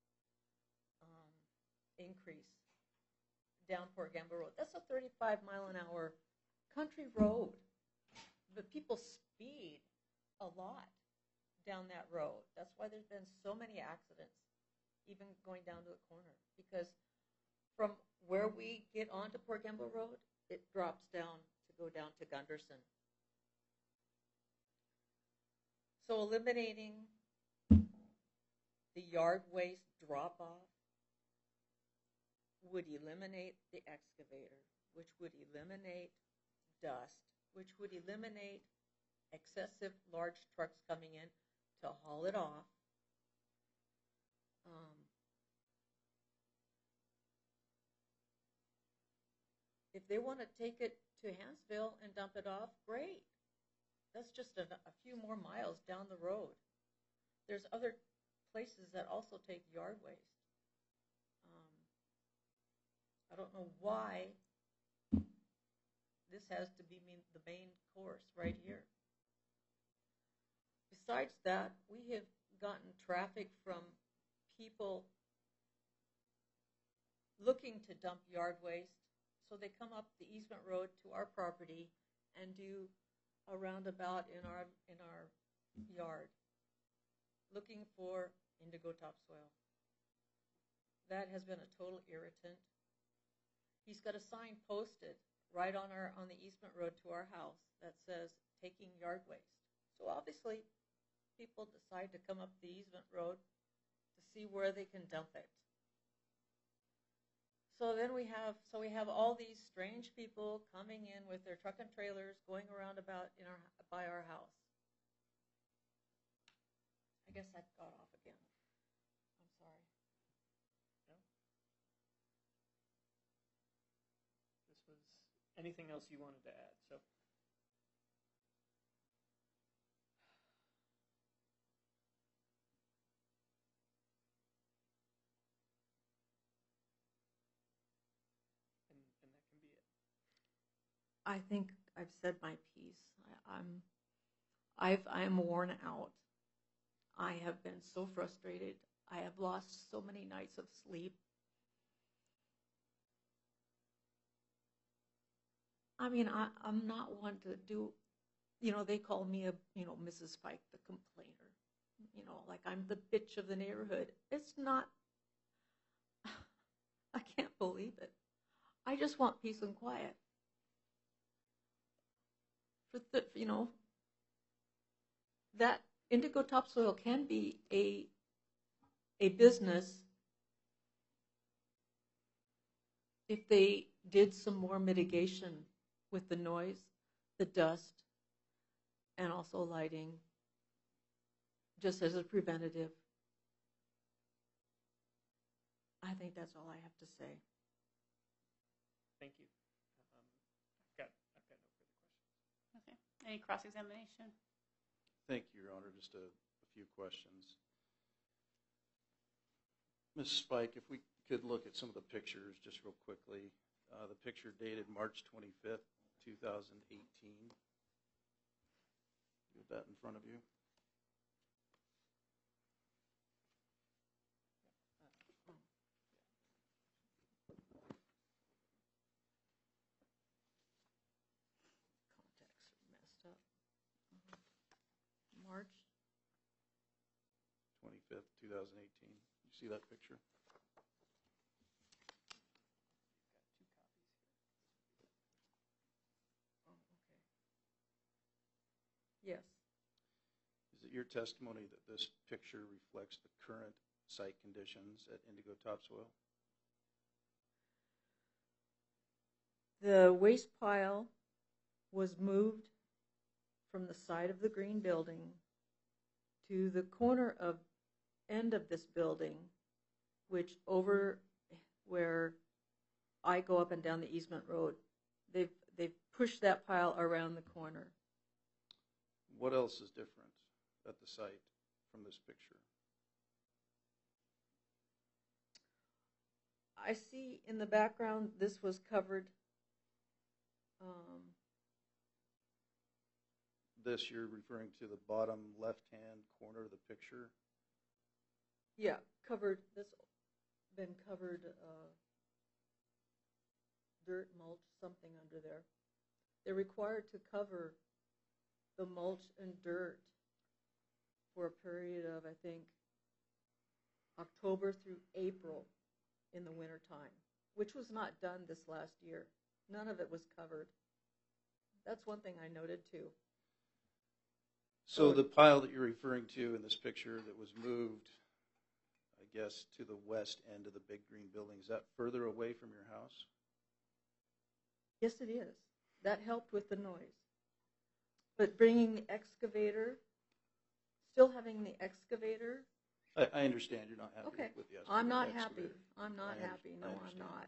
increase down Port Gamble Road. That's a 35-mile-an-hour country road, but people speed a lot down that road. That's why there's been so many accidents, even going down to the corner, because from where we get onto Port Gamble Road, it drops down to go down to Gunderson. So eliminating the yard waste drop-off would eliminate the excavator, which would eliminate dust, which would eliminate excessive large trucks coming in to haul it off. If they want to take it to Hansville and dump it off, great. That's just a few more miles down the road. There's other places that also take yard waste. I don't know why this has to be the main course right here. Besides that, we have gotten traffic from people looking to dump yard waste, so they come up the easement road to our property and do a roundabout in our yard. looking for indigo topsoil. That has been a total irritant. He's got a sign posted right on the easement road to our house that says taking yard waste. So obviously people decide to come up the easement road to see where they can dump it. So then we have all these strange people coming in with their truck and trailers going around about by our house. I guess that got off again. I'm sorry. No? This was anything else you wanted to add? So. And that can be it. I think I've said my piece. I'm worn out. I have been so frustrated. I have lost so many nights of sleep. I mean, I'm not one to do, they call me Mrs. Spike, the complainer. Like I'm the bitch of the neighborhood. It's not, I can't believe it. I just want peace and quiet. That indigo topsoil can be a business if they did some more mitigation with the noise, the dust, and also lighting, just as a preventative. I think that's all I have to say. Thank you. I've got no further questions. Okay. Any cross-examination? Thank you, Your Honor. Just a few questions. Ms. Spike, if we could look at some of the pictures just real quickly. The picture dated March 25th, 2018. You have that in front of you? Contacts are messed up. March 25th, 2018. You see that picture? Yes. Is it your testimony that this picture reflects the current site conditions at Indigo Topsoil? The waste pile was moved from the side of the green building to the corner of end of this building, which over where I go up and down the easement road. They've pushed that pile around the corner. What else is different at the site from this picture? I see in the background this was covered. This, you're referring to the bottom left-hand corner of the picture? Yeah, covered. This been covered. Dirt, mulch, something under there. They're required to cover the mulch and dirt for a period of, I think, October through April in the wintertime, which was not done this last year. None of it was covered. That's one thing I noted too. So the pile that you're referring to in this picture that was moved, I guess, to the west end of the big green building, is that further away from your house? Yes, it is. That helped with the noise. But bringing the excavator, still having the excavator. I understand you're not happy with the excavator. I'm not happy. I'm not happy. No, I'm not.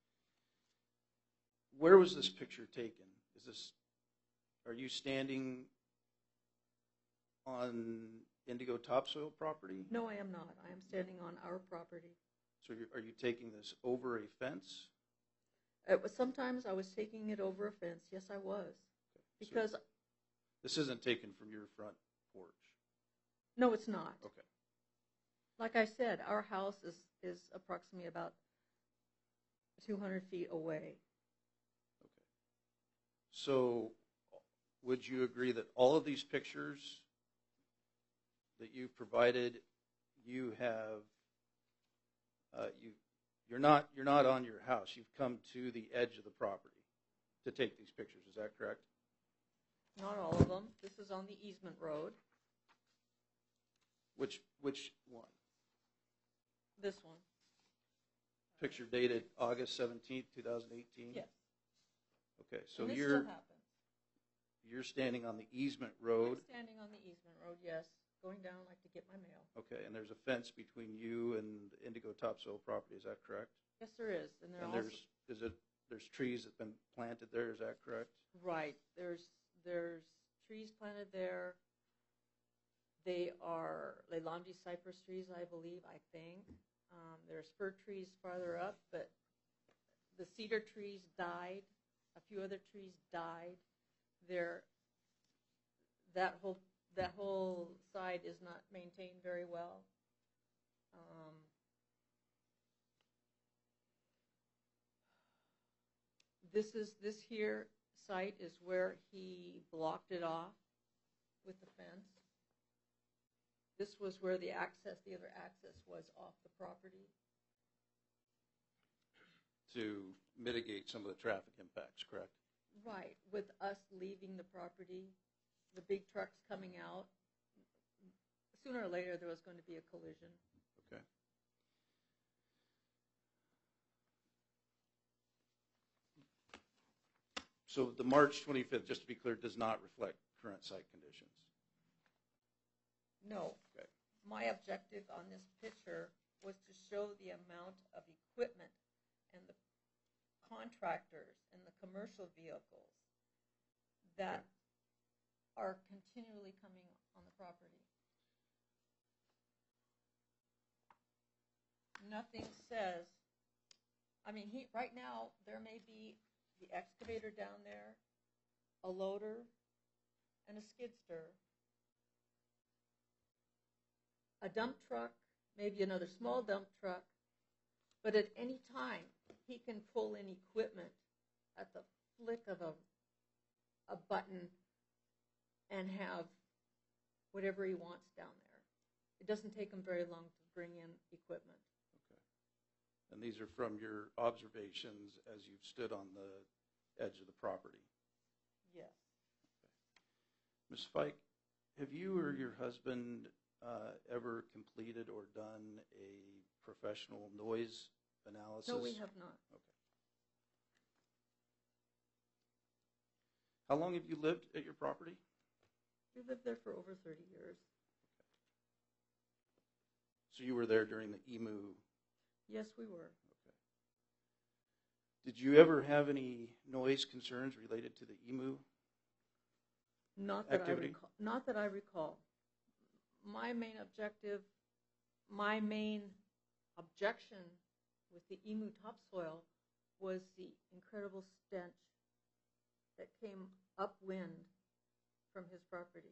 Where was this picture taken? Are you standing on Indigo Topsoil property? No, I am not. I am standing on our property. So are you taking this over a fence? Sometimes I was taking it over a fence. Yes, I was. Because so this isn't taken from your front porch? No, it's not. Okay. Like I said, our house is approximately about 200 feet away. Okay. So would you agree that all of these pictures that you've provided, you have you're not on your house. You've come to the edge of the property to take these pictures. Is that correct? Not all of them. This is on the easement road. Which one? This one. Picture dated August 17th, 2018? Yes. Okay, so And this still happens. you're standing on the easement road. I'm standing on the easement road, yes. Going down like to get my mail. Okay, and there's a fence between you and Indigo Topsoil property. Is that correct? Yes, there is. And there's trees that have been planted there. Is that correct? Right. There's trees planted there. They are Leilandi cypress trees, I believe, I think. There's fir trees farther up, but the cedar trees died. A few other trees died. That whole side is not maintained very well. This here site is where he blocked it off with the fence. This was where the other access was off the property. To mitigate some of the traffic impacts, correct? Right, with us leaving the property, the big trucks coming out, sooner or later there was going to be a collision. Okay. So the March 25th, just to be clear, does not reflect current site conditions? No. Okay. My objective on this picture was to show the amount of equipment and the contractors and the commercial vehicles that are continually coming on the property. Nothing says, right now there may be the excavator down there, a loader, and a skid steer. A dump truck, maybe another small dump truck, but at any time he can pull in equipment at the flick of a button and have whatever he wants down there. It doesn't take him very long to bring in equipment. Okay. And these are from your observations as you've stood on the edge of the property? Yes. Okay. Ms. Fike, have you or your husband ever completed or done a professional noise analysis? No, we have not. Okay. How long have you lived at your property? We lived there for over 30 years. Okay. So you were there during the EMU? Yes, we were. Okay. Did you ever have any noise concerns related to the EMU activity? Not that I recall. My main objection with the EMU topsoil was the incredible stench that came upwind from his property.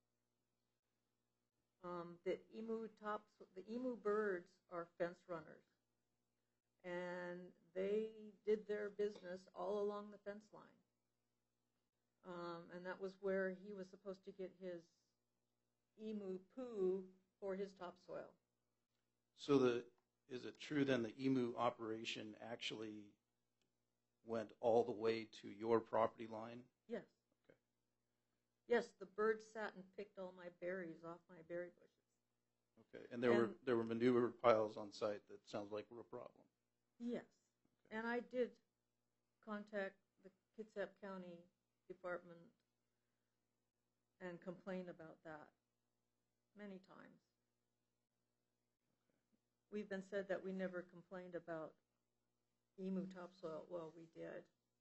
The emu birds are fence runners, and they did their business all along the fence line. And that was where he was supposed to get his emu poo for his topsoil. So is it true then the EMU operation actually went all the way to your property line? Yes. Okay. Yes, the birds sat and picked all my berries off my berry bushes. Okay, and there were manure piles on site that sounds like were a problem. Yes, okay. And I did contact the Kitsap County Department and complain about that many times. We've been said that we never complained about EMU topsoil. Well, we did.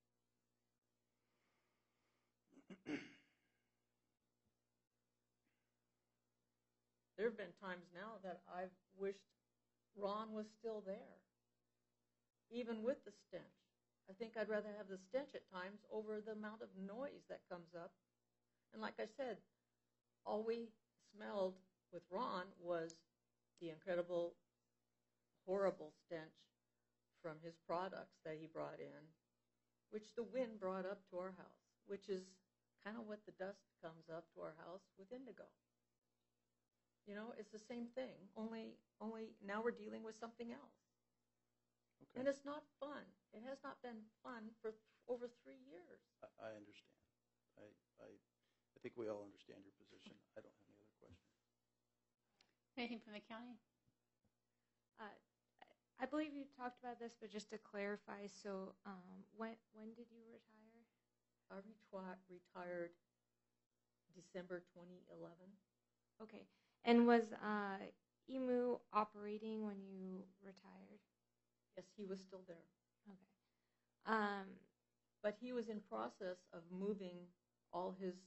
There have been times now that I've wished Ron was still there, even with the stench. I think I'd rather have the stench at times over the amount of noise that comes up. And like I said, all we smelled with Ron was the incredible, horrible stench from his products that he brought in, which the wind brought up to our house, which is kind of what the dust comes up to our house with indigo. You know, it's the same thing. Only now we're dealing with something else. Okay. And it's not fun. It has not been fun for over 3 years. I understand. I think we all understand your position. I don't have any other questions. Anything from the county? I believe you talked about this, but just to clarify, so when did you retire? I retired December 2011. Okay. And was Emu operating when you retired? Yes, he was still there. Okay. But he was in process of moving all his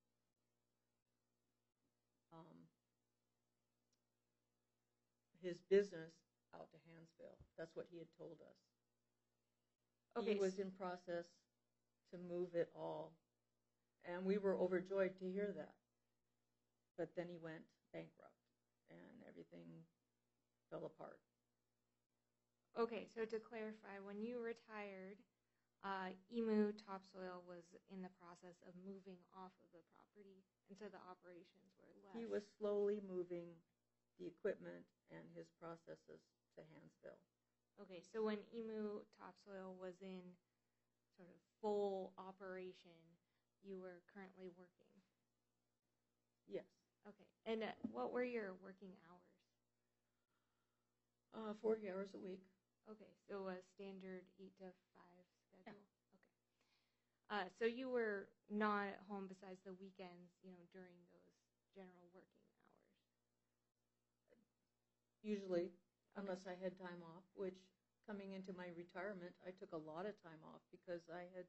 business out to Hansville. That's what he had told us. Okay. He was in process to move it all, and we were overjoyed to hear that. But then he went bankrupt, and everything fell apart. Okay, so to clarify, when you retired, Emu Topsoil was in the process of moving off of the property, and so the operations were left. He was slowly moving the equipment and his processes to Hansville. Okay, so when Emu Topsoil was in sort of full operation, you were currently working? Yes. Okay, and what were your working hours? 40 hours a week. Okay, so a standard 8 to 5 schedule? Yeah. Okay. So you were not at home besides the weekends, during those general working hours? Usually, unless I had time off, which coming into my retirement, I took a lot of time off because I had,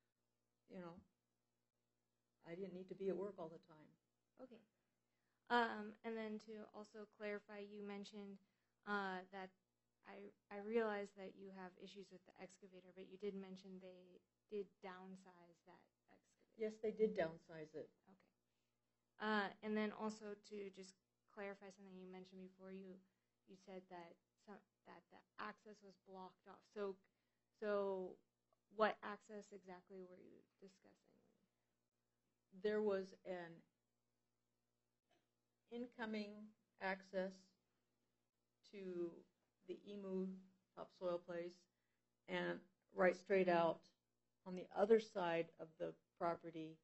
I didn't need to be at work all the time. Okay. And then to also clarify, you mentioned that I realized that you have issues with the excavator, but you did mention they did downsize that excavator. Yes, they did downsize it. Okay. And then also to just clarify something you mentioned before, you said that the access was blocked off. So what access exactly were you discussing? There was an incoming access to the Emu Topsoil place, and right straight out on the other side of the property,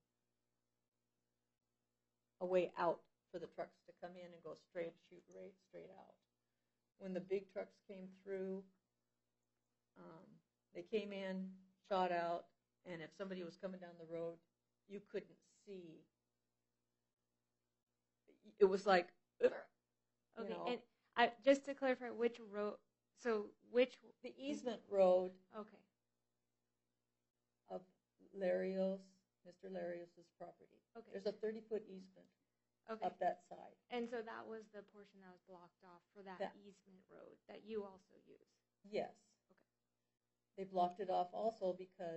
a way out for the trucks to come in and go shoot right straight out. When the big trucks came through, they came in, shot out, and if somebody was coming down the road, you couldn't see. It was like, okay, and just to clarify, which road? So the easement road? Okay. Of Larios, Mr. Larios' property. Okay. There's a 30-foot easement up that side. And so that was the portion that was blocked off for that easement road that you also use? Yes. Okay. They blocked it off also because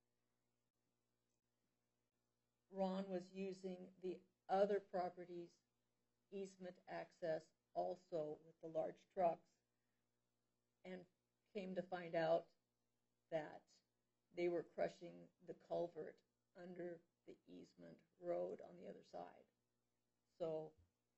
Ron was using the other property's easement access also with the large trucks, and came to find out that they were crushing the culvert under the easement road on the other side. So.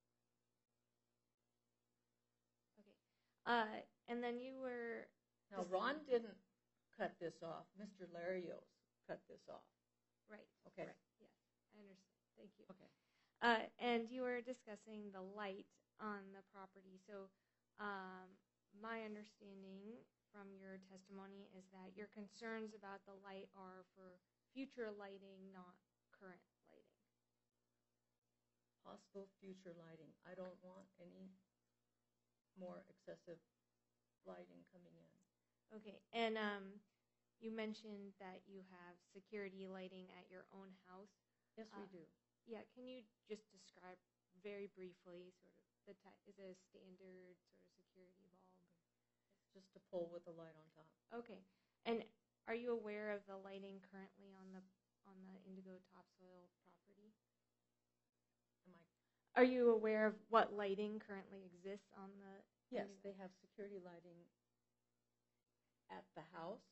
Okay. And then you were. Now, Ron didn't cut this off. Mr. Larios cut this off. Right. Okay. Right. Yes, I understand. Thank you. Okay. And you were discussing the light on the property. So my understanding from your testimony is that your concerns about the light are for future lighting, not current lighting. Possible future lighting. I don't want any more excessive lighting coming in. Okay. And you mentioned that you have security lighting at your own house. Yes, we do. Yeah, can you just describe very briefly sort of the type? Is it a standard sort of security bulb? It's just a pole with a light on top. Okay. And are you aware of the lighting currently on the Indigo Topsoil property? Are you aware of what lighting currently exists on the Yes, Indigo? they have security lighting at the house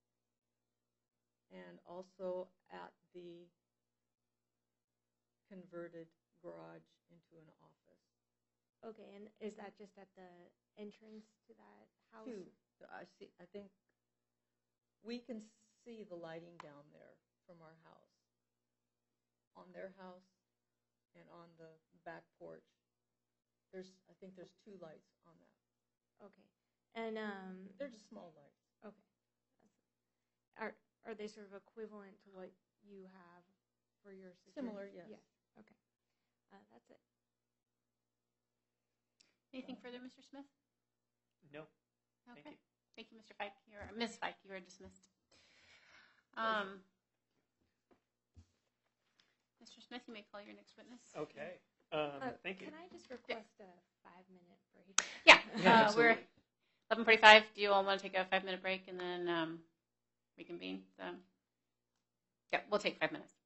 and also at the converted garage into an office. Okay, and is that just at the entrance to that house? Two. I see. I think we can see the lighting down there from our house, on their house, and on the back porch. I think there's 2 lights on that. Okay, and they're just small lights. Okay, are they sort of equivalent to what you have for your security? Similar, yes. Yes. Okay, that's it. Anything further, Mr. Smith? No. Okay. Thank you. Thank you, Mr. Fike. Ms. Fike, you are dismissed. Mr. Smith, you may call your next witness. Okay. Thank you. Can I just request a 5-minute break? Yeah. Yeah, We're 11:45. Do you all want to take a 5-minute break and then reconvene? Yeah, we'll take 5 minutes.